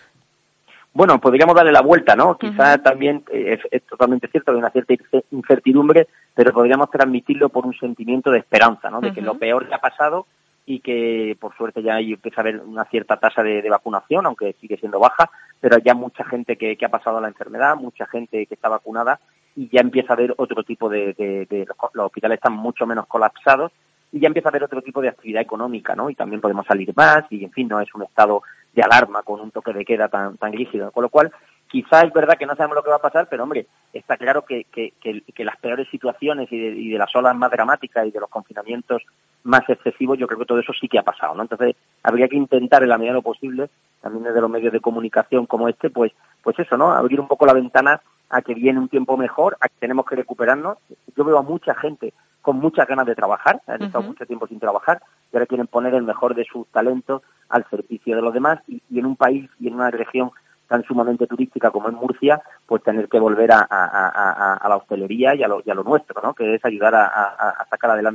Bueno, podríamos darle la vuelta, ¿no? Quizás uh-huh. también eh, es, es totalmente cierto que hay una cierta incertidumbre, pero podríamos transmitirlo por un sentimiento de esperanza, ¿no? De uh-huh. que lo peor ya ha pasado y que, por suerte, ya hay, empieza a haber una cierta tasa de, de vacunación, aunque sigue siendo baja, pero hay ya mucha gente que, que ha pasado la enfermedad, mucha gente que está vacunada y ya empieza a haber otro tipo de... de, de los, los hospitales están mucho menos colapsados y ya empieza a haber otro tipo de actividad económica, ¿no? Y también podemos salir más y, en fin, no es un estado de alarma con un toque de queda tan tan rígido. Con lo cual, quizás es verdad que no sabemos lo que va a pasar, pero, hombre, está claro que que, que, que las peores situaciones y de, y de las olas más dramáticas y de los confinamientos más excesivos, yo creo que todo eso sí que ha pasado, ¿no? Entonces, habría que intentar, en la medida de lo posible, también desde los medios de comunicación como este, pues pues eso, ¿no? Abrir un poco la ventana a que viene un tiempo mejor, a que tenemos que recuperarnos. Yo veo a mucha gente con muchas ganas de trabajar, han estado uh-huh. mucho tiempo sin trabajar, y ahora quieren poner el mejor de sus talentos al servicio de los demás, y, y en un país y en una región tan sumamente turística como es Murcia, pues tener que volver a, a, a, a la hostelería y a, lo, y a lo nuestro, ¿no? Que es ayudar a, a, a sacar adelante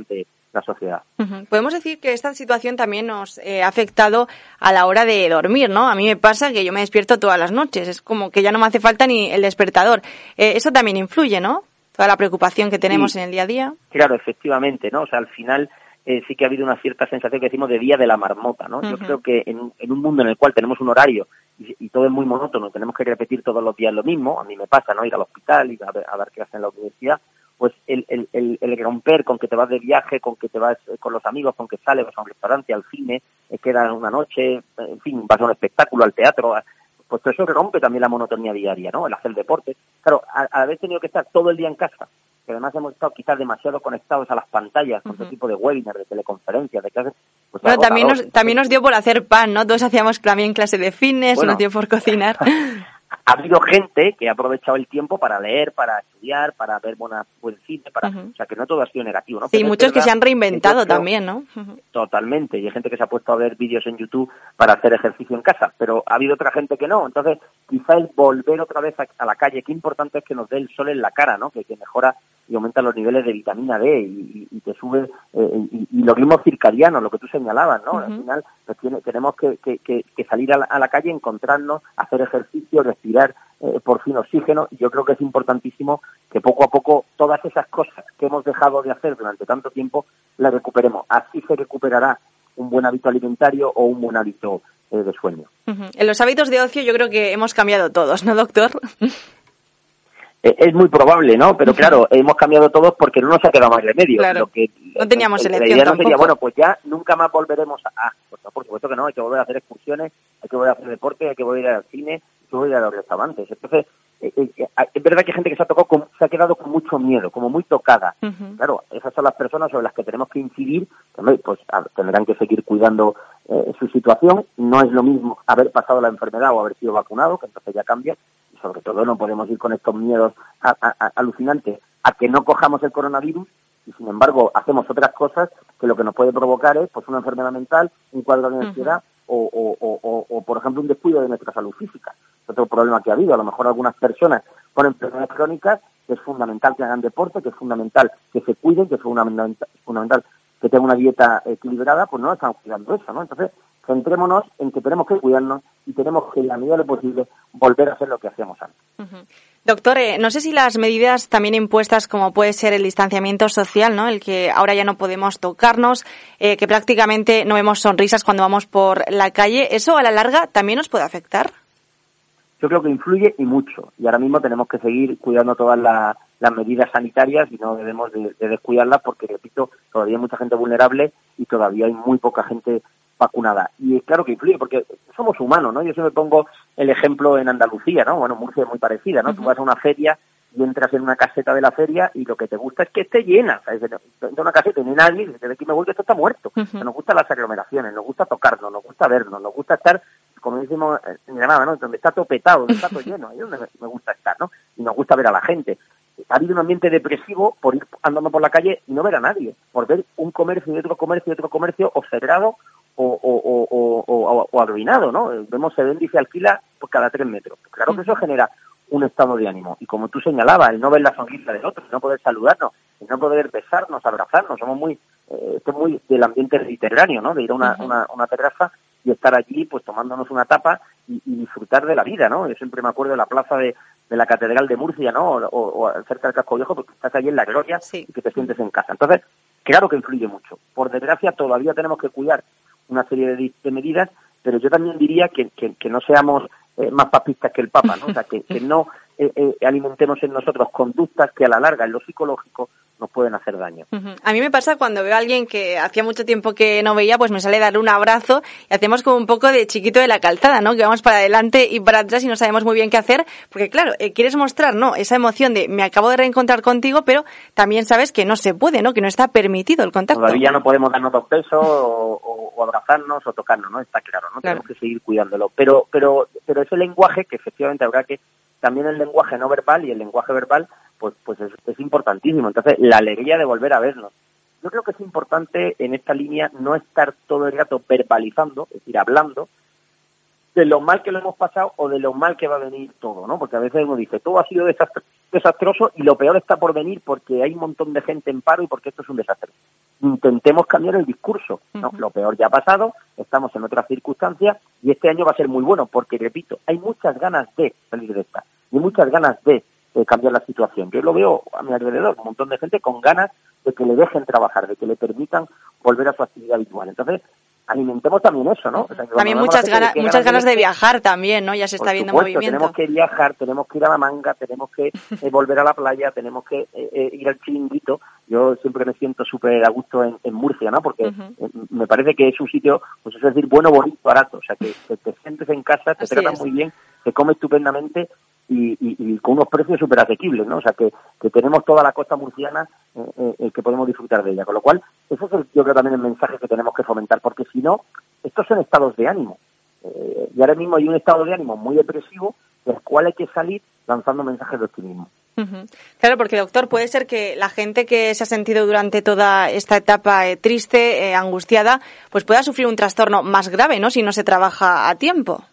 la sociedad. Uh-huh. Podemos decir que esta situación también nos eh, ha afectado a la hora de dormir, ¿no? A mí me pasa que yo me despierto todas las noches, es como que ya no me hace falta ni el despertador. Eh, eso también influye, ¿no? Toda la preocupación que tenemos sí. en el día a día. Claro, efectivamente, ¿no? O sea, al final eh, sí que ha habido una cierta sensación que decimos de día de la marmota, ¿no? Uh-huh. Yo creo que en, en un mundo en el cual tenemos un horario y, y todo es muy monótono, tenemos que repetir todos los días lo mismo, a mí me pasa, ¿no? Ir al hospital, ir a ver, a ver qué hacen en la universidad, pues el, el, el, el romper con que te vas de viaje, con que te vas con los amigos, con que sales, vas a un restaurante, al cine, eh, quedas una noche, en fin, vas a un espectáculo, al teatro, a, pues todo eso rompe también la monotonía diaria, ¿no? El hacer deporte. Claro, al haber tenido que estar todo el día en casa, que además hemos estado quizás demasiado conectados a las pantallas, con uh-huh. todo tipo de webinars, de teleconferencias, de clases. Pues bueno, también nos, también nos dio por hacer pan, ¿no? Todos hacíamos también clase de fitness, bueno, nos dio por cocinar. Ha habido gente que ha aprovechado el tiempo para leer, para estudiar, para ver buena, buen cine, para, uh-huh. o sea, que no todo ha sido negativo, ¿no? Sí, pero muchos es verdad, que se han reinventado creo, también, ¿no? Uh-huh. Totalmente, y hay gente que se ha puesto a ver vídeos en YouTube para hacer ejercicio en casa, pero ha habido otra gente que no, entonces quizá el volver otra vez a, a la calle, qué importante es que nos dé el sol en la cara, ¿no? Que, que mejora y aumenta los niveles de vitamina D y, y, y te sube, eh, y, y los ritmos circadianos, lo que tú señalabas, ¿no? Uh-huh. Al final pues tiene, tenemos que, que, que, que salir a la, a la calle, encontrarnos, hacer ejercicio, respirar eh, por fin oxígeno, y yo creo que es importantísimo que poco a poco todas esas cosas que hemos dejado de hacer durante tanto tiempo las recuperemos. Así se recuperará un buen hábito alimentario o un buen hábito eh, de sueño. Uh-huh. En los hábitos de ocio yo creo que hemos cambiado todos, ¿no, doctor? Es muy probable, ¿no? Pero claro, hemos cambiado todos porque no nos ha quedado más remedio. Claro, Lo que, no teníamos el, elección la idea no tampoco. sería, bueno, pues ya nunca más volveremos a... Ah, pues no, por supuesto que no, hay que volver a hacer excursiones, hay que volver a hacer deporte, hay que volver a ir al cine, hay que volver a ir a los restaurantes. Entonces, eh, eh, es verdad que hay gente que se ha tocado, con, se ha quedado con mucho miedo, como muy tocada. Uh-huh. Claro, esas son las personas sobre las que tenemos que incidir, pues a, tendrán que seguir cuidando eh, su situación. No es lo mismo haber pasado la enfermedad o haber sido vacunado, que entonces ya cambia. Sobre todo no podemos ir con estos miedos a, a, a, alucinantes a que no cojamos el coronavirus y sin embargo hacemos otras cosas que lo que nos puede provocar es pues una enfermedad mental, un cuadro de ansiedad uh-huh. o, o, o, o por ejemplo un descuido de nuestra salud física. Es otro problema que ha habido. A lo mejor algunas personas con enfermedades crónicas, que es fundamental que hagan deporte, que es fundamental que se cuiden, que es fundamental, fundamental que tengan una dieta equilibrada, pues no están cuidando eso, ¿no? Entonces centrémonos en que tenemos que cuidarnos y tenemos que, en la medida de lo posible, volver a hacer lo que hacíamos antes. Uh-huh. Doctor, eh, no sé si las medidas también impuestas, como puede ser el distanciamiento social, ¿no? El que ahora ya no podemos tocarnos, eh, que prácticamente no vemos sonrisas cuando vamos por la calle, ¿eso a la larga también nos puede afectar? Yo creo que influye y mucho. Y ahora mismo tenemos que seguir cuidando todas las, las medidas sanitarias y no debemos de, de descuidarlas porque, repito, todavía hay mucha gente vulnerable y todavía hay muy poca gente vacunada. Y claro que influye, porque somos humanos, ¿no? Yo siempre pongo el ejemplo en Andalucía, ¿no? Bueno, Murcia es muy parecida, ¿no? Uh-huh. Tú vas a una feria y entras en una caseta de la feria y lo que te gusta es que esté llena. ¿Sabes? Entras en una caseta y no hay nadie y dices, de aquí me voy que esto está muerto. Uh-huh. Nos gustan las aglomeraciones, nos gusta tocarnos, nos gusta vernos, nos gusta estar, como decimos en Granada, ¿no? Donde está todo petado, donde está todo lleno, ahí es donde me gusta estar, ¿no? Y nos gusta ver a la gente. Ha habido un ambiente depresivo por ir andando por la calle y no ver a nadie, por ver un comercio y otro comercio y otro comercio o cerrado o, o, o, o, o, o arruinado, ¿no? Vemos, se vende y se alquila por cada tres metros. Claro que eso genera un estado de ánimo. Y como tú señalabas, el no ver la sonrisa del otro, el no poder saludarnos, el no poder besarnos, abrazarnos, somos muy, eh, esto es muy del ambiente mediterráneo, ¿no? De ir a una, uh-huh. una, una terraza y estar allí, pues tomándonos una tapa y, y disfrutar de la vida, ¿no? Yo siempre me acuerdo de la plaza de, de la Catedral de Murcia, ¿no? O, o, o cerca del Casco Viejo, porque estás allí en la gloria sí. y que te sientes en casa. Entonces, claro que influye mucho. Por desgracia, todavía tenemos que cuidar una serie de, de medidas, pero yo también diría que, que, que no seamos eh, más papistas que el Papa, ¿no? O sea, que, que no eh, eh, alimentemos en nosotros conductas que a la larga, en lo psicológico, nos pueden hacer daño. Uh-huh. A mí me pasa cuando veo a alguien que hacía mucho tiempo que no veía, pues me sale darle un abrazo y hacemos como un poco de chiquito de la calzada, ¿no? Que vamos para adelante y para atrás y no sabemos muy bien qué hacer, porque claro, eh, quieres mostrar, ¿no? Esa emoción de me acabo de reencontrar contigo, pero también sabes que no se puede, ¿no? Que no está permitido el contacto. Todavía no podemos darnos dos besos o, o, o abrazarnos o tocarnos, ¿no? Está claro, ¿no? Claro. Tenemos que seguir cuidándolo. Pero, pero, pero ese lenguaje que efectivamente habrá que, también el lenguaje no verbal y el lenguaje verbal, pues pues es, es importantísimo. Entonces, la alegría de volver a vernos. Yo creo que es importante en esta línea no estar todo el rato verbalizando, es decir, hablando, de lo mal que lo hemos pasado o de lo mal que va a venir todo, ¿no? Porque a veces uno dice, todo ha sido desastre, desastroso y lo peor está por venir porque hay un montón de gente en paro y porque esto es un desastre. Intentemos cambiar el discurso, ¿no? Uh-huh. Lo peor ya ha pasado, estamos en otras circunstancias y este año va a ser muy bueno porque, repito, hay muchas ganas de salir de esta y muchas ganas de eh, cambiar la situación. Yo lo veo a mi alrededor, un montón de gente con ganas de que le dejen trabajar, de que le permitan volver a su actividad habitual. Entonces, alimentemos también eso, ¿no? O sea, también muchas ganas, muchas ganas, ganas de, de viajar también, ¿no? Ya se está viendo supuesto, movimiento. Tenemos que viajar, tenemos que ir a la manga, tenemos que eh, volver a la playa, tenemos que eh, eh, ir al chiringuito. Yo siempre me siento súper a gusto en, en Murcia, ¿no? Porque uh-huh. eh, me parece que es un sitio, pues es decir, bueno, bonito, barato. O sea, que, que te sientes en casa, te Así tratan es. muy bien, te comes estupendamente y, y, y con unos precios súper asequibles, ¿no? O sea, que, que tenemos toda la costa murciana eh, eh, que podemos disfrutar de ella. Con lo cual, ese es el, yo creo también el mensaje que tenemos que fomentar, porque si no, estos son estados de ánimo. Eh, y ahora mismo hay un estado de ánimo muy depresivo, del cual hay que salir lanzando mensajes de optimismo. Uh-huh. Claro, porque, doctor, puede ser que la gente que se ha sentido durante toda esta etapa eh, triste, eh, angustiada, pues pueda sufrir un trastorno más grave, ¿no?, si no se trabaja a tiempo.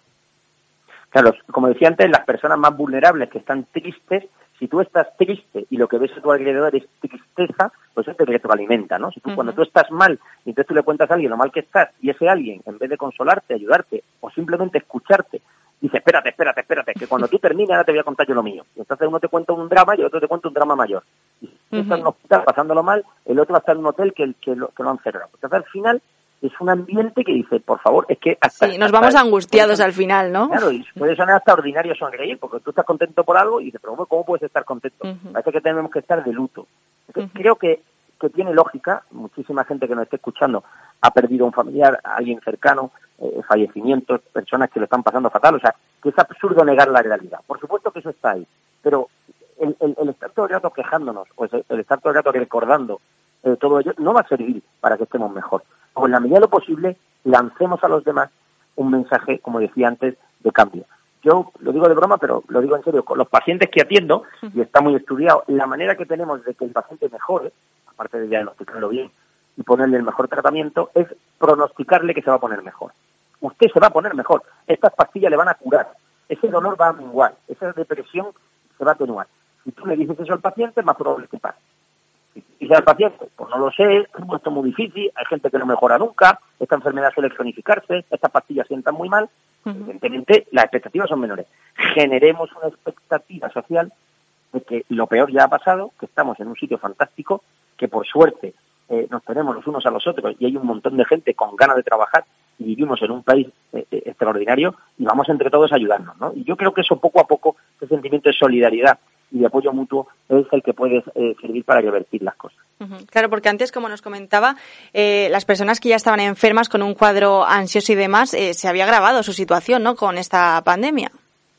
Claro, como decía antes, las personas más vulnerables que están tristes, si tú estás triste y lo que ves a tu alrededor es tristeza, pues eso te retroalimenta, ¿no? Si tú, uh-huh. cuando tú estás mal y entonces tú le cuentas a alguien lo mal que estás y ese alguien, en vez de consolarte, ayudarte o simplemente escucharte, dice, espérate, espérate, espérate, que cuando tú termines ahora te voy a contar yo lo mío. Y entonces uno te cuenta un drama y el otro te cuenta un drama mayor. Y si uh-huh. está en un hospital pasándolo mal, el otro va a estar en un hotel que, que, lo, que lo han cerrado. Entonces al final es un ambiente que dice, por favor, es que hasta... Sí, nos vamos hasta, angustiados al final, ¿no? Claro, y puede sonar hasta ordinario sonreír, porque tú estás contento por algo y dices, pero ¿cómo puedes estar contento? Uh-huh. Parece que tenemos que estar de luto. Entonces, uh-huh. creo que, que tiene lógica, muchísima gente que nos esté escuchando ha perdido a un familiar, a alguien cercano, eh, fallecimientos, personas que lo están pasando fatal, o sea, que es absurdo negar la realidad. Por supuesto que eso está ahí, pero el, el, el estar todo el rato quejándonos, o el, el estar todo el rato recordando eh, todo ello, no va a servir para que estemos mejor. O en la medida de lo posible, lancemos a los demás un mensaje, como decía antes, de cambio. Yo lo digo de broma, pero lo digo en serio, con los pacientes que atiendo, y está muy estudiado, la manera que tenemos de que el paciente mejore, aparte de diagnosticarlo bien y ponerle el mejor tratamiento, es pronosticarle que se va a poner mejor. Usted se va a poner mejor, estas pastillas le van a curar, ese dolor va a menguar, esa depresión se va a atenuar. Si tú le dices eso al paciente, es más probable que pase. Si dice al paciente, pues no lo sé, esto es muy difícil, hay gente que no mejora nunca, esta enfermedad suele cronificarse, estas pastillas sientan muy mal, uh-huh. evidentemente las expectativas son menores. Generemos una expectativa social de que lo peor ya ha pasado, que estamos en un sitio fantástico, que por suerte eh, nos tenemos los unos a los otros y hay un montón de gente con ganas de trabajar y vivimos en un país eh, eh, extraordinario y vamos entre todos a ayudarnos, ¿no? Y yo creo que eso poco a poco, ese sentimiento de solidaridad y de apoyo mutuo es el que puede eh, servir para revertir las cosas. Uh-huh. Claro, porque antes, como nos comentaba, eh, las personas que ya estaban enfermas con un cuadro ansioso y demás, eh, se había agravado su situación, ¿no?, con esta pandemia.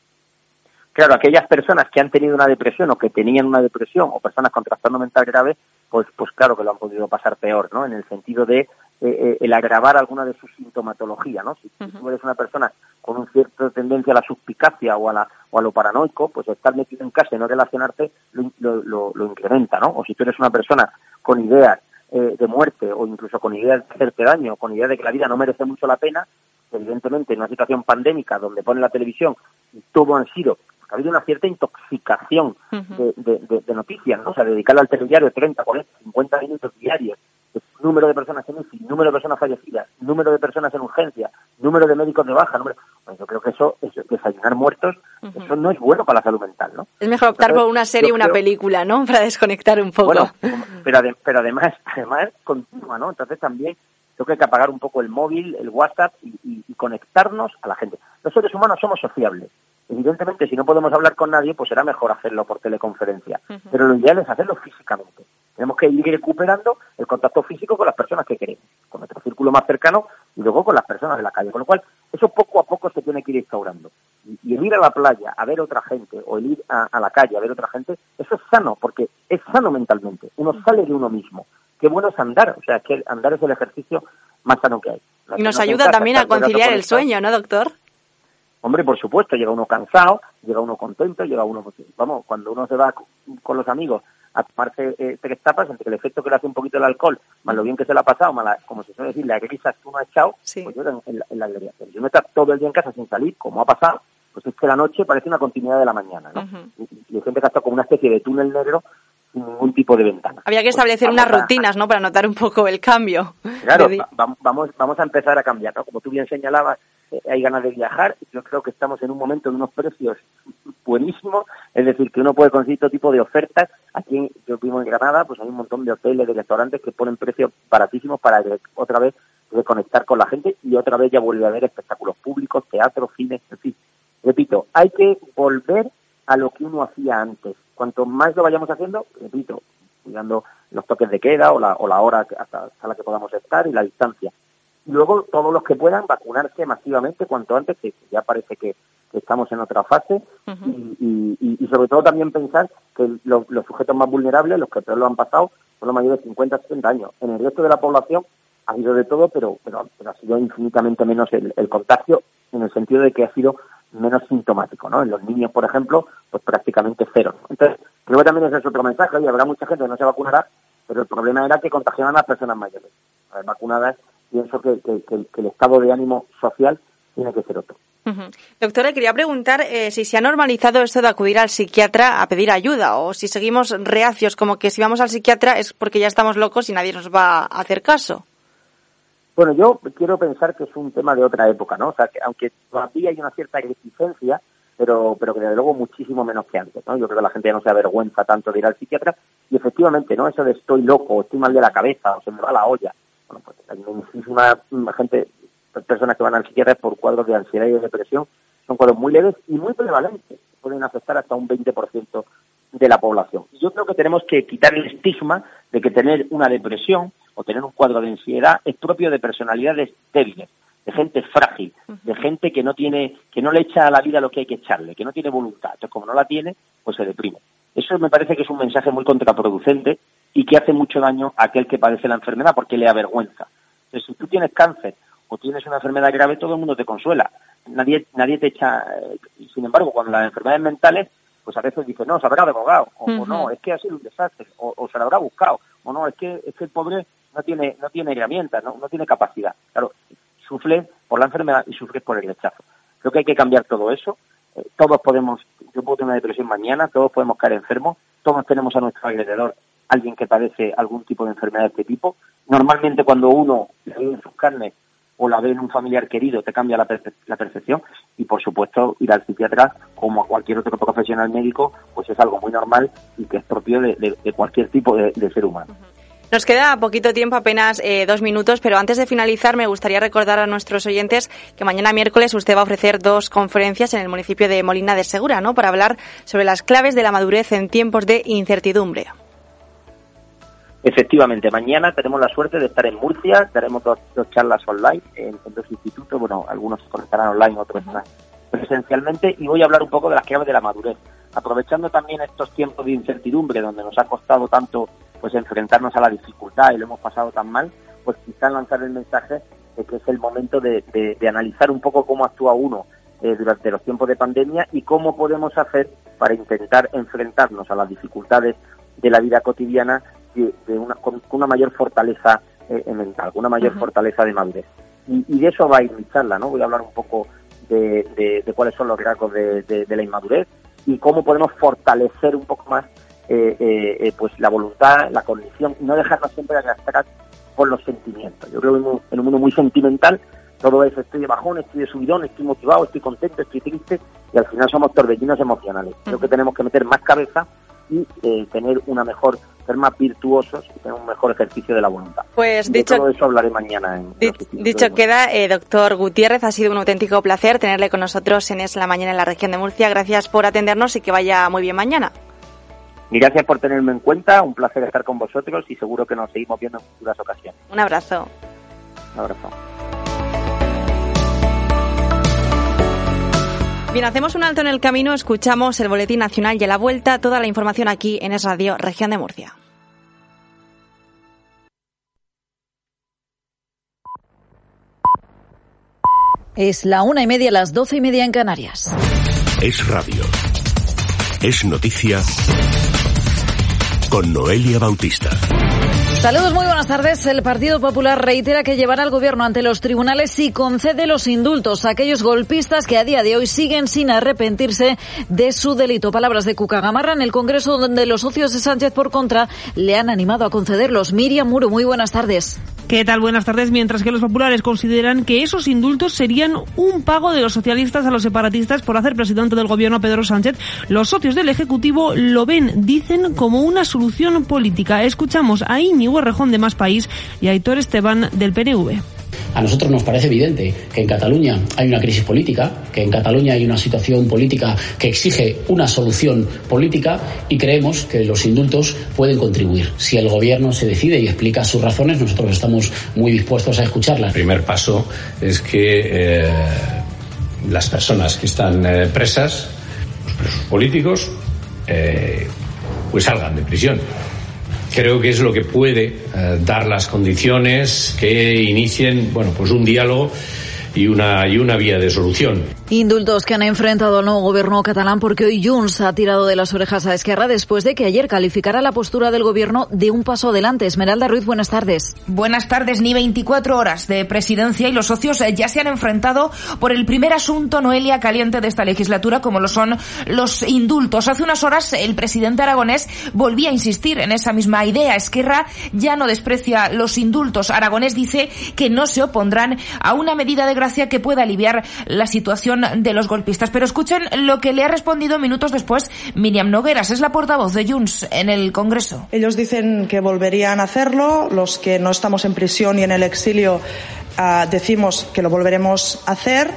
Claro, aquellas personas que han tenido una depresión o que tenían una depresión o personas con trastorno mental grave, pues pues claro que lo han podido pasar peor, ¿no? En el sentido de eh, eh, el agravar alguna de su sintomatología, ¿no? Si, uh-huh. si tú eres una persona con una cierta tendencia a la suspicacia o a la o a lo paranoico, pues estar metido en casa y no relacionarte lo, lo, lo, lo incrementa, ¿no? O si tú eres una persona con ideas eh, de muerte o incluso con ideas de hacerte daño, con ideas de que la vida no merece mucho la pena, evidentemente en una situación pandémica donde ponen la televisión y todo han sido... ha habido una cierta intoxicación uh-huh. de, de, de, de noticias, ¿no? O sea, dedicarle al telediario treinta, cuarenta, cincuenta minutos diarios, número de personas en U C I, número de personas fallecidas, número de personas en urgencia, número de médicos de baja, número... Pues yo creo que eso, eso desayunar muertos, uh-huh. eso no es bueno para la salud mental, ¿no? Es mejor optar Entonces, por una serie o una creo... película, ¿no?, para desconectar un poco. Bueno, pero, ade- pero además, además continua, ¿no? Entonces también creo que hay que apagar un poco el móvil, el WhatsApp y, y, y conectarnos a la gente. Los seres humanos somos sociables. Evidentemente, si no podemos hablar con nadie, pues será mejor hacerlo por teleconferencia. Uh-huh. Pero lo ideal es hacerlo físicamente. Tenemos que ir recuperando el contacto físico con las personas que queremos, con nuestro círculo más cercano y luego con las personas de la calle. Con lo cual, eso poco a poco se tiene que ir instaurando. Y, y el ir a la playa a ver otra gente o el ir a, a la calle a ver otra gente, eso es sano, porque es sano mentalmente. Uno sale de uno mismo. Qué bueno es andar. O sea, que andar es el ejercicio más sano que hay. No, y nos no ayuda también a conciliar el sueño, ¿no, doctor? Hombre, por supuesto, llega uno cansado, llega uno contento, llega uno... Vamos, cuando uno se va con los amigos a tomarse eh, tres tapas, entre el efecto que le hace un poquito el alcohol, más lo bien que se le ha pasado, más la, como se suele decir, las risas que uno ha echado, sí. Pues yo en, en, la, en la alegría. Pero si uno está todo el día en casa sin salir, como ha pasado, pues es que la noche parece una continuidad de la mañana, ¿no? Uh-huh. Y, y hay gente que está como una especie de túnel negro sin ningún tipo de ventana. Había que establecer pues unas rutinas, ¿no?, para notar un poco el cambio. Claro, de... va, vamos, vamos a empezar a cambiar, ¿no? Como tú bien señalabas, eh, hay ganas de viajar. Yo creo que estamos en un momento de unos precios buenísimos, es decir, que uno puede conseguir todo tipo de ofertas. Aquí, yo vivo en Granada, pues hay un montón de hoteles, de restaurantes que ponen precios baratísimos para otra vez reconectar con la gente y otra vez ya vuelve a haber espectáculos públicos, teatro, cine, en fin. Repito, hay que volver a lo que uno hacía antes. Cuanto más lo vayamos haciendo, repito, cuidando los toques de queda o la, o la hora hasta, hasta la que podamos estar y la distancia. Y luego todos los que puedan vacunarse masivamente cuanto antes, que ya parece que, que estamos en otra fase. Uh-huh. y, y, y sobre todo también pensar que los, los sujetos más vulnerables, los que peor lo han pasado, son los mayores de cincuenta a sesenta años. En el resto de la población ha habido de todo, pero, pero, pero ha sido infinitamente menos el, el contagio, en el sentido de que ha sido menos sintomático, ¿no? En los niños, por ejemplo, pues prácticamente cero. Entonces, creo que también ese es otro mensaje. Oye, habrá mucha gente que no se vacunará, pero el problema era que contagiaban a las personas mayores. A las vacunadas, pienso que, que, que, que el estado de ánimo social tiene que ser otro. Uh-huh. Doctora, quería preguntar eh, si se ha normalizado esto de acudir al psiquiatra a pedir ayuda, o si seguimos reacios, como que si vamos al psiquiatra es porque ya estamos locos y nadie nos va a hacer caso. Bueno, yo quiero pensar que es un tema de otra época, ¿no? O sea, que aunque todavía hay una cierta reticencia, pero pero que desde luego muchísimo menos que antes, ¿no? Yo creo que la gente ya no se avergüenza tanto de ir al psiquiatra, y efectivamente, ¿no? Eso de estoy loco, o estoy mal de la cabeza, o se me va la olla. Bueno, pues hay muchísima gente, personas que van al psiquiatra por cuadros de ansiedad y de depresión, son cuadros muy leves y muy prevalentes, pueden afectar hasta un veinte por ciento de la población. Y yo creo que tenemos que quitar el estigma de que tener una depresión o tener un cuadro de ansiedad es propio de personalidades débiles, de gente frágil, de gente que no tiene, que no le echa a la vida lo que hay que echarle, que no tiene voluntad. Entonces, como no la tiene, pues se deprime. Eso me parece que es un mensaje muy contraproducente y que hace mucho daño a aquel que padece la enfermedad porque le avergüenza. Entonces, si tú tienes cáncer o tienes una enfermedad grave, todo el mundo te consuela. Nadie, nadie te echa. Sin embargo, cuando las enfermedades mentales, pues a veces dices, no, se habrá abogado, o, uh-huh. o no, es que ha sido un desastre, o, o se lo habrá buscado, o no, es que, es que el pobre no tiene, no tiene herramientas, no, no tiene capacidad. Claro, sufres por la enfermedad y sufres por el rechazo. Creo que hay que cambiar todo eso. Eh, todos podemos, yo puedo tener una depresión mañana, todos podemos caer enfermos, todos tenemos a nuestro alrededor alguien que padece algún tipo de enfermedad de este tipo. Normalmente cuando uno la ve en sus carnes o la ve en un familiar querido, te cambia la, perce- la percepción, y por supuesto ir al psiquiatra, como a cualquier otro profesional médico, pues es algo muy normal y que es propio de, de, de cualquier tipo de, de ser humano. Nos queda poquito tiempo, apenas eh, dos minutos, pero antes de finalizar me gustaría recordar a nuestros oyentes que mañana miércoles usted va a ofrecer dos conferencias en el municipio de Molina de Segura, ¿no?, para hablar sobre las claves de la madurez en tiempos de incertidumbre. Efectivamente, mañana tenemos la suerte de estar en Murcia, daremos dos, dos charlas online en, en dos institutos, bueno, algunos se conectarán online, otros uh-huh. presencialmente, y voy a hablar un poco de las claves de la madurez, aprovechando también estos tiempos de incertidumbre donde nos ha costado tanto pues enfrentarnos a la dificultad y lo hemos pasado tan mal, pues quizás lanzar el mensaje de que es el momento de, de, de analizar un poco cómo actúa uno eh, durante los tiempos de pandemia y cómo podemos hacer para intentar enfrentarnos a las dificultades de la vida cotidiana de, de una, con una mayor fortaleza eh, mental, con una mayor uh-huh. fortaleza de madurez. Y, y de eso va a ir mi charla, ¿no? Voy a hablar un poco de, de, de cuáles son los rasgos de, de, de la inmadurez y cómo podemos fortalecer un poco más eh, eh, pues la voluntad, la cognición, y no dejarnos siempre arrastrar por los sentimientos. Yo creo que en un mundo muy sentimental todo es estoy de bajón, estoy de subidón, estoy motivado, estoy contento, estoy triste, y al final somos torbellinos emocionales. Creo que tenemos que meter más cabeza y eh, tener una mejor, ser más virtuosos y tener un mejor ejercicio de la voluntad. Pues de dicho, todo eso hablaré mañana. En di, dicho queda, eh, doctor Gutiérrez, ha sido un auténtico placer tenerle con nosotros en Es la Mañana en la región de Murcia. Gracias por atendernos y que vaya muy bien mañana. Y gracias por tenerme en cuenta, un placer estar con vosotros y seguro que nos seguimos viendo en futuras ocasiones. Un abrazo. Un abrazo. Bien, hacemos un alto en el camino, escuchamos el Boletín Nacional y a la vuelta toda la información aquí en Es Radio, región de Murcia. Es la una y media, las doce y media en Canarias. Es radio. Es noticia. con Noelia Bautista. Saludos, muy buenas tardes. El Partido Popular reitera que llevará al gobierno ante los tribunales si concede los indultos a aquellos golpistas que a día de hoy siguen sin arrepentirse de su delito. Palabras de Cuca Gamarra en el Congreso, donde los socios de Sánchez, por contra, le han animado a concederlos. Miriam Muro, muy buenas tardes. ¿Qué tal? Buenas tardes. Mientras que los populares consideran que esos indultos serían un pago de los socialistas a los separatistas por hacer presidente del gobierno Pedro Sánchez, los socios del Ejecutivo lo ven, dicen, como una solución política. Escuchamos a Íñigo Errejón de Más País y a Aitor Esteban del P N V. A nosotros nos parece evidente que en Cataluña hay una crisis política, que en Cataluña hay una situación política que exige una solución política y creemos que los indultos pueden contribuir. Si el gobierno se decide y explica sus razones, nosotros estamos muy dispuestos a escucharlas. El primer paso es que eh, las personas que están eh, presas, los presos políticos, eh, pues salgan de prisión. Creo que es lo que puede eh, dar las condiciones que inicien, bueno, pues un diálogo y una y una vía de solución. Indultos que han enfrentado al nuevo gobierno catalán porque hoy Junts ha tirado de las orejas a Esquerra después de que ayer calificara la postura del gobierno de un paso adelante. Esmeralda Ruiz, buenas tardes. Buenas tardes. Ni veinticuatro horas de presidencia y los socios ya se han enfrentado por el primer asunto, Noelia, caliente de esta legislatura, como lo son los indultos. Hace unas horas el presidente aragonés volvía a insistir en esa misma idea. Esquerra ya no desprecia los indultos. Aragonés dice que no se opondrán a una medida de gracia que pueda aliviar la situación de los golpistas. Pero escuchen lo que le ha respondido minutos después Míriam Nogueras, es la portavoz de Junts en el Congreso. Ellos dicen que volverían a hacerlo, los que no estamos en prisión y en el exilio uh, decimos que lo volveremos a hacer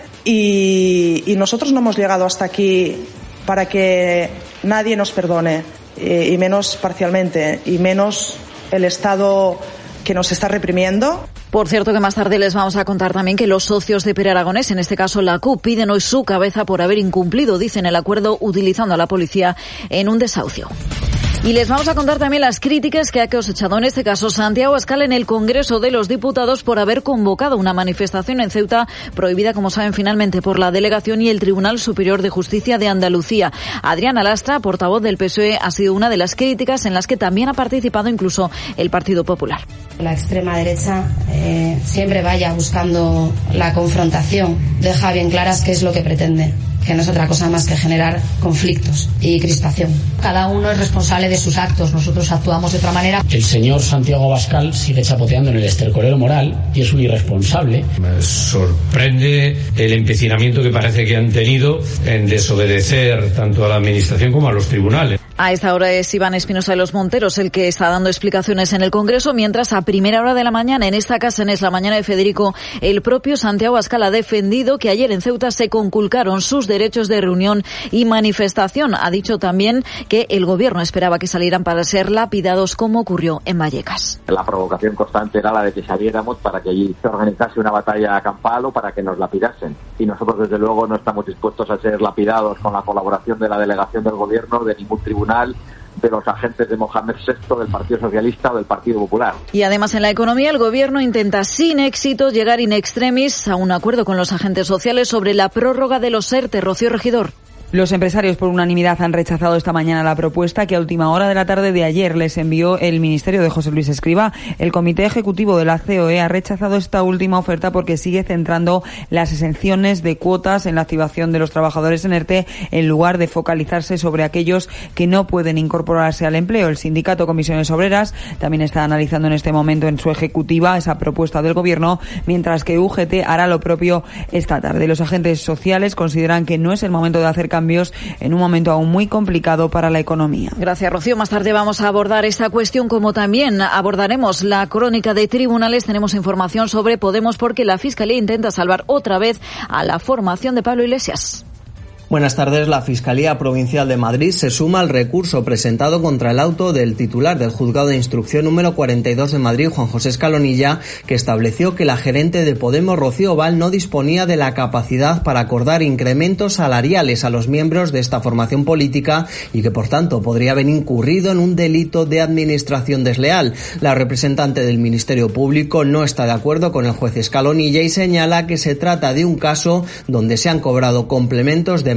y, y nosotros no hemos llegado hasta aquí para que nadie nos perdone, eh, y menos parcialmente, y menos el Estado que nos está reprimiendo. Por cierto, que más tarde les vamos a contar también que los socios de Pere Aragonés, en este caso la C U P, piden hoy su cabeza por haber incumplido, dicen, el acuerdo utilizando a la policía en un desahucio. Y les vamos a contar también las críticas que ha cosechado en este caso Santiago Abascal en el Congreso de los Diputados por haber convocado una manifestación en Ceuta prohibida, como saben, finalmente por la Delegación y el Tribunal Superior de Justicia de Andalucía. Adriana Lastra, portavoz del P S O E, ha sido una de las críticas en las que también ha participado incluso el Partido Popular. La extrema derecha eh, siempre vaya buscando la confrontación, deja bien claras qué es lo que pretende, que no es otra cosa más que generar conflictos y crispación. Cada uno es responsable de sus actos, nosotros actuamos de otra manera. El señor Santiago Abascal sigue chapoteando en el estercolero moral y es un irresponsable. Me sorprende el empecinamiento que parece que han tenido en desobedecer tanto a la Administración como a los tribunales. A esta hora es Iván Espinosa de los Monteros el que está dando explicaciones en el Congreso, mientras a primera hora de la mañana en esta casa, en Es la Mañana de Federico, el propio Santiago Abascal ha defendido que ayer en Ceuta se conculcaron sus derechos de reunión y manifestación. Ha dicho también que el Gobierno esperaba que salieran para ser lapidados, como ocurrió en Vallecas. La provocación constante era la de que saliéramos para que allí se organizase una batalla campal o para que nos lapidasen. Y nosotros, desde luego, no estamos dispuestos a ser lapidados con la colaboración de la delegación del Gobierno, de ningún tribunal, de los agentes de Mohamed sexto, del Partido Socialista o del Partido Popular. Y además en la economía el Gobierno intenta sin éxito llegar in extremis a un acuerdo con los agentes sociales sobre la prórroga de los ERTE. Rocío Regidor. Los empresarios por unanimidad han rechazado esta mañana la propuesta que a última hora de la tarde de ayer les envió el Ministerio de José Luis Escrivá. El Comité Ejecutivo de la C O E ha rechazado esta última oferta porque sigue centrando las exenciones de cuotas en la activación de los trabajadores en ERTE en lugar de focalizarse sobre aquellos que no pueden incorporarse al empleo. El sindicato Comisiones Obreras también está analizando en este momento en su ejecutiva esa propuesta del Gobierno, mientras que U G T hará lo propio esta tarde. Los agentes sociales consideran que no es el momento de hacer cambios en un momento aún muy complicado para la economía. Gracias, Rocío. Más tarde vamos a abordar esta cuestión, como también abordaremos la crónica de tribunales. Tenemos información sobre Podemos porque la Fiscalía intenta salvar otra vez a la formación de Pablo Iglesias. Buenas tardes. La Fiscalía Provincial de Madrid se suma al recurso presentado contra el auto del titular del Juzgado de Instrucción número cuarenta y dos de Madrid, Juan José Escalonilla, que estableció que la gerente de Podemos, Rocío Val, no disponía de la capacidad para acordar incrementos salariales a los miembros de esta formación política y que, por tanto, podría haber incurrido en un delito de administración desleal. La representante del Ministerio Público no está de acuerdo con el juez Escalonilla y señala que se trata de un caso donde se han cobrado complementos de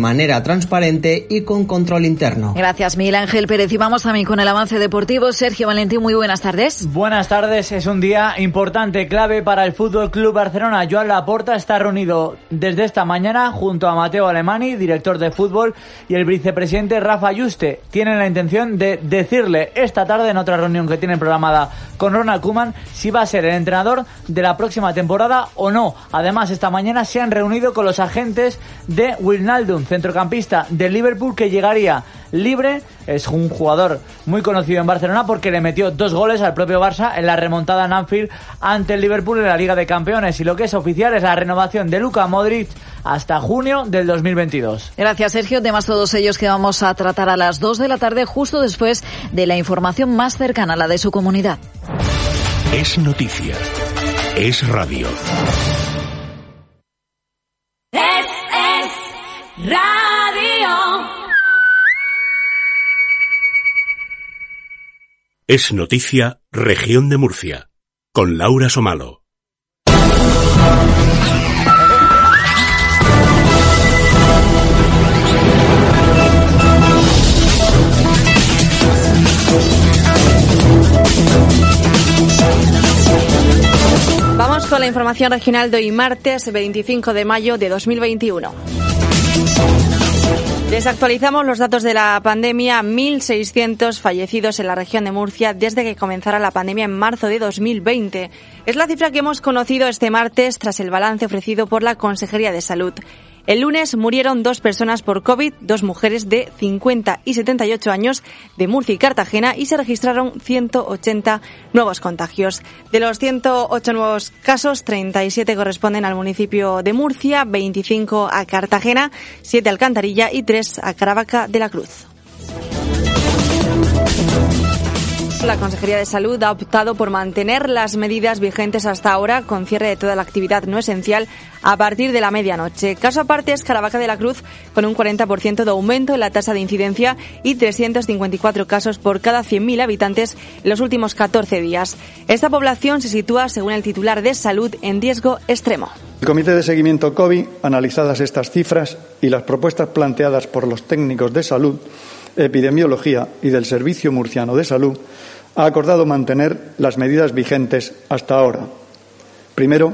manera transparente y con control interno. Gracias, Miguel Ángel Pérez. Y vamos también con el avance deportivo. Sergio Valentín, muy buenas tardes. Buenas tardes. Es un día importante, clave para el Fútbol Club Barcelona. Joan Laporta está reunido desde esta mañana junto a Mateo Alemany, director de fútbol, y el vicepresidente Rafa Yuste. Tienen la intención de decirle esta tarde, en otra reunión que tienen programada con Ronald Koeman, si va a ser el entrenador de la próxima temporada o no. Además, esta mañana se han reunido con los agentes de Wijnaldum, centrocampista del Liverpool, que llegaría libre. Es un jugador muy conocido en Barcelona porque le metió dos goles al propio Barça en la remontada en Anfield ante el Liverpool en la Liga de Campeones. Y lo que es oficial es la renovación de Luka Modric hasta junio del dos mil veintidós. Gracias, Sergio. Temas todos ellos que vamos a tratar a las dos de la tarde, justo después de la información más cercana a la de su comunidad. Es noticia. Es radio. Es, es radio. Es noticia, Región de Murcia, con Laura Somalo. Vamos con la información regional de hoy martes veinticinco de mayo de dos mil veintiuno. Desactualizamos los datos de la pandemia. mil seiscientos fallecidos en la región de Murcia desde que comenzara la pandemia en marzo de dos mil veinte. Es la cifra que hemos conocido este martes tras el balance ofrecido por la Consejería de Salud. El lunes murieron dos personas por COVID, dos mujeres de cincuenta y setenta y ocho años de Murcia y Cartagena, y se registraron ciento ochenta nuevos contagios. De los ciento ocho nuevos casos, treinta y siete corresponden al municipio de Murcia, veinticinco a Cartagena, siete a Alcantarilla y tres a Caravaca de la Cruz. La Consejería de Salud ha optado por mantener las medidas vigentes hasta ahora, con cierre de toda la actividad no esencial a partir de la medianoche. Caso aparte es Caravaca de la Cruz, con un cuarenta por ciento de aumento en la tasa de incidencia y trescientos cincuenta y cuatro casos por cada cien mil habitantes en los últimos catorce días. Esta población se sitúa, según el titular de Salud, en riesgo extremo. El Comité de Seguimiento COVID, analizadas estas cifras y las propuestas planteadas por los técnicos de salud, epidemiología y del Servicio Murciano de Salud, ha acordado mantener las medidas vigentes hasta ahora. Primero,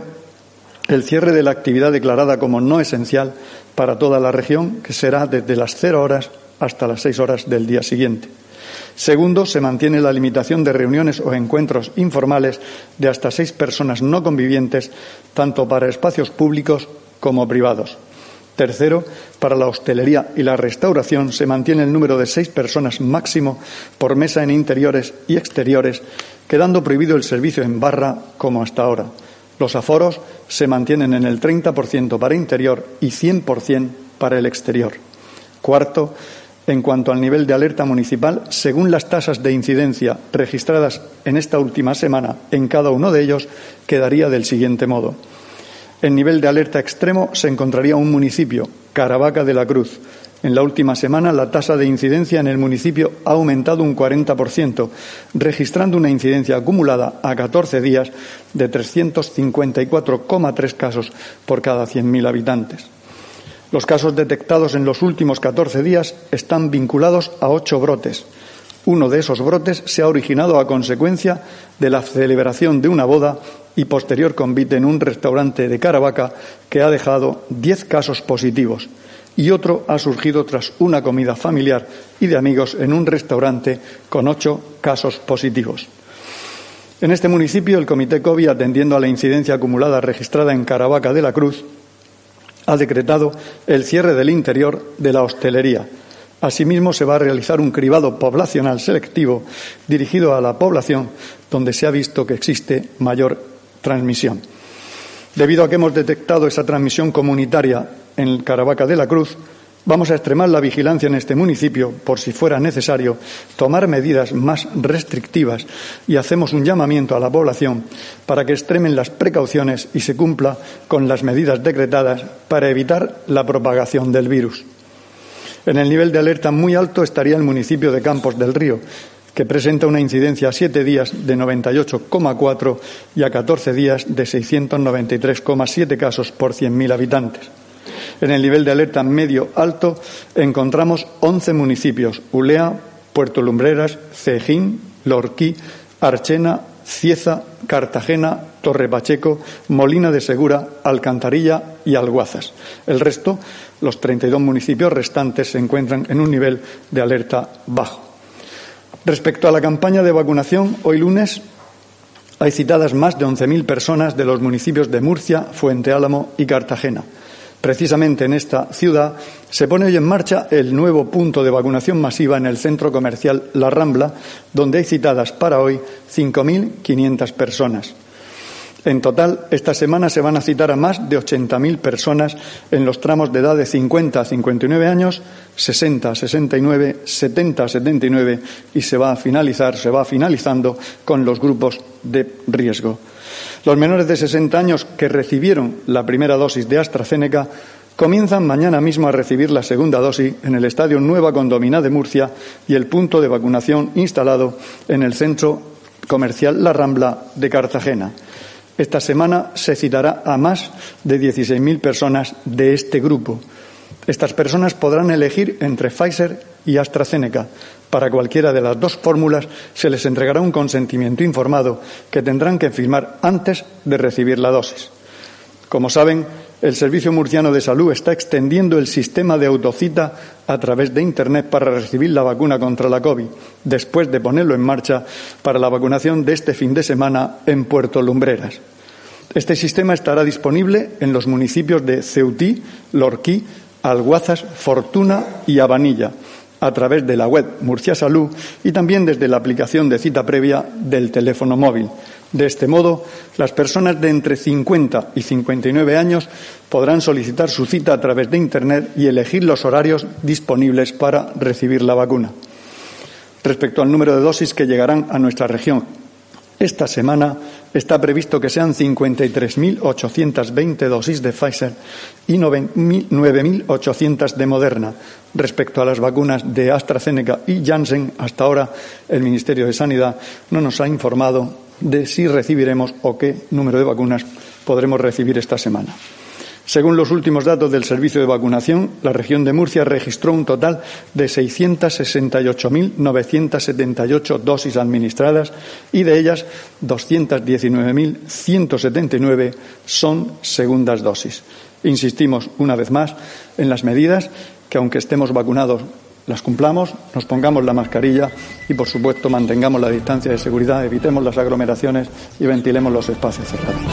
el cierre de la actividad declarada como no esencial para toda la región, que será desde las cero horas hasta las seis horas del día siguiente. Segundo, se mantiene la limitación de reuniones o encuentros informales de hasta seis personas no convivientes, tanto para espacios públicos como privados. Tercero, para la hostelería y la restauración se mantiene el número de seis personas máximo por mesa en interiores y exteriores, quedando prohibido el servicio en barra como hasta ahora. Los aforos se mantienen en el treinta por ciento para interior y cien por ciento para el exterior. Cuarto, en cuanto al nivel de alerta municipal, según las tasas de incidencia registradas en esta última semana en cada uno de ellos, quedaría del siguiente modo. En nivel de alerta extremo se encontraría un municipio, Caravaca de la Cruz. En la última semana la tasa de incidencia en el municipio ha aumentado un cuarenta por ciento, registrando una incidencia acumulada a catorce días de trescientos cincuenta y cuatro coma tres casos por cada cien mil habitantes. Los casos detectados en los últimos catorce días están vinculados a ocho brotes. Uno de esos brotes se ha originado a consecuencia de la celebración de una boda y posterior convite en un restaurante de Caravaca que ha dejado diez casos positivos, y otro ha surgido tras una comida familiar y de amigos en un restaurante con ocho casos positivos. En este municipio, el Comité COVID, atendiendo a la incidencia acumulada registrada en Caravaca de la Cruz, ha decretado el cierre del interior de la hostelería. Asimismo, se va a realizar un cribado poblacional selectivo dirigido a la población donde se ha visto que existe mayor transmisión. Debido a que hemos detectado esa transmisión comunitaria en Caravaca de la Cruz, vamos a extremar la vigilancia en este municipio por si fuera necesario tomar medidas más restrictivas, y hacemos un llamamiento a la población para que extremen las precauciones y se cumpla con las medidas decretadas para evitar la propagación del virus. En el nivel de alerta muy alto estaría el municipio de Campos del Río, que presenta una incidencia a siete días de noventa y ocho coma cuatro y a catorce días de seiscientos noventa y tres coma siete casos por cien mil habitantes. En el nivel de alerta medio-alto encontramos once municipios: Ulea, Puerto Lumbreras, Cejín, Lorquí, Archena, Cieza, Cartagena, Torre Pacheco, Molina de Segura, Alcantarilla y Alguazas. El resto, los treinta y dos municipios restantes, se encuentran en un nivel de alerta bajo. Respecto a la campaña de vacunación, hoy lunes hay citadas más de once mil personas de los municipios de Murcia, Fuente Álamo y Cartagena. Precisamente en esta ciudad se pone hoy en marcha el nuevo punto de vacunación masiva en el centro comercial La Rambla, donde hay citadas para hoy cinco mil quinientas personas. En total, esta semana se van a citar a más de ochenta mil personas en los tramos de edad de cincuenta a cincuenta y nueve años, sesenta a sesenta y nueve, setenta a setenta y nueve y se va a finalizar, se va finalizando con los grupos de riesgo. Los menores de sesenta años que recibieron la primera dosis de AstraZeneca comienzan mañana mismo a recibir la segunda dosis en el Estadio Nueva Condomina de Murcia y el punto de vacunación instalado en el centro comercial La Rambla de Cartagena. Esta semana se citará a más de dieciséis mil personas de este grupo. Estas personas podrán elegir entre Pfizer y AstraZeneca. Para cualquiera de las dos fórmulas se les entregará un consentimiento informado que tendrán que firmar antes de recibir la dosis. Como saben, el Servicio Murciano de Salud está extendiendo el sistema de autocita a través de Internet para recibir la vacuna contra la COVID, después de ponerlo en marcha para la vacunación de este fin de semana en Puerto Lumbreras. Este sistema estará disponible en los municipios de Ceutí, Lorquí, Alguazas, Fortuna y Habanilla, a través de la web Murcia Salud y también desde la aplicación de cita previa del teléfono móvil. De este modo, las personas de entre cincuenta y cincuenta y nueve años podrán solicitar su cita a través de Internet y elegir los horarios disponibles para recibir la vacuna. Respecto al número de dosis que llegarán a nuestra región, esta semana está previsto que sean cincuenta y tres mil ochocientas veinte dosis de Pfizer y nueve mil ochocientas de Moderna. Respecto a las vacunas de AstraZeneca y Janssen, hasta ahora el Ministerio de Sanidad no nos ha informado de si recibiremos o qué número de vacunas podremos recibir esta semana. Según los últimos datos del servicio de vacunación, la región de Murcia registró un total de seiscientas sesenta y ocho mil novecientas setenta y ocho dosis administradas y de ellas doscientas diecinueve mil ciento setenta y nueve son segundas dosis. Insistimos una vez más en las medidas que, aunque estemos vacunados, las cumplamos, nos pongamos la mascarilla y, por supuesto, mantengamos la distancia de seguridad, evitemos las aglomeraciones y ventilemos los espacios cerrados.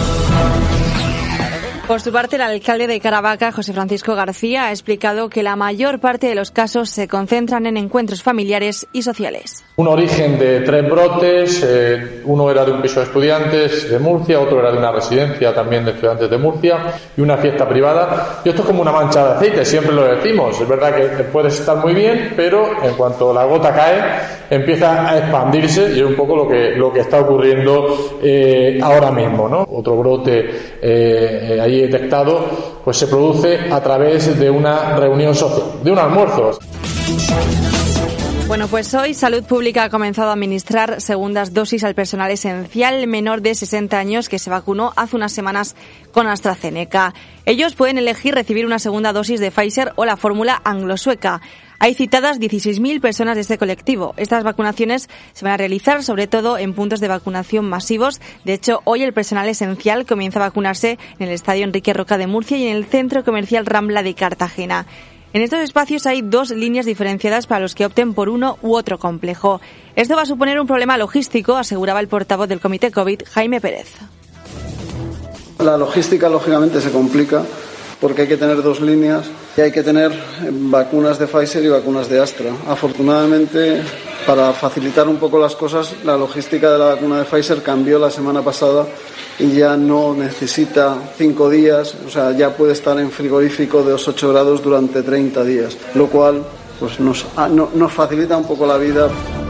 Por su parte, el alcalde de Caravaca, José Francisco García, ha explicado que la mayor parte de los casos se concentran en encuentros familiares y sociales. Un origen de tres brotes, eh, uno era de un piso de estudiantes de Murcia, otro era de una residencia también de estudiantes de Murcia y una fiesta privada. Y esto es como una mancha de aceite, siempre lo decimos. Es verdad que puedes estar muy bien, pero en cuanto la gota cae, empieza a expandirse y es un poco lo que, lo que está ocurriendo eh, ahora mismo, ¿no? Otro brote eh, ahí detectado, pues se produce a través de una reunión social, de un almuerzo. Bueno, pues hoy Salud Pública ha comenzado a administrar segundas dosis al personal esencial menor de sesenta años que se vacunó hace unas semanas con AstraZeneca. Ellos pueden elegir recibir una segunda dosis de Pfizer o la fórmula anglo-sueca. Hay citadas dieciséis mil personas de este colectivo. Estas vacunaciones se van a realizar sobre todo en puntos de vacunación masivos. De hecho, hoy el personal esencial comienza a vacunarse en el Estadio Enrique Roca de Murcia y en el Centro Comercial Rambla de Cartagena. En estos espacios hay dos líneas diferenciadas para los que opten por uno u otro complejo. Esto va a suponer un problema logístico, aseguraba el portavoz del Comité COVID, Jaime Pérez. La logística, lógicamente, se complica porque hay que tener dos líneas y hay que tener vacunas de Pfizer y vacunas de Astra. Afortunadamente, para facilitar un poco las cosas, la logística de la vacuna de Pfizer cambió la semana pasada y ya no necesita cinco días, o sea, ya puede estar en frigorífico de los ocho grados durante treinta días, lo cual pues nos, no, nos facilita un poco la vida.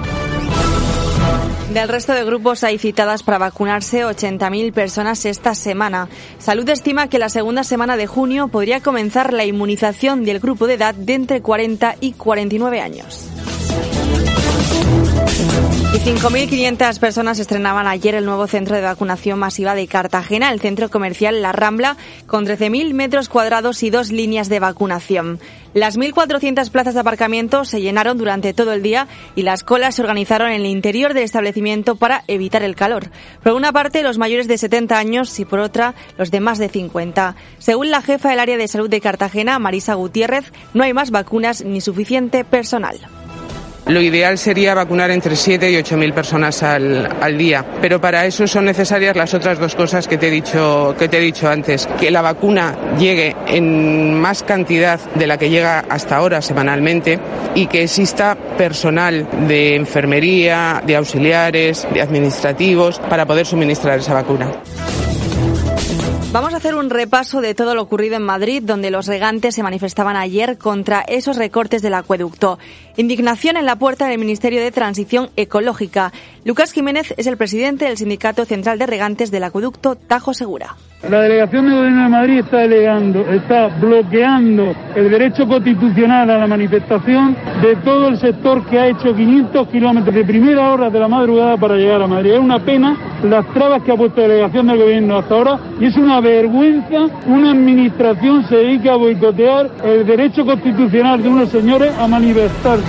Del resto de grupos hay citadas para vacunarse ochenta mil personas esta semana. Salud estima que la segunda semana de junio podría comenzar la inmunización del grupo de edad de entre cuarenta y cuarenta y nueve años. Y cinco mil quinientas personas estrenaban ayer el nuevo centro de vacunación masiva de Cartagena, el centro comercial La Rambla, con trece mil metros cuadrados y dos líneas de vacunación. Las mil cuatrocientas plazas de aparcamiento se llenaron durante todo el día y las colas se organizaron en el interior del establecimiento para evitar el calor. Por una parte, los mayores de setenta años y por otra, los de más de cincuenta. Según la jefa del área de salud de Cartagena, Marisa Gutiérrez, no hay más vacunas ni suficiente personal. Lo ideal sería vacunar entre siete y ocho mil personas al, al día, pero para eso son necesarias las otras dos cosas que te he dicho que te he dicho antes, que la vacuna llegue en más cantidad de la que llega hasta ahora semanalmente y que exista personal de enfermería, de auxiliares, de administrativos para poder suministrar esa vacuna. Vamos a hacer un repaso de todo lo ocurrido en Madrid, donde los regantes se manifestaban ayer contra esos recortes del acueducto. Indignación en la puerta del Ministerio de Transición Ecológica. Lucas Jiménez es el presidente del Sindicato Central de Regantes del Acueducto Tajo Segura. La delegación del Gobierno de Madrid está delegando, está bloqueando el derecho constitucional a la manifestación de todo el sector que ha hecho quinientos kilómetros de primera hora de la madrugada para llegar a Madrid. Es una pena las trabas que ha puesto la delegación del Gobierno hasta ahora y es una vergüenza. Una administración se dedica a boicotear el derecho constitucional de unos señores a manifestarse.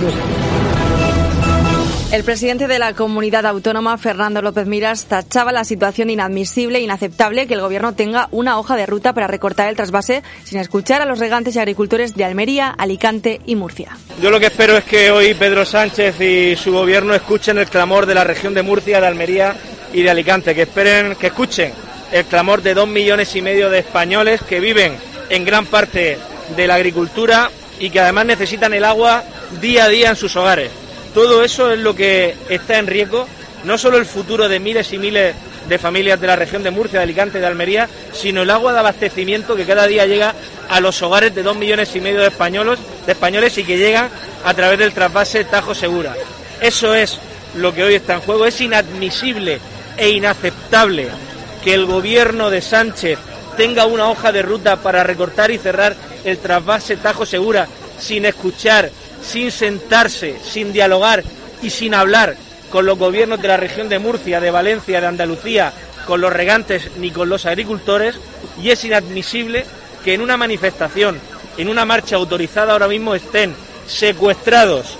El presidente de la comunidad autónoma, Fernando López Miras, tachaba la situación inadmisible e inaceptable que el Gobierno tenga una hoja de ruta para recortar el trasvase sin escuchar a los regantes y agricultores de Almería, Alicante y Murcia. Yo lo que espero es que hoy Pedro Sánchez y su Gobierno escuchen el clamor de la región de Murcia, de Almería y de Alicante, que esperen, que escuchen el clamor de dos millones y medio de españoles que viven en gran parte de la agricultura y que además necesitan el agua día a día en sus hogares. Todo eso es lo que está en riesgo, no solo el futuro de miles y miles de familias de la región de Murcia, de Alicante y de Almería, sino el agua de abastecimiento que cada día llega a los hogares de dos millones y medio de españoles, de españoles y que llegan a través del trasvase Tajo Segura. Eso es lo que hoy está en juego. Es inadmisible e inaceptable que el Gobierno de Sánchez tenga una hoja de ruta para recortar y cerrar el trasvase Tajo Segura sin escuchar, sin sentarse, sin dialogar y sin hablar con los gobiernos de la región de Murcia, de Valencia, de Andalucía, con los regantes ni con los agricultores, y es inadmisible que en una manifestación, en una marcha autorizada ahora mismo estén secuestrados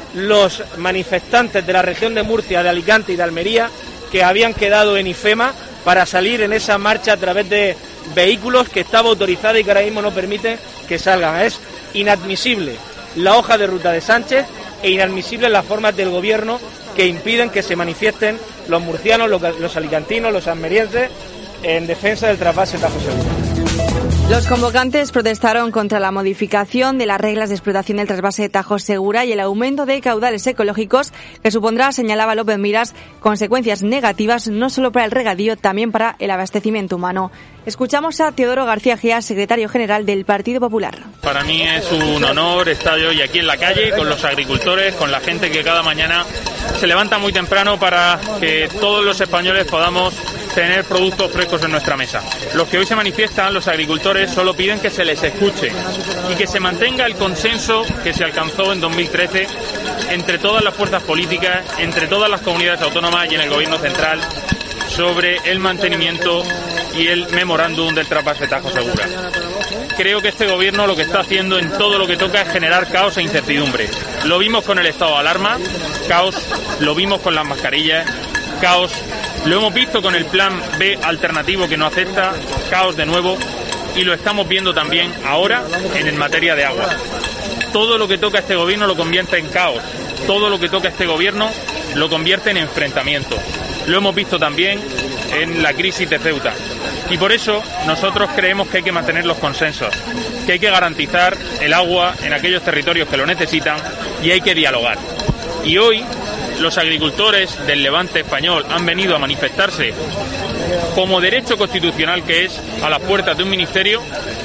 los manifestantes de la región de Murcia, de Alicante y de Almería que habían quedado en IFEMA para salir en esa marcha a través de vehículos que estaba autorizada y que ahora mismo no permiten que salgan. Es inadmisible la hoja de ruta de Sánchez e inadmisibles las formas del Gobierno que impiden que se manifiesten los murcianos, los, los alicantinos, los almerienses en defensa del trasvase Tajo Segura. Los convocantes protestaron contra la modificación de las reglas de explotación del trasvase Tajo Segura y el aumento de caudales ecológicos que supondrá, señalaba López Miras, consecuencias negativas no solo para el regadío, también para el abastecimiento humano. Escuchamos a Teodoro García Gea, secretario general del Partido Popular. Para mí es un honor estar hoy aquí en la calle con los agricultores, con la gente que cada mañana se levanta muy temprano para que todos los españoles podamos tener productos frescos en nuestra mesa. Los que hoy se manifiestan, los agricultores, solo piden que se les escuche y que se mantenga el consenso que se alcanzó en dos mil trece entre todas las fuerzas políticas, entre todas las comunidades autónomas y en el Gobierno central sobre el mantenimiento y el memorándum del trasvase Tajo Segura. Creo que este Gobierno lo que está haciendo en todo lo que toca es generar caos e incertidumbre. Lo vimos con el estado de alarma, caos, lo vimos con las mascarillas, caos, lo hemos visto con el plan B alternativo que no acepta, caos de nuevo, y lo estamos viendo también ahora en materia de agua. Todo lo que toca este Gobierno lo convierte en caos, todo lo que toca este Gobierno lo convierte en enfrentamiento. Lo hemos visto también en la crisis de Ceuta. Y por eso nosotros creemos que hay que mantener los consensos, que hay que garantizar el agua en aquellos territorios que lo necesitan y hay que dialogar. Y hoy los agricultores del Levante español han venido a manifestarse como derecho constitucional que es a las puertas de un ministerio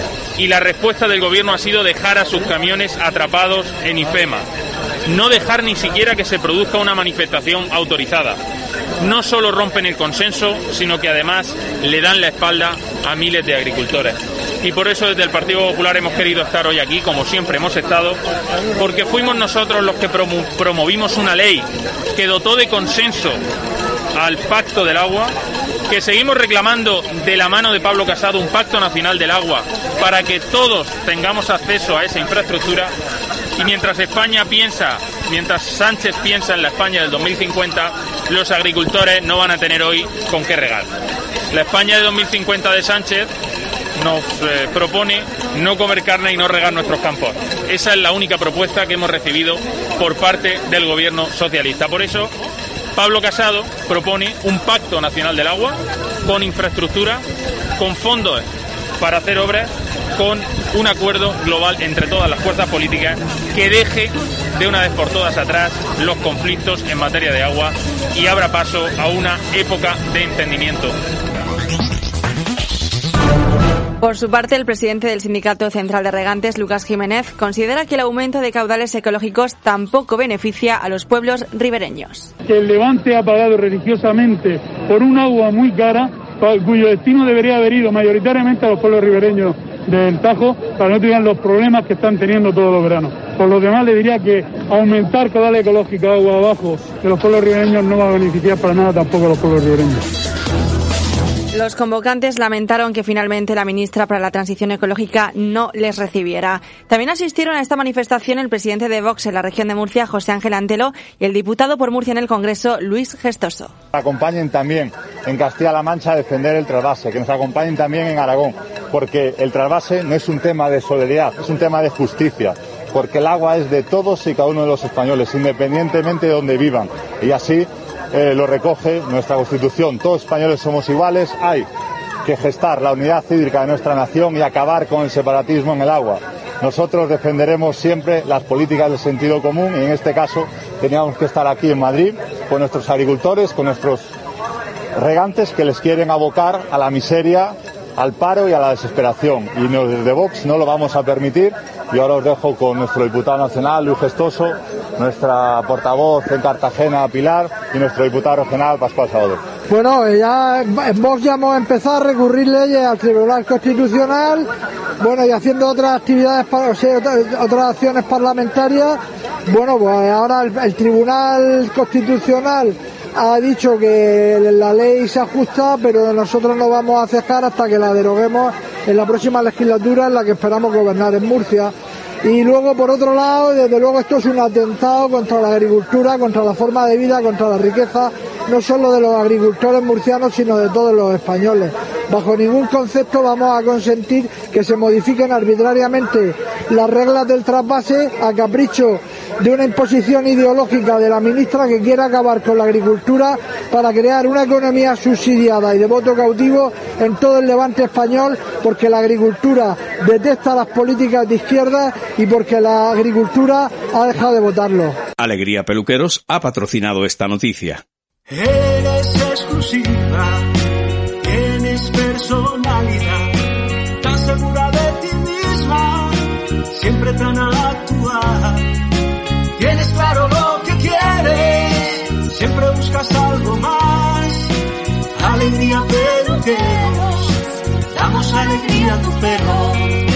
y la respuesta del Gobierno ha sido dejar a sus camiones atrapados en IFEMA. No dejar ni siquiera que se produzca una manifestación autorizada. No solo rompen el consenso, sino que además le dan la espalda a miles de agricultores. y por eso desde el Partido Popular hemos querido estar hoy aquí, como siempre hemos estado, porque fuimos nosotros los que promo- promovimos una ley que dotó de consenso al Pacto del Agua, que seguimos reclamando de la mano de Pablo Casado un Pacto Nacional del Agua para que todos tengamos acceso a esa infraestructura. Y mientras España piensa, mientras Sánchez piensa en la España del dos mil cincuenta, los agricultores no van a tener hoy con qué regar. La España de dos mil cincuenta de Sánchez nos eh, propone no comer carne y no regar nuestros campos. Esa es la única propuesta que hemos recibido por parte del gobierno socialista. Por eso, Pablo Casado propone un Pacto Nacional del Agua con infraestructura, con fondos para hacer obras, con un acuerdo global entre todas las fuerzas políticas que deje de una vez por todas atrás los conflictos en materia de agua y abra paso a una época de entendimiento. Por su parte, el presidente del Sindicato Central de Regantes, Lucas Jiménez, considera que el aumento de caudales ecológicos tampoco beneficia a los pueblos ribereños. Que el Levante ha pagado religiosamente por un agua muy cara, cuyo destino debería haber ido mayoritariamente a los pueblos ribereños del Tajo, para que no tengan los problemas que están teniendo todos los veranos. Por lo demás, le diría que aumentar caudales ecológicos agua abajo de los pueblos ribereños no va a beneficiar para nada tampoco a los pueblos ribereños. Los convocantes lamentaron que finalmente la ministra para la Transición Ecológica no les recibiera. También asistieron a esta manifestación el presidente de Vox en la región de Murcia, José Ángel Antelo, y el diputado por Murcia en el Congreso, Luis Gestoso. Acompañen también en Castilla-La Mancha a defender el trasvase, que nos acompañen también en Aragón, porque el trasvase no es un tema de solidaridad, es un tema de justicia, porque el agua es de todos y cada uno de los españoles, independientemente de donde vivan, y así Eh, lo recoge nuestra Constitución. Todos españoles somos iguales, hay que gestar la unidad hídrica de nuestra nación y acabar con el separatismo en el agua. Nosotros defenderemos siempre las políticas del sentido común y en este caso teníamos que estar aquí en Madrid con nuestros agricultores, con nuestros regantes que les quieren abocar a la miseria, al paro y a la desesperación. Y no, desde Vox no lo vamos a permitir. Y ahora os dejo con nuestro diputado nacional, Luis Gestoso, nuestra portavoz en Cartagena, Pilar, y nuestro diputado regional, Pascual Salvador. Bueno, ya en Vox ya hemos empezado a recurrir leyes al Tribunal Constitucional, bueno, y haciendo otras actividades, o sea, otras, otras acciones parlamentarias. Bueno, pues ahora el, el Tribunal Constitucional ha dicho que la ley se ajusta, pero nosotros no vamos a cejar hasta que la deroguemos en la próxima legislatura, en la que esperamos gobernar en Murcia. Y luego, por otro lado, desde luego esto es un atentado contra la agricultura, contra la forma de vida, contra la riqueza, no solo de los agricultores murcianos, sino de todos los españoles. Bajo ningún concepto vamos a consentir que se modifiquen arbitrariamente las reglas del trasvase a capricho de una imposición ideológica de la ministra que quiere acabar con la agricultura para crear una economía subsidiada y de voto cautivo en todo el levante español, porque la agricultura detesta las políticas de izquierda y porque la agricultura ha dejado de votarlo. Alegría Peluqueros ha patrocinado esta noticia. Eres exclusiva, tienes personalidad, tan segura de ti misma, siempre tan actual. Tienes claro lo que quieres, siempre buscas algo más. Alegría Peluqueros, damos alegría a tu pelo.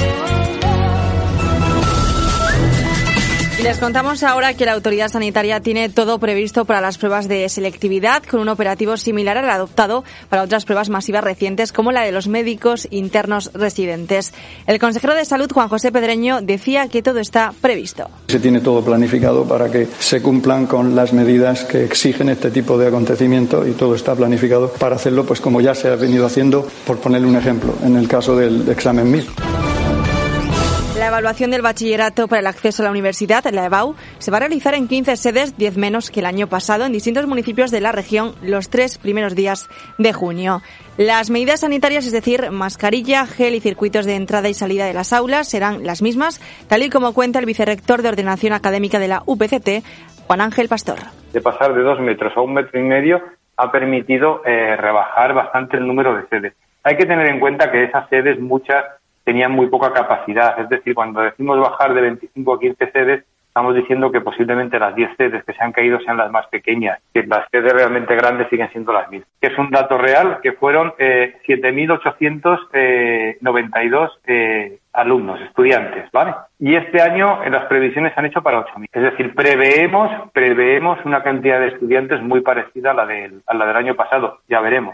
Y les contamos ahora que la autoridad sanitaria tiene todo previsto para las pruebas de selectividad, con un operativo similar al adoptado para otras pruebas masivas recientes, como la de los médicos internos residentes. El consejero de Salud, Juan José Pedreño, decía que todo está previsto. Se tiene todo planificado para que se cumplan con las medidas que exigen este tipo de acontecimientos y todo está planificado para hacerlo, pues como ya se ha venido haciendo, por ponerle un ejemplo, en el caso del examen mismo. La evaluación del bachillerato para el acceso a la universidad, la EBAU, se va a realizar en quince sedes, diez menos que el año pasado, en distintos municipios de la región los tres primeros días de junio. Las medidas sanitarias, es decir, mascarilla, gel y circuitos de entrada y salida de las aulas, serán las mismas, tal y como cuenta el vicerrector de Ordenación Académica de la U P C T, Juan Ángel Pastor. De pasar de dos metros a un metro y medio ha permitido eh, rebajar bastante el número de sedes. Hay que tener en cuenta que esas sedes, muchas, tenían muy poca capacidad. Es decir, cuando decimos bajar de veinticinco a quince sedes, estamos diciendo que posiblemente las diez sedes que se han caído sean las más pequeñas, que las sedes realmente grandes siguen siendo las mismas. Es un dato real que fueron eh, siete mil ochocientos noventa y dos eh, alumnos, estudiantes, ¿vale? Y este año en las previsiones se han hecho para ocho mil. Es decir, preveemos, preveemos una cantidad de estudiantes muy parecida a la del, a la del año pasado. Ya veremos.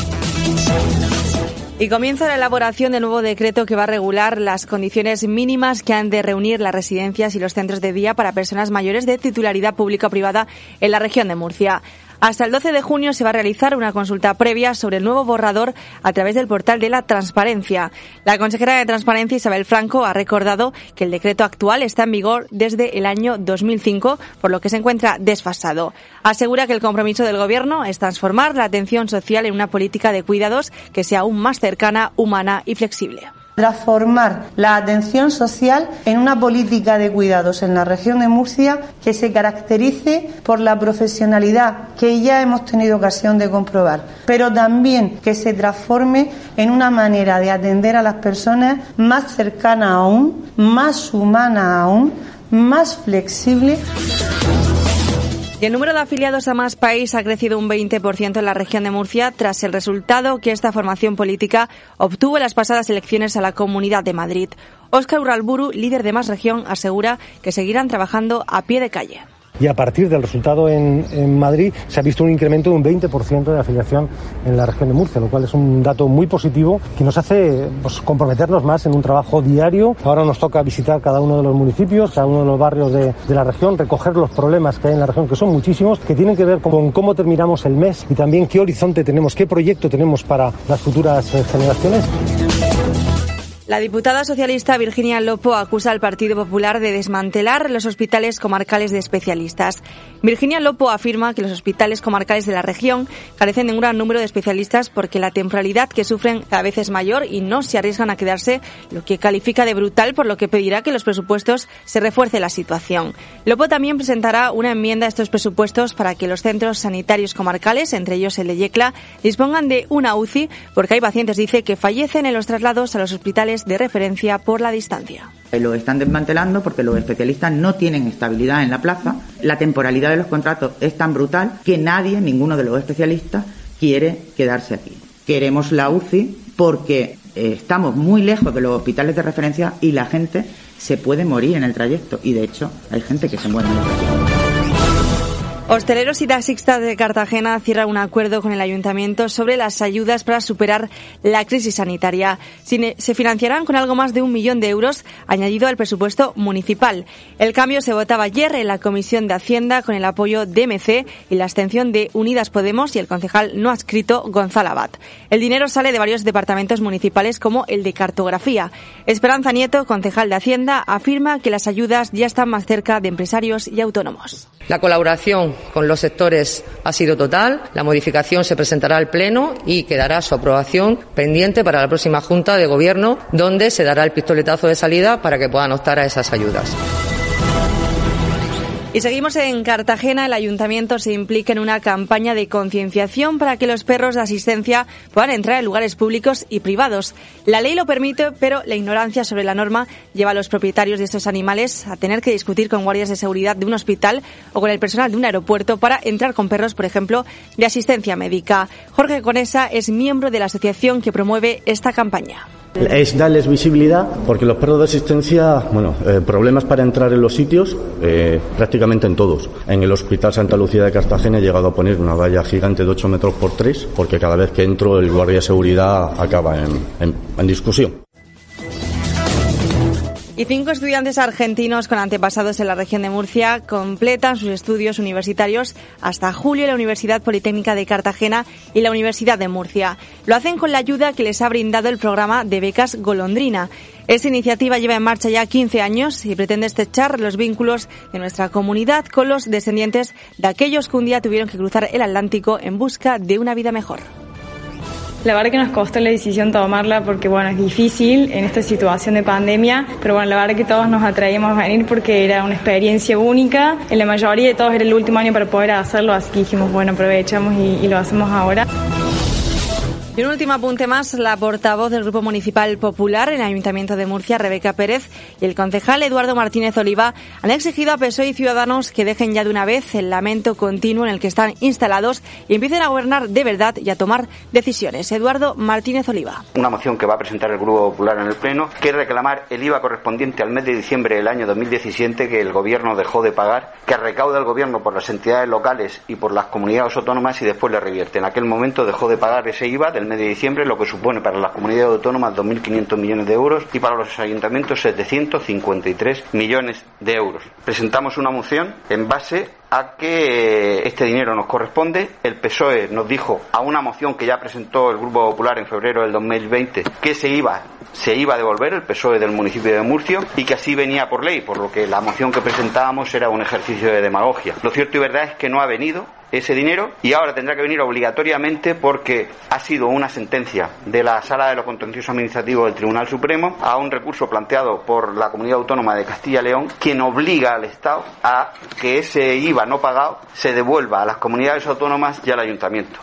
Y comienza la elaboración del nuevo decreto que va a regular las condiciones mínimas que han de reunir las residencias y los centros de día para personas mayores de titularidad pública o privada en la región de Murcia. Hasta el doce de junio se va a realizar una consulta previa sobre el nuevo borrador a través del portal de la Transparencia. La consejera de Transparencia, Isabel Franco, ha recordado que el decreto actual está en vigor desde el año dos mil cinco, por lo que se encuentra desfasado. Asegura que el compromiso del Gobierno es transformar la atención social en una política de cuidados que sea aún más cercana, humana y flexible. Transformar la atención social en una política de cuidados en la región de Murcia que se caracterice por la profesionalidad que ya hemos tenido ocasión de comprobar, pero también que se transforme en una manera de atender a las personas más cercana aún, más humana aún, más flexible. Y el número de afiliados a Más País ha crecido un veinte por ciento en la región de Murcia tras el resultado que esta formación política obtuvo en las pasadas elecciones a la Comunidad de Madrid. Óscar Urralburu, líder de Más Región, asegura que seguirán trabajando a pie de calle. Y a partir del resultado en, en Madrid se ha visto un incremento de un veinte por ciento de afiliación en la región de Murcia, lo cual es un dato muy positivo que nos hace pues, comprometernos más en un trabajo diario. Ahora nos toca visitar cada uno de los municipios, cada uno de los barrios de, de la región, recoger los problemas que hay en la región, que son muchísimos, que tienen que ver con, con cómo terminamos el mes y también qué horizonte tenemos, qué proyecto tenemos para las futuras eh, generaciones. La diputada socialista Virginia Lopo acusa al Partido Popular de desmantelar los hospitales comarcales de especialistas. Virginia Lopo afirma que los hospitales comarcales de la región carecen de un gran número de especialistas porque la temporalidad que sufren cada vez es mayor y no se arriesgan a quedarse, lo que califica de brutal, por lo que pedirá que los presupuestos se refuerce la situación. Lopo también presentará una enmienda a estos presupuestos para que los centros sanitarios comarcales, entre ellos el de Yecla, dispongan de una U C I porque hay pacientes, dice, que fallecen en los traslados a los hospitales de referencia por la distancia. Lo están desmantelando porque los especialistas no tienen estabilidad en la plaza. La temporalidad de los contratos es tan brutal que nadie, ninguno de los especialistas, quiere quedarse aquí. Queremos la U C I porque eh, estamos muy lejos de los hospitales de referencia y la gente se puede morir en el trayecto. Y de hecho, hay gente que se muere en el trayecto. Hosteleros y taxistas de Cartagena cierran un acuerdo con el Ayuntamiento sobre las ayudas para superar la crisis sanitaria. Se financiarán con algo más de un millón de euros añadido al presupuesto municipal. El cambio se votaba ayer en la Comisión de Hacienda con el apoyo de M C y la abstención de Unidas Podemos y el concejal no adscrito Gonzalo Abad. El dinero sale de varios departamentos municipales como el de Cartografía. Esperanza Nieto, concejal de Hacienda, afirma que las ayudas ya están más cerca de empresarios y autónomos. La colaboración con los sectores ha sido total. La modificación se presentará al Pleno y quedará su aprobación pendiente para la próxima Junta de Gobierno, donde se dará el pistoletazo de salida para que puedan optar a esas ayudas. Y seguimos en Cartagena. El Ayuntamiento se implica en una campaña de concienciación para que los perros de asistencia puedan entrar en lugares públicos y privados. La ley lo permite, pero la ignorancia sobre la norma lleva a los propietarios de estos animales a tener que discutir con guardias de seguridad de un hospital o con el personal de un aeropuerto para entrar con perros, por ejemplo, de asistencia médica. Jorge Conesa es miembro de la asociación que promueve esta campaña. Es darles visibilidad porque los perros de asistencia, bueno, eh, problemas para entrar en los sitios, eh, prácticamente en todos. En el Hospital Santa Lucía de Cartagena he llegado a poner una valla gigante de ocho metros por tres porque cada vez que entro el guardia de seguridad acaba en, en, en discusión. Y cinco estudiantes argentinos con antepasados en la región de Murcia completan sus estudios universitarios hasta julio en la Universidad Politécnica de Cartagena y la Universidad de Murcia. Lo hacen con la ayuda que les ha brindado el programa de becas Golondrina. Esta iniciativa lleva en marcha ya quince años y pretende estrechar los vínculos de nuestra comunidad con los descendientes de aquellos que un día tuvieron que cruzar el Atlántico en busca de una vida mejor. La verdad que nos costó la decisión tomarla porque, bueno, es difícil en esta situación de pandemia, pero bueno, la verdad que todos nos atraíamos a venir porque era una experiencia única. En la mayoría de todos era el último año para poder hacerlo, así que dijimos, bueno, aprovechamos y, y lo hacemos ahora. Y un último apunte más, la portavoz del Grupo Municipal Popular en el Ayuntamiento de Murcia, Rebeca Pérez, y el concejal Eduardo Martínez Oliva han exigido a P S O E y Ciudadanos que dejen ya de una vez el lamento continuo en el que están instalados y empiecen a gobernar de verdad y a tomar decisiones. Eduardo Martínez Oliva. Una moción que va a presentar el Grupo Popular en el Pleno, que es reclamar el I V A correspondiente al mes de diciembre del año dos mil diecisiete que el Gobierno dejó de pagar, que recauda el Gobierno por las entidades locales y por las comunidades autónomas y después le revierte. En aquel momento dejó de pagar ese I V A del mes de diciembre, lo que supone para las comunidades autónomas dos mil quinientos millones de euros y para los ayuntamientos setecientos cincuenta y tres millones de euros. Presentamos una moción en base a que este dinero nos corresponde. El P S O E nos dijo a una moción que ya presentó el Grupo Popular en febrero del dos mil veinte que se iba se iba a devolver el P S O E del municipio de Murcia y que así venía por ley, por lo que la moción que presentábamos era un ejercicio de demagogia. Lo cierto y verdad es que no ha venido ese dinero y ahora tendrá que venir obligatoriamente porque ha sido una sentencia de la Sala de lo Contencioso Administrativo del Tribunal Supremo a un recurso planteado por la Comunidad Autónoma de Castilla y León, quien obliga al Estado a que ese I V A no pagado se devuelva a las comunidades autónomas y al ayuntamiento.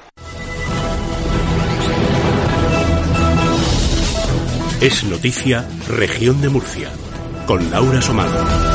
Es noticia Región de Murcia, con Laura Somado.